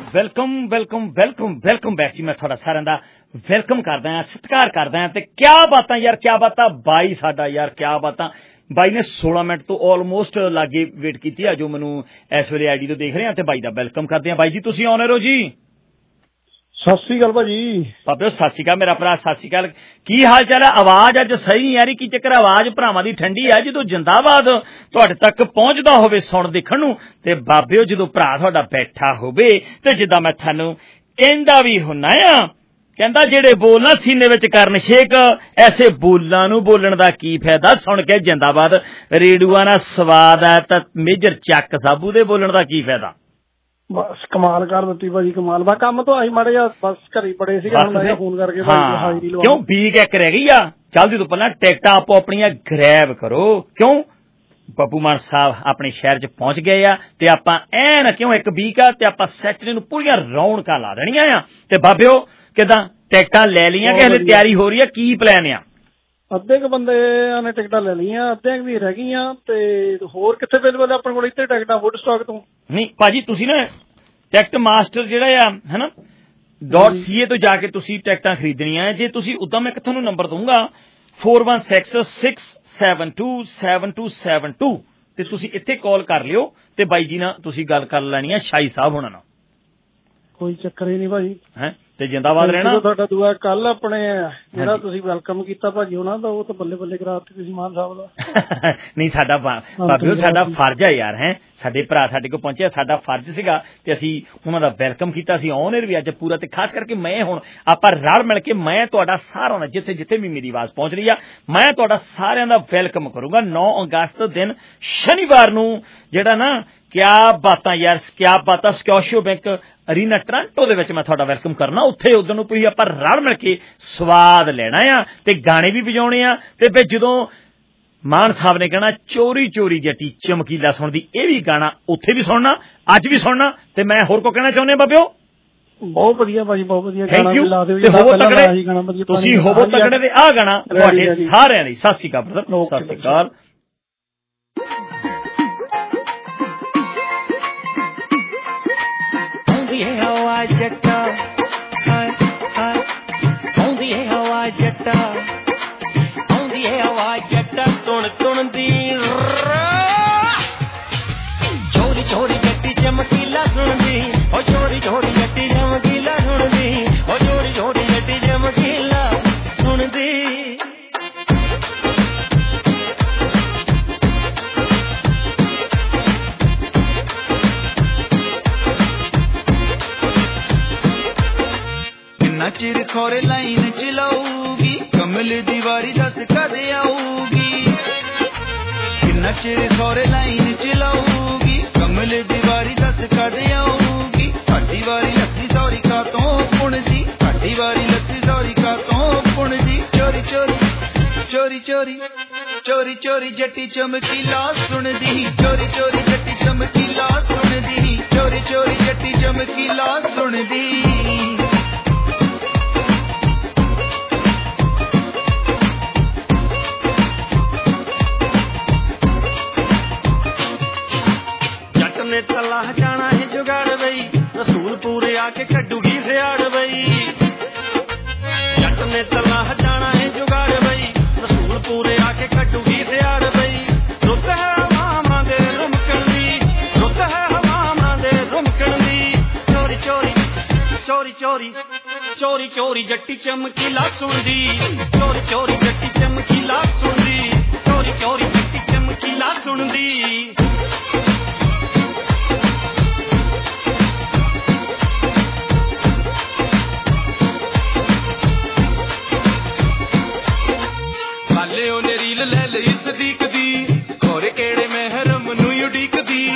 S6: Welcome welcome welcome welcome back ਜੀ। ਮੈਂ ਤੁਹਾਡਾ ਸਾਰਿਆਂ ਦਾ ਵੈਲਕਮ ਕਰਦਾ ਹਾਂ, ਸਤਿਕਾਰ ਕਰਦਾ ਹਾਂ। ਤੇ ਕਿਆ ਬਾਤਾਂ ਯਾਰ, ਕਿਆ ਬਾਤਾਂ ਬਾਈ ਸਾਡਾ ਯਾਰ, ਕਿਆ ਬਾਤਾਂ। ਬਾਈ ਨੇ 16 ਮਿੰਟ ਤੋਂ ਆਲਮੋਸਟ ਲਾਗੇ ਵੇਟ ਕੀਤੀ ਆ, ਜੋ ਮੈਨੂੰ ਇਸ ਵੇਲੇ ਆਈਡੀ ਤੋਂ ਦੇਖ ਰਹੇ ਆ। ਤੇ ਬਾਈ ਦਾ ਵੈਲਕਮ ਕਰਦੇ ਹਾਂ। ਬਾਈ ਜੀ ਤੁਸੀਂ ਆਨਰ ਹੋ ਜੀ।
S5: ਸਤਿ ਸ੍ਰੀ ਅਕਾਲ ਭਾਜੀ।
S6: ਬਾਬਿਓ ਸਤਿ ਸ੍ਰੀ ਅਕਾਲ ਮੇਰਾ ਭਰਾ, ਸਤਿ ਸ੍ਰੀ ਅਕਾਲ। ਕੀ ਹਾਲ ਚਾਲ ਹੈ? ਆਵਾਜ਼ ਅੱਜ ਸਹੀ ਯਾਰੀ, ਕੀ ਚੱਕਰ? ਆਵਾਜ਼ ਭਰਾਵਾਂ ਦੀ ਠੰਡੀ ਹੈ। ਜਦੋਂ ਜਿੰਦਾਬਾਦ ਤੁਹਾਡੇ ਤੱਕ ਪਹੁੰਚਦਾ ਹੋਵੇ ਸੁਣ ਦੇਖਣ ਨੂੰ, ਤੇ ਬਾਬਿਓ ਜਦੋਂ ਭਰਾ ਤੁਹਾਡਾ ਬੈਠਾ ਹੋਵੇ ਤੇ ਜਿੱਦਾਂ ਮੈਂ ਤੁਹਾਨੂੰ ਕਹਿੰਦਾ ਵੀ ਹੁੰਨਾ ਆ, ਕਹਿੰਦਾ ਜਿਹੜੇ ਬੋਲ ਨਾ ਸੀਨੇ ਵਿੱਚ ਕਰਨ ਛੇਕ, ਐਸੇ ਬੋਲਾਂ ਨੂੰ ਬੋਲਣ ਦਾ ਕੀ ਫਾਇਦਾ। ਸੁਣ ਕੇ ਜਿੰਦਾਬਾਦ ਰੇਡੂਆ ਨਾਲ ਸਵਾਦ ਹੈ ਤਾਂ ਮੇਜਰ ਚੱਕ ਸਾਬੂ ਦੇ ਬੋਲਣ ਦਾ ਕੀ ਫਾਇਦਾ।
S5: ਬਸ ਕਮਾਲ ਕਰ ਦਿੱਤੀ ਭਾਜੀ, ਕਮਾਲ। ਬਾ ਕੰਮ ਤੋਂ ਆਈ ਮਾੜੇ ਜਿਹਾ, ਬਸ ਘਰੇ ਬੜੇ ਸੀਗੇ, ਮੈਂ ਫੋਨ ਕਰਕੇ ਹਾਜ਼ਰੀ ਲਵਾ।
S6: ਕਿਉਂ ਵੀਕ ਇੱਕ ਰਹਿ ਗਈ ਆ, ਚੱਲਦੀ ਤੋਂ ਪਹਿਲਾਂ ਟਿਕਟਾਂ ਆਪੋ ਆਪਣੀਆਂ ਗ੍ਰੈਬ ਕਰੋ। ਕਿਉਂ ਬੱਬੂ ਮਾਨ ਸਾਹਿਬ ਆਪਣੇ ਸ਼ਹਿਰ 'ਚ ਪਹੁੰਚ ਗਏ ਆ, ਤੇ ਆਪਾਂ ਐਨ ਕਿਉਂ ਇੱਕ ਵੀਕ ਆ ਤੇ ਆਪਾਂ ਸੈਚਰਡੇ ਨੂੰ ਪੂਰੀਆਂ ਰੌਣਕਾਂ ਲਾ ਦੇਣੀਆਂ ਆ। ਤੇ ਬਾਬਿਓ ਕਿੱਦਾਂ ਟਿਕਟਾਂ ਲੈ ਲਈਆਂ ਕਿ ਹਲੇ ਤਿਆਰੀ ਹੋ ਰਹੀ ਆ, ਕੀ ਪਲਾਨ ਆ?
S5: ਅੱਧੇ ਕੁ ਬੰਦਿਆਂ ਨੇ ਟਿਕਟਾਂ ਲੈ ਲਈਆਂ, ਅੱਧਿਆਂ ਵੀ ਰਹਿ ਗਈਆਂ। ਤੇ ਹੋਰ ਕਿੱਥੇ ਅਵੇਲੇਬਲ ਆਪਣੇ ਕੋਲ? ਇੱਥੇ ਟਿਕਟਾਂ ਵੁੱਡ ਸਟਾਕ ਤੋਂ। ਨਹੀਂ ਭਾਜੀ, ਤੁਸੀਂ ਨਾ ਟਿਕਟ ਮਾਸਟਰ ਜਿਹੜਾ ਆ ਹਨਾ .ca ਤੋਂ ਜਾ ਕੇ ਤੁਸੀਂ ਟਿਕਟਾਂ ਖਰੀਦਣੀਆਂ। ਜੇ ਤੁਸੀਂ ਉਦਾਂ ਮੈਂ ਤੁਹਾਨੂੰ ਨੰਬਰ ਦਊਂਗਾ 4166727272 ਤੇ ਤੁਸੀਂ ਇੱਥੇ ਕਾਲ ਕਰ ਲਿਓ ਤੇ ਬਾਈ ਜੀ ਨਾਲ ਤੁਸੀਂ ਗੱਲ ਕਰ ਲੈਣੀ ਆ, ਸ਼ਾਹੀ ਸਾਹਿਬ ਹੋਣਾ ਨਾਲ। ਕੋਈ ਚੱਕਰ ਹੀ ਨਹੀਂ ਭਾਜੀ।
S6: ਹੈ ਤੇ ਜਿੰਦਾਬਾਦ ਰਹਿਣਾ।
S5: ਤੁਹਾਡਾ ਦੁਆ ਕੱਲ ਆਪਣੇ ਜਿਹੜਾ ਤੁਸੀਂ ਵੈਲਕਮ ਕੀਤਾ ਭਾਜੀ ਉਹਨਾਂ ਦਾ, ਉਹ ਤਾਂ ਬੱਲੇ ਬੱਲੇ ਕਰਾਤੀ ਤੁਸੀਂ ਮਾਨ ਸਾਹਿਬ ਦਾ।
S6: ਨਹੀਂ ਸਾਡਾ ਬਾਬਿਓ ਸਾਡਾ ਫਰਜ਼ ਹੈ ਯਾਰ, ਹੈ ਸਾਡੇ ਭਰਾ ਸਾਡੇ ਕੋਲ ਪਹੁੰਚਿਆ, ਸਾਡਾ ਫਰਜ਼ ਸੀਗਾ ਤੇ ਅਸੀਂ ਉਹਨਾਂ ਦਾ ਵੈਲਕਮ ਕੀਤਾ ਸੀ। ਆਨਰ ਵੀ ਅੱਜ ਪੂਰਾ, ਤੇ ਖਾਸ ਕਰਕੇ ਮੈਂ ਹੁਣ ਆਪਾਂ ਰਲ ਮਿਲ ਕੇ ਮੈਂ ਤੁਹਾਡਾ ਸਾਰਿਆਂ ਦਾ ਜਿੱਥੇ ਜਿੱਥੇ ਵੀ ਮੇਰੀ ਆਵਾਜ਼ ਪਹੁੰਚ ਰਹੀ ਆ, ਮੈਂ ਤੁਹਾਡਾ ਸਾਰਿਆਂ ਦਾ ਵੈਲਕਮ ਕਰੂੰਗਾ। 9 ਅਗਸਤ ਦਿਨ ਸ਼ਨੀਵਾਰ ਨੂੰ ਜਿਹੜਾ ਨਾ ਕਿਆ ਬਾਤਾਂ ਯਾਰ, ਕਿਆ ਬਾਤਾਂ ਸਕਿਓਸ਼ੀਓ ਬੈਂਕ ਅਰੀਨਾ ਟੋਰਾਂਟੋ ਦੇ ਵਿੱਚ ਮੈਂ ਤੁਹਾਡਾ ਵੈਲਕਮ ਕਰਨਾ। ਉੱਥੇ ਉਦੋਂ ਨੂੰ ਤੁਸੀਂ ਆਪਾਂ ਰਲ ਮਿਲ ਕੇ ਸਵਾਦ ਲੈਣਾ ਆ ਤੇ ਗਾਣੇ ਵੀ ਵਜਾਉਣੇ ਆ। ਤੇ ਫਿਰ ਜਦੋਂ ਮਾਨ ਸਾਹਿਬ ਨੇ ਕਹਿਣਾ ਚੋਰੀ ਚੋਰੀ ਜੱਟੀ ਚਮਕੀਲਾ ਸੁਣਦੀ, ਇਹ ਵੀ ਗਾਣਾ ਉੱਥੇ ਵੀ ਸੁਣਨਾ, ਅੱਜ ਵੀ ਸੁਣਨਾ। ਤੇ ਮੈਂ ਹੋਰ ਕੋ ਕਹਿਣਾ ਚਾਹੁੰਦੇ ਬਾਬਿਓ?
S5: ਬਹੁਤ ਵਧੀਆ ਭਾਜੀ, ਬਹੁਤ ਵਧੀਆ।
S6: Thank you. ਤੇ ਹੋਵੋ ਤਕੜੇ, ਤੁਸੀਂ ਹੋਵੋ ਤਕੜੇ ਤੇ ਆਹ ਗਾਣਾ ਤੁਹਾਡੇ ਸਾਰਿਆਂ ਲਈ। ਸਤਿ ਸ਼੍ਰੀ ਅਕਾਲ ਬ੍ਰਦਰ, ਸਤਿ ਸ਼੍ਰੀ ਅਕਾਲ।
S12: ਹਵਾ ਜੱਟਾ ਹਾਏ ਹਾਏ, ਆਉਂਦੀ ਹੈ ਹਵਾ ਜੱਟਾ, ਆਉਂਦੀ ਹੈ ਹਵਾ ਜੱਟਾ ਤੁਣ ਤੁਣ ਦੀ। ਚੋਰੀ ਚੋਰੀ ਜੱਟੀ ਚਮਕੀਲਾ ਸੁਣਦੀ, ਉਹ ਚੋਰੀ ਚੋਰੀ ਜੱਟੀ ਚਮਕੀਲਾ ਸੁਣਦੀ, ਉਹ ਚੋਰੀ ਚੋਰੀ ਜੱਟੀ ਚਮਕੀਲਾ ਸੁਣਦੀ।
S7: ਕਿੰਨਾ ਚਿਰ ਖੋਰੇ ਲਾਈਨ ਚਲਾਊਗੀ, ਕਮਲ ਦੀ ਵਾਰੀ ਦੱਸ ਕਦੇ ਆਊਗੀ। ਕਿੰਨਾ ਚਿਰ ਖੋਰੇ ਲਾਈਨ ਚਲਾਊਗੀ, ਕਮਲ ਦੀ ਵਾਰੀ ਦੱਸ ਕਦੇ ਆਊਗੀ। ਸਾਡੀ ਵਾਰੀ ਲੱਸੀ ਸੌਰੀ ਕਾ ਤੋਂ ਪੁਣਦੀ, ਸਾਡੀ ਵਾਰੀ ਲੱਸੀ ਸੌਰੀ ਕਾ ਤੋਂ ਪੁਣਦੀ। ਚੋਰੀ ਚੋਰੀ ਚੋਰੀ ਚੋਰੀ ਚੋਰੀ ਚੋਰੀ ਜੱਟੀ ਚਮਕੀਲਾ ਸੁਣਦੀ, ਚੋਰੀ ਚੋਰੀ ਜੱਟੀ ਚਮਕੀਲਾ ਸੁਣਦੀ, ਚੋਰੀ ਚੋਰੀ ਜੱਟੀ ਚਮਕੀਲਾ ਸੁਣਦੀ।
S12: ਨੇ ਤਲਾਹ ਜਾਣਾ ਹੈ ਜੁਗਾੜ ਬਈ, ਰਸੂਲਪੁਰ ਆ ਕੇ ਕੱਢੂਗੀ ਸਿਆੜ ਬਈ। ਜੱਟ ਨੇ ਤਲਾਹ ਜਾਣਾ ਹੈ ਜੁਗਾੜ ਬਈ, ਰਸੂਲਪੁਰ ਆ ਕੇ ਕੱਢੂਗੀ ਸਿਆੜ ਬਈ। ਰੁੱਤ ਹੈ ਹਵਾਵਾਂ ਦੇ ਰੁਮਕਣ ਦੀ, ਰੁੱਤ ਹੈ ਹਵਾਵਾਂ ਦੇ ਰੁਮਕਣ ਦੀ। ਚੋਰੀ ਚੋਰੀ ਚੋਰੀ ਚੋਰੀ ਚੋਰੀ ਚੋਰੀ ਜੱਟੀ ਚਮਕੀਲਾ ਸੁਣਦੀ, ਚੋਰੀ ਚੋਰੀ ਜੱਟੀ ਚਮਕੀਲਾ ਸੁਣਦੀ, ਚੋਰੀ ਚੋਰੀ ਜੱਟੀ ਚਮਕੀਲਾ ਸੁਣਦੀ।
S7: ਹਾਲੇ ਉਹਨੇ ਰੀਲ ਲੈ ਲਈ ਸਦੀਕ ਦੀ, ਖੋਰੇ ਕਿਹੜੇ ਮਹਿਰਮ ਨੂੰ ਉਡੀਕਦੀ।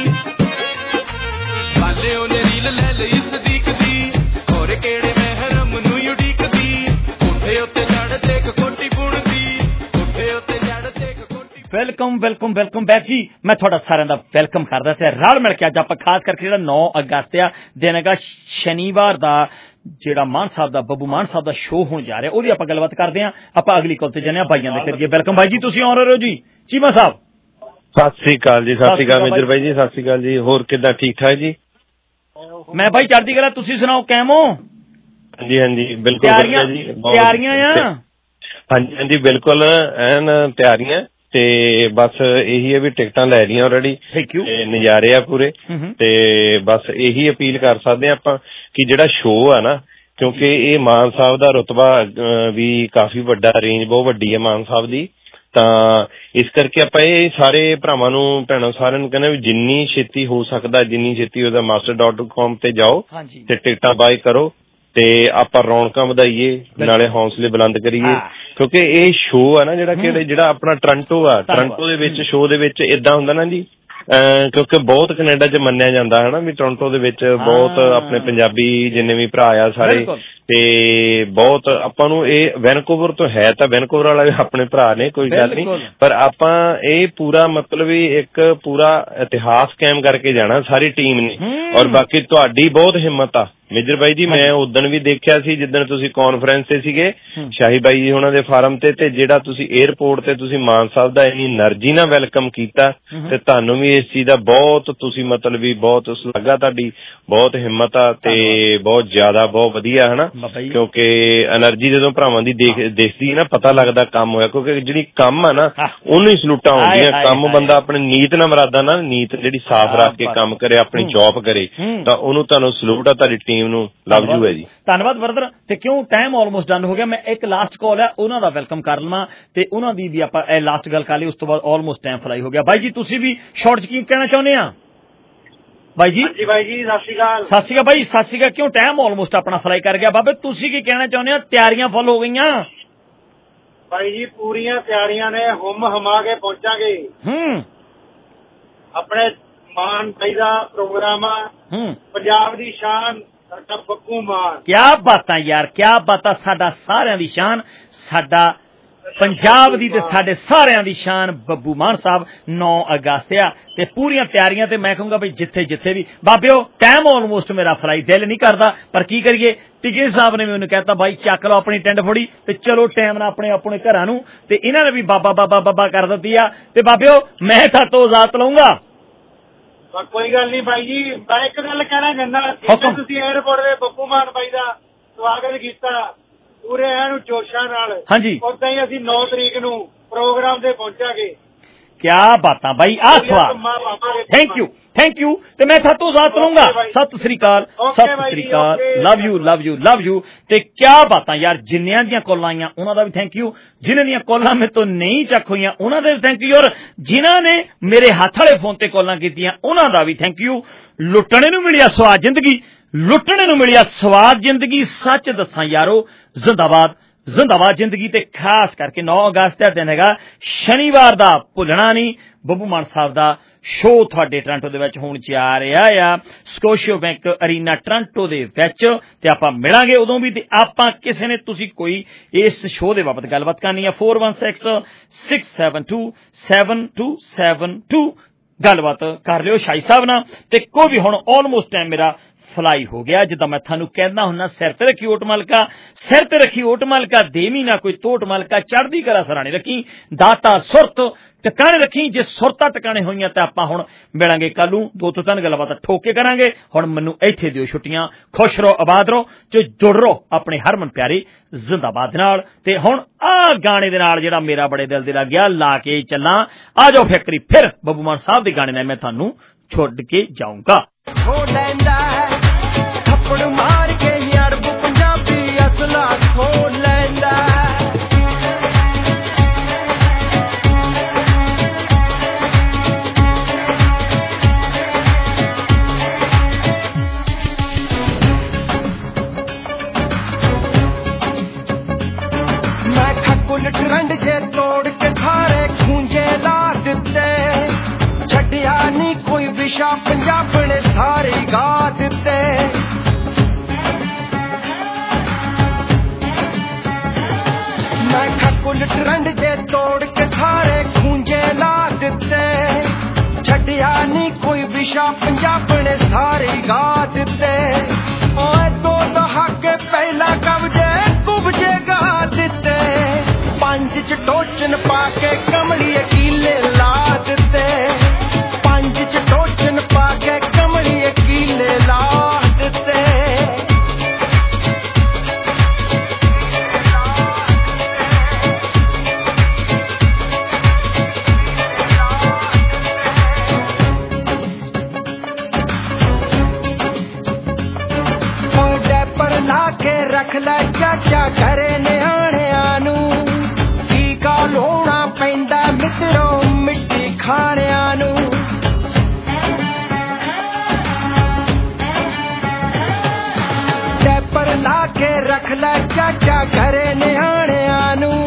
S7: ਹਾਲੇ ਉਹਨੇ ਰੀਲ ਲੈ ਲਈ ਸਦੀਕ ਦੀ, ਖੋਰੇ ਕਿਹੜੇ ਮਹਿਰਮ ਨੂੰ ਉਡੀਕਦੀ। ਉੱਥੇ ਉੱਤੇ ਜੜ ਦੇਖ ਕੋਟੀ ਬੁਣਦੀ, ਉੱਥੇ ਉੱਤੇ ਜੜ ਦੇਖ ਕੋਟੀ।
S6: ਵੈਲਕਮ ਵੈਲਕਮ ਵੈਲਕਮ ਬੈਕ ਜੀ। ਮੈਂ ਤੁਹਾਡਾ ਸਾਰਿਆਂ ਦਾ ਵੈਲਕਮ ਕਰਦਾ ਤੇ ਰਲ ਮਿਲ ਕੇ ਅੱਜ ਆਪਾਂ ਖਾਸ ਕਰਕੇ ਜਿਹੜਾ 9 ਅਗਸਤ ਆ ਦਿਨ ਹੈਗਾ ਸ਼ਨੀਵਾਰ ਦਾ, ਜਿਹੜਾ ਮਾਨ ਸਾਹਿਬ ਦਾ ਬੱਬੂ ਮਾਨ ਸਾਹਿਬ ਦਾ ਸ਼ੋਅ ਹੋਣ ਜਾ ਰਿਹਾ, ਉਹਦੀ ਆਪਾਂ ਗੱਲਬਾਤ ਕਰਦੇ ਹਾਂ। ਆਪਾਂ ਅਗਲੀ ਕਾਲ ਤੇ ਜਾਂਦੇ ਹਾਂ, ਬਾਈਆਂ ਦੇ ਕਰੀਏ ਵੈਲਕਮ। ਬਾਈ ਜੀ ਤੁਸੀਂ ਆਨ ਰਹੇ ਹੋ ਜੀ? ਚੀਮਾ ਸਾਹਿਬ
S23: ਸਤਿ ਸ੍ਰੀ ਅਕਾਲ ਜੀ। ਸਤਿ ਸ੍ਰੀ ਅਕਾਲ ਮੇਜਰ ਬਾਈ ਜੀ, ਸਤਿ ਸ੍ਰੀ ਅਕਾਲ ਜੀ। ਹੋਰ ਕਿੱਦਾਂ, ਠੀਕ ਠਾਕ ਜੀ?
S5: ਮੈਂ ਭਾਈ ਚੜ੍ਹਦੀ ਕਲਾ, ਤੁਸੀਂ ਸੁਣਾਓ ਕੈਮ ਹੋ?
S1: ਹਾਂਜੀ ਹਾਂਜੀ ਬਿਲਕੁਲ
S5: ਤਿਆਰੀਆਂ ਆ?
S1: ਹਾਂਜੀ ਹਾਂਜੀ ਬਿਲਕੁਲ ਐਨ ਤਿਆਰੀਆਂ, ਤੇ ਬਸ ਇਹੀ ਹੈ ਵੀ ਟਿਕਟਾਂ ਲੈ ਲਈਆਂ ਆਲਰੇਡੀ ਤੇ ਨਜ਼ਾਰੇ ਆ ਪੂਰੇ। ਤੇ ਬਸ ਇਹੀ ਅਪੀਲ ਕਰ ਸਕਦੇ ਹਾਂ ਆਪਾਂ ਕਿ ਜਿਹੜਾ ਸ਼ੋਅ ਆ ਨਾ, ਕਿਉਂਕਿ ਇਹ ਮਾਨ ਸਾਹਿਬ ਦਾ ਰੁਤਬਾ ਵੀ ਕਾਫੀ ਵੱਡਾ, ਰੇਂਜ ਬਹੁਤ ਵੱਡੀ ਹੈ ਮਾਨ ਸਾਹਿਬ ਦੀ, ਤਾਂ ਇਸ ਕਰਕੇ ਆਪਾਂ ਇਹ ਸਾਰੇ ਭਰਾਵਾਂ ਨੂੰ ਭੈਣਾਂ ਸਾਰਿਆਂ ਨੂੰ ਕਹਿੰਦੇ ਵੀ ਜਿੰਨੀ ਛੇਤੀ ਹੋ ਸਕਦਾ, ਜਿੰਨੀ ਛੇਤੀ ਉਹਦਾ master.com ਤੇ ਜਾਓ ਤੇ ਟਿਕਟਾਂ ਬਾਏ ਕਰੋ ਤੇ ਆਪਾਂ ਰੌਣਕਾਂ ਵਧਾਈਏ, ਨਾਲੇ ਹੌਸਲੇ ਬੁਲੰਦ ਕਰੀਏ, ਕਿਉਂਕਿ ਇਹ ਸ਼ੋਅ ਆ ਨਾ ਜਿਹੜਾ ਆਪਣਾ ਟੋਰਾਂਟੋ ਆ, ਟੋਰਾਂਟੋ ਦੇ ਵਿੱਚ ਸ਼ੋਅ ਦੇ ਵਿੱਚ ਏਦਾਂ ਹੁੰਦਾ ਨਾ ਜੀ, ਕਿਉਂਕਿ ਬਹੁਤ ਕੈਨੇਡਾ 'ਚ ਮੰਨਿਆ ਜਾਂਦਾ ਹੈ ਨਾ ਵੀ ਟੋਰਾਂਟੋ ਦੇ ਵਿੱਚ ਬਹੁਤ ਆਪਣੇ ਪੰਜਾਬੀ ਜਿੰਨੇ ਵੀ ਭਰਾ ਆ ਸਾਰੇ, ਤੇ ਬਹੁਤ ਆਪਾਂ ਨੂੰ ਇਹ ਵੈਨਕੂਵਰ ਤੋਂ ਹੈ ਤਾਂ ਵੈਨਕੂਵਰ ਵਾਲੇ ਆਪਣੇ ਭਰਾ ਨੇ, ਕੋਈ ਗੱਲ ਨਹੀਂ, ਪਰ ਆਪਾਂ ਇਹ ਪੂਰਾ ਮਤਲਬ ਵੀ ਇੱਕ ਪੂਰਾ ਇਤਿਹਾਸ ਕਾਇਮ ਕਰਕੇ ਜਾਣਾ ਸਾਰੀ ਟੀਮ ਨੇ। ਔਰ ਬਾਕੀ ਤੁਹਾਡੀ ਬਹੁਤ ਹਿੰਮਤ ਆ ਮੇਜਰ ਬਾਈ ਜੀ, ਮੈਂ ਉਦਣ ਵੀ ਦੇਖਿਆ ਸੀ ਜਿੱਦਣ ਤੁਸੀਂ ਕਾਨਫਰੰਸ ਤੇ ਸੀਗੇ ਸ਼ਾਹੀ ਬਾਈ ਜੀ ਉਹਨਾਂ ਦੇ ਫਾਰਮ ਤੇ ਜਿਹੜਾ ਤੁਸੀਂ 에ਅਰਪੋਰਟ ਤੇ ਤੁਸੀਂ ਮਾਨ ਸਾਹਿਬ ਦਾ ਇੰਨੀ એનર્ਜੀ ਨਾਲ ਵੈਲਕਮ ਕੀਤਾ, ਤੇ ਤੁਹਾਨੂੰ ਵੀ ਇਸ ਚੀਜ਼ ਦਾ ਬਹੁਤ ਤੁਸੀਂ ਮਤਲਬ ਵੀ ਬਹੁਤ ਲੱਗਾ, ਤੁਹਾਡੀ ਬਹੁਤ ਹਿੰਮਤ ਆ ਤੇ ਬਹੁਤ ਜ਼ਿਆਦਾ ਬਹੁਤ ਵਧੀਆ ਹਨਾ, ਕਿਉਂਕਿ એનર્ਜੀ ਜਦੋਂ ਭਰਾਵਾਂ ਦੀ ਦੇਖਦੀ ਨਾ ਪਤਾ ਲੱਗਦਾ ਕੰਮ ਹੋਇਆ, ਕਿਉਂਕਿ ਜਿਹੜੀ ਕੰਮ ਆ ਨਾ ਉਹਨੂੰ ਹੀ ਸਲੂਟਾਂ ਹੁੰਦੀਆਂ, ਕੰਮ ਬੰਦਾ ਆਪਣੀ ਨੀਤ ਨਾਲ ਮਰਾਦਾ ਨਾ, ਨੀਤ ਜਿਹੜੀ ਸਾਫ਼ ਰੱਖ ਕੇ ਕੰਮ ਕਰੇ, ਆਪਣੀ ਜੌਬ ਕਰੇ, ਤਾਂ ਉਹਨੂੰ ਤੁਹਾਨੂੰ ਸਲੂਟ ਆ, ਤੁਹਾਡੀ ਟੀਮ ਨੂੰ ਲਵ ਯੂ ਹੈ ਜੀ।
S5: ਧੰਨਵਾਦ ਬ੍ਰਦਰ। ਤੇ ਕਿਉਂ ਟਾਈਮ ਆਲਮੋਸਟ ਡਨ ਹੋ ਗਿਆ, ਮੈਂ ਇੱਕ ਲਾਸਟ ਕਾਲ ਹੈ ਉਹਨਾਂ ਦਾ ਵੈਲਕਮ ਕਰ ਲਵਾਂ ਤੇ ਉਹਨਾਂ ਦੀ ਵੀ ਆਪਾਂ ਇਹ ਲਾਸਟ ਗੱਲ ਕਰ ਲਈ, ਉਸ ਤੋਂ ਬਾਅਦ ਆਲਮੋਸਟ ਟਾਈਮ ਫਲਾਈ ਹੋ ਗਿਆ। ਬਾਈ ਜੀ ਤੁਸੀਂ ਵੀ ਸ਼ਾਰਟ 'ਚ ਕੀ ਕਹਿਣਾ ਚਾਹੁੰਦੇ ਆ? ਬਾਈ ਜੀ
S8: ਬਾਈ ਜੀ ਸਤਿ ਸ਼੍ਰੀ ਅਕਾਲ।
S5: ਸਤਿ ਸ਼੍ਰੀ ਅਕਾਲ ਬਾਈ, ਸਤਿ ਸ਼੍ਰੀ ਅਕਾਲ। ਕਿਉਂ ਟਾਈਮ ਆਲਮੋਸਟ ਆਪਣਾ ਫਲਾਈ ਕਰ ਗਿਆ। ਬਾਬੇ ਤੁਸੀਂ ਕੀ ਕਹਿਣਾ ਚਾਹੁੰਦੇ ਆ? ਤਿਆਰੀਆਂ ਫੁੱਲ ਹੋ ਗਈਆਂ
S8: ਬਾਈ ਜੀ? ਪੂਰੀਆਂ ਤਿਆਰੀਆਂ ਨੇ, ਹੁਮ ਹਮਾ ਕੇ ਪਹੁੰਚਾਂਗੇ। ਆਪਣੇ ਮਾਨ ਭਾਈ ਦਾ ਪ੍ਰੋਗਰਾਮ ਆ, ਪੰਜਾਬ ਦੀ ਸ਼ਾਨ ਸਾਡਾ ਬੱਬੂ ਮਾਨ।
S5: ਕਿਆ ਬਾਤਾਂ ਯਾਰ, ਕਿਆ ਬਾਤਾਂ। ਸਾਡਾ ਸਾਰਿਆਂ ਦੀ ਸ਼ਾਨ, ਸਾਡਾ ਪੰਜਾਬ ਦੀ ਤੇ ਸਾਡੇ ਸਾਰਿਆਂ ਦੀ ਸ਼ਾਨ ਬੱਬੂ ਮਾਨ ਸਾਹਿਬ 9 ਅਗਸਤ ਆ ਤੇ ਪੂਰੀਆਂ ਤਿਆਰੀਆਂ। ਤੇ ਮੈਂ ਕਹੂੰਗਾ ਬਈ ਜਿੱਥੇ ਜਿੱਥੇ ਵੀ ਬਾਬਿਓ ਟਾਈਮ ਆਲਮੋਸਟ ਮੇਰਾ ਫਲਾਈ ਦਿਲ ਨਹੀਂ ਕਰਦਾ, ਪਰ ਕੀ ਕਰੀਏ, ਟਿਕਟ ਸਾਹਿਬ ਨੇ ਮੈਨੂੰ ਕਹਿਤਾ ਬਾਈ ਚੱਕ ਲਓ ਆਪਣੀ ਟੈਂਟ ਫੋੜੀ ਤੇ ਚਲੋ ਟਾਈਮ ਨਾਲ ਆਪਣੇ ਆਪਣੇ ਘਰਾਂ ਨੂੰ, ਤੇ ਇਹਨਾਂ ਨੇ ਵੀ ਬਾਬਾ ਬਾਬਾ ਬਾਬਾ ਕਰ ਦਿੱਤੀ ਆ। ਤੇ ਬਾਬਿਓ ਮੈਂ ਤਾਂ ਤੋਂ ਜ਼ਾਤ ਲਊਂਗਾ।
S8: ਕੋਈ ਗੱਲ ਨਹੀਂ ਬਾਈ ਜੀ, ਮੈਂ ਇੱਕ ਗੱਲ ਕਹਿਣਾ ਚਾਹੁੰਦਾ, ਤੁਸੀਂ 에ਅਰਪੋਰਟ ਦੇ ਬੱਬੂ ਮਾਨ ਬਾਈ ਦਾ ਸਵਾਗਤ ਕੀਤਾ ਪੂਰੇ ਐਨ ਜੋਸ਼ਾਂ ਨਾਲ, ਉਦਾਂ ਹੀ ਅਸੀਂ 9 ਤਰੀਕ ਨੂੰ ਪ੍ਰੋਗਰਾਮ ਤੇ ਪਹੁੰਚਾਂਗੇ।
S5: ਕਿਆ ਬਾਤਾਂ ਬਾਈ, ਆ ਸਵਾਦ। ਥੈਂਕ ਯੂ ਤੇ ਮੈਂ ਥਾਤੋਂ ਜ਼ਾਤ ਲਊਂਗਾ। ਸਤਿ ਸ੍ਰੀ ਅਕਾਲ, ਸਤਿ ਸ੍ਰੀ ਅਕਾਲ, love you love you love you. ਤੇ ਕਿਆ ਬਾਤਾਂ ਯਾਰ, ਜਿੰਨਿਆਂ ਦੀਆਂ ਕਾਲਾਂ ਆਈਆਂ ਉਹਨਾਂ ਦਾ ਵੀ ਥੈਂਕ ਯੂ, ਜਿਨ੍ਹਾਂ ਦੀਆਂ ਕਾਲਾਂ ਮੇਰੇ ਤੋਂ ਨਹੀਂ ਚੱਕ ਹੋਈਆਂ ਉਹਨਾਂ ਦਾ ਵੀ ਥੈਂਕ ਯੂ, ਔਰ ਜਿਨ੍ਹਾਂ ਨੇ ਮੇਰੇ ਹੱਥ ਵਾਲੇ ਫੋਨ ਤੇ ਕਾਲਾਂ ਕੀਤੀਆਂ ਉਹਨਾਂ ਦਾ ਵੀ ਥੈਂਕ ਯੂ। ਲੁੱਟਣੇ ਨੂੰ ਮਿਲਿਆ ਸਵਾਦ ਜ਼ਿੰਦਗੀ, ਲੁੱਟਣੇ ਨੂੰ ਮਿਲਿਆ ਸਵਾਦ ਜ਼ਿੰਦਗੀ। ਸੱਚ ਦੱਸਾਂ ਯਾਰੋ, ਜ਼ਿੰਦਾਬਾਦ ਜ਼ਿੰਦਾਬਾਦ ਜ਼ਿੰਦਗੀ। ਤੇ ਖਾਸ ਕਰਕੇ 9 ਅਗਸਤ ਦਾ ਦਿਨ ਹੈਗਾ, ਸ਼ਨੀਵਾਰ ਦਾ, ਭੁੱਲਣਾ ਨਹੀਂ। ਬੱਬੂ ਮਾਨ ਸਾਹਿਬ ਦਾ ਸ਼ੋਅ ਤੁਹਾਡੇ ਟੋਰਾਂਟੋ ਦੇ ਵਿੱਚ ਹੋਣ ਜਾ ਰਿਹਾ ਆ, ਸਕੋਸ਼ੀਆ ਬੈਂਕ ਅਰੀਨਾ ਟੋਰਾਂਟੋ ਦੇ ਵਿੱਚ, ਤੇ ਆਪਾਂ ਮਿਲਾਂਗੇ ਉਦੋਂ ਵੀ। ਤੇ ਆਪਾਂ ਕਿਸੇ ਨੇ ਤੁਸੀਂ ਕੋਈ ਇਸ ਸ਼ੋਅ ਦੇ ਬਾਬਤ ਗੱਲਬਾਤ ਕਰਨੀ ਆ 4166727272 ਗੱਲਬਾਤ ਕਰ ਲਿਓ ਸ਼ਾਹੀ ਸਾਹਿਬ ਨਾਲ। ਤੇ ਕੋਈ ਵੀ ਹੁਣ ਆਲਮੋਸਟ ਟਾਈਮ ਮੇਰਾ ਫਲਾਈ ਹੋ ਗਿਆ, ਜਿੱਦਾਂ ਮੈਂ ਤੁਹਾਨੂੰ ਕਹਿੰਦਾ ਹੁੰਦਾ, ਸਿਰ ਤੇ ਰੱਖੀ ਓਟ ਮਲਕਾ, ਸਿਰ ਤੇ ਰੱਖੀ ਓਟ ਮਲਕਾ, ਦੇਵੀ ਨਾ ਕੋਈ ਤੋਟ ਮਲਕਾ, ਚੜ੍ਹਦੀ ਕਲਾ ਸਰਾਣੇ ਰੱਖੀ, ਦਾਤਾ ਸੁਰਤ ਟਿਕਾਣੇ ਰੱਖੀ। ਜੇ ਸੁਰਤਾਂ ਟਿਕਾਣੇ ਹੋਈਆਂ ਤਾਂ ਆਪਾਂ ਹੁਣ ਮਿਲਾਂਗੇ ਕੱਲ ਨੂੰ, 2 ਤੋਂ 3 ਗੱਲਬਾਤ ਠੋਕ ਕੇ ਕਰਾਂਗੇ। ਹੁਣ ਮੈਨੂੰ ਇੱਥੇ ਦਿਓ ਛੁੱਟੀਆਂ, ਖੁਸ਼ ਰਹੋ, ਆਬਾਦ ਰਹੋ, ਤੇ ਜੁੜ ਰਹੋ ਆਪਣੇ ਹਰਮਨ ਪਿਆਰੇ ਜ਼ਿੰਦਾਬਾਦ ਨਾਲ। ਤੇ ਹੁਣ ਆਹ ਗਾਣੇ ਦੇ ਨਾਲ ਜਿਹੜਾ ਮੇਰਾ ਬੜੇ ਦਿਲ ਦੇ ਲੱਗ ਗਿਆ, ਲਾ ਕੇ ਚੱਲਾਂ। ਆ ਜਾਓ ਫੈਕਟਰੀ, ਫਿਰ ਬੱਬੂ ਮਾਨ ਸਾਹਿਬ ਦੇ ਗਾਣੇ ਨਾਲ ਮੈਂ ਤੁਹਾਨੂੰ ਛੱਡ ਕੇ ਜਾਊਂਗਾ।
S12: ਥੱਪੜ ਮਾਰ ਕੇ ਯਾਰ ਪੰਜਾਬੀ ਅਸਲਾ ਖੋ ਲੈਂਦਾ, ਮੈਂ ਖੱਕੁਲ ਟਰੰਡ ਜੇ ਤੋੜ ਕੇ ਸਾਰੇ ਖੂੰਜੇ ਲਾ ਦਿੱਤੇ, ਛੱਡਿਆ ਨੀ ਕੋਈ ਵਿਸ਼ਾ ਪੰਜਾਬ ਨੇ ਸਾਰੇ ਗਾ ਦਿੱਤੇ। ਮੈਂ ਖੱਕੁਲ ਟਰੰਡ ਜੇ ਤੋੜ ਕੇ ਸਾਰੇ ਖੂੰਜੇ ਲਾ ਦਿੱਤੇ, ਛੱਡਿਆ ਨੀ ਕੋਈ ਵਿਸ਼ਾ ਪੰਜਾਬ ਨੇ ਸਾਰੇ ਗਾ ਦਿੱਤੇ। ਓਏ 2 ਦਹਾਕੇ ਪਹਿਲਾਂ ਕਬਜੇ ਕੁਬਜੇ ਗਾ ਦਿੱਤੇ, 5 ਚ ਟੋਚਨ ਪਾ ਕੇ ਕਮਲੀ ਕੀਲੇ ਲਾ ਦਿੱਤੇ, 5 ਚ ਟੋਚਨ ਪਾ ਕੇ ਕਮਲੀ ਕੀਲੇ ਲਾ ਰੱਖ ਲੈ ਚਾਚਾ ਘਰੇ ਨਿਆਣਿਆਂ ਨੂੰ ਟੀਕਾ ਲਾਉਣਾ ਪੈਂਦਾ ਮਿੱਤਰੋ ਮਿੱਟੀ ਖਾਣਿਆਂ ਨੂੰ ਡੈਪਰ ਲਾ ਕੇ ਰੱਖ ਲੈ ਚਾਚਾ ਘਰੇ ਨਿਆਣਿਆਂ ਨੂੰ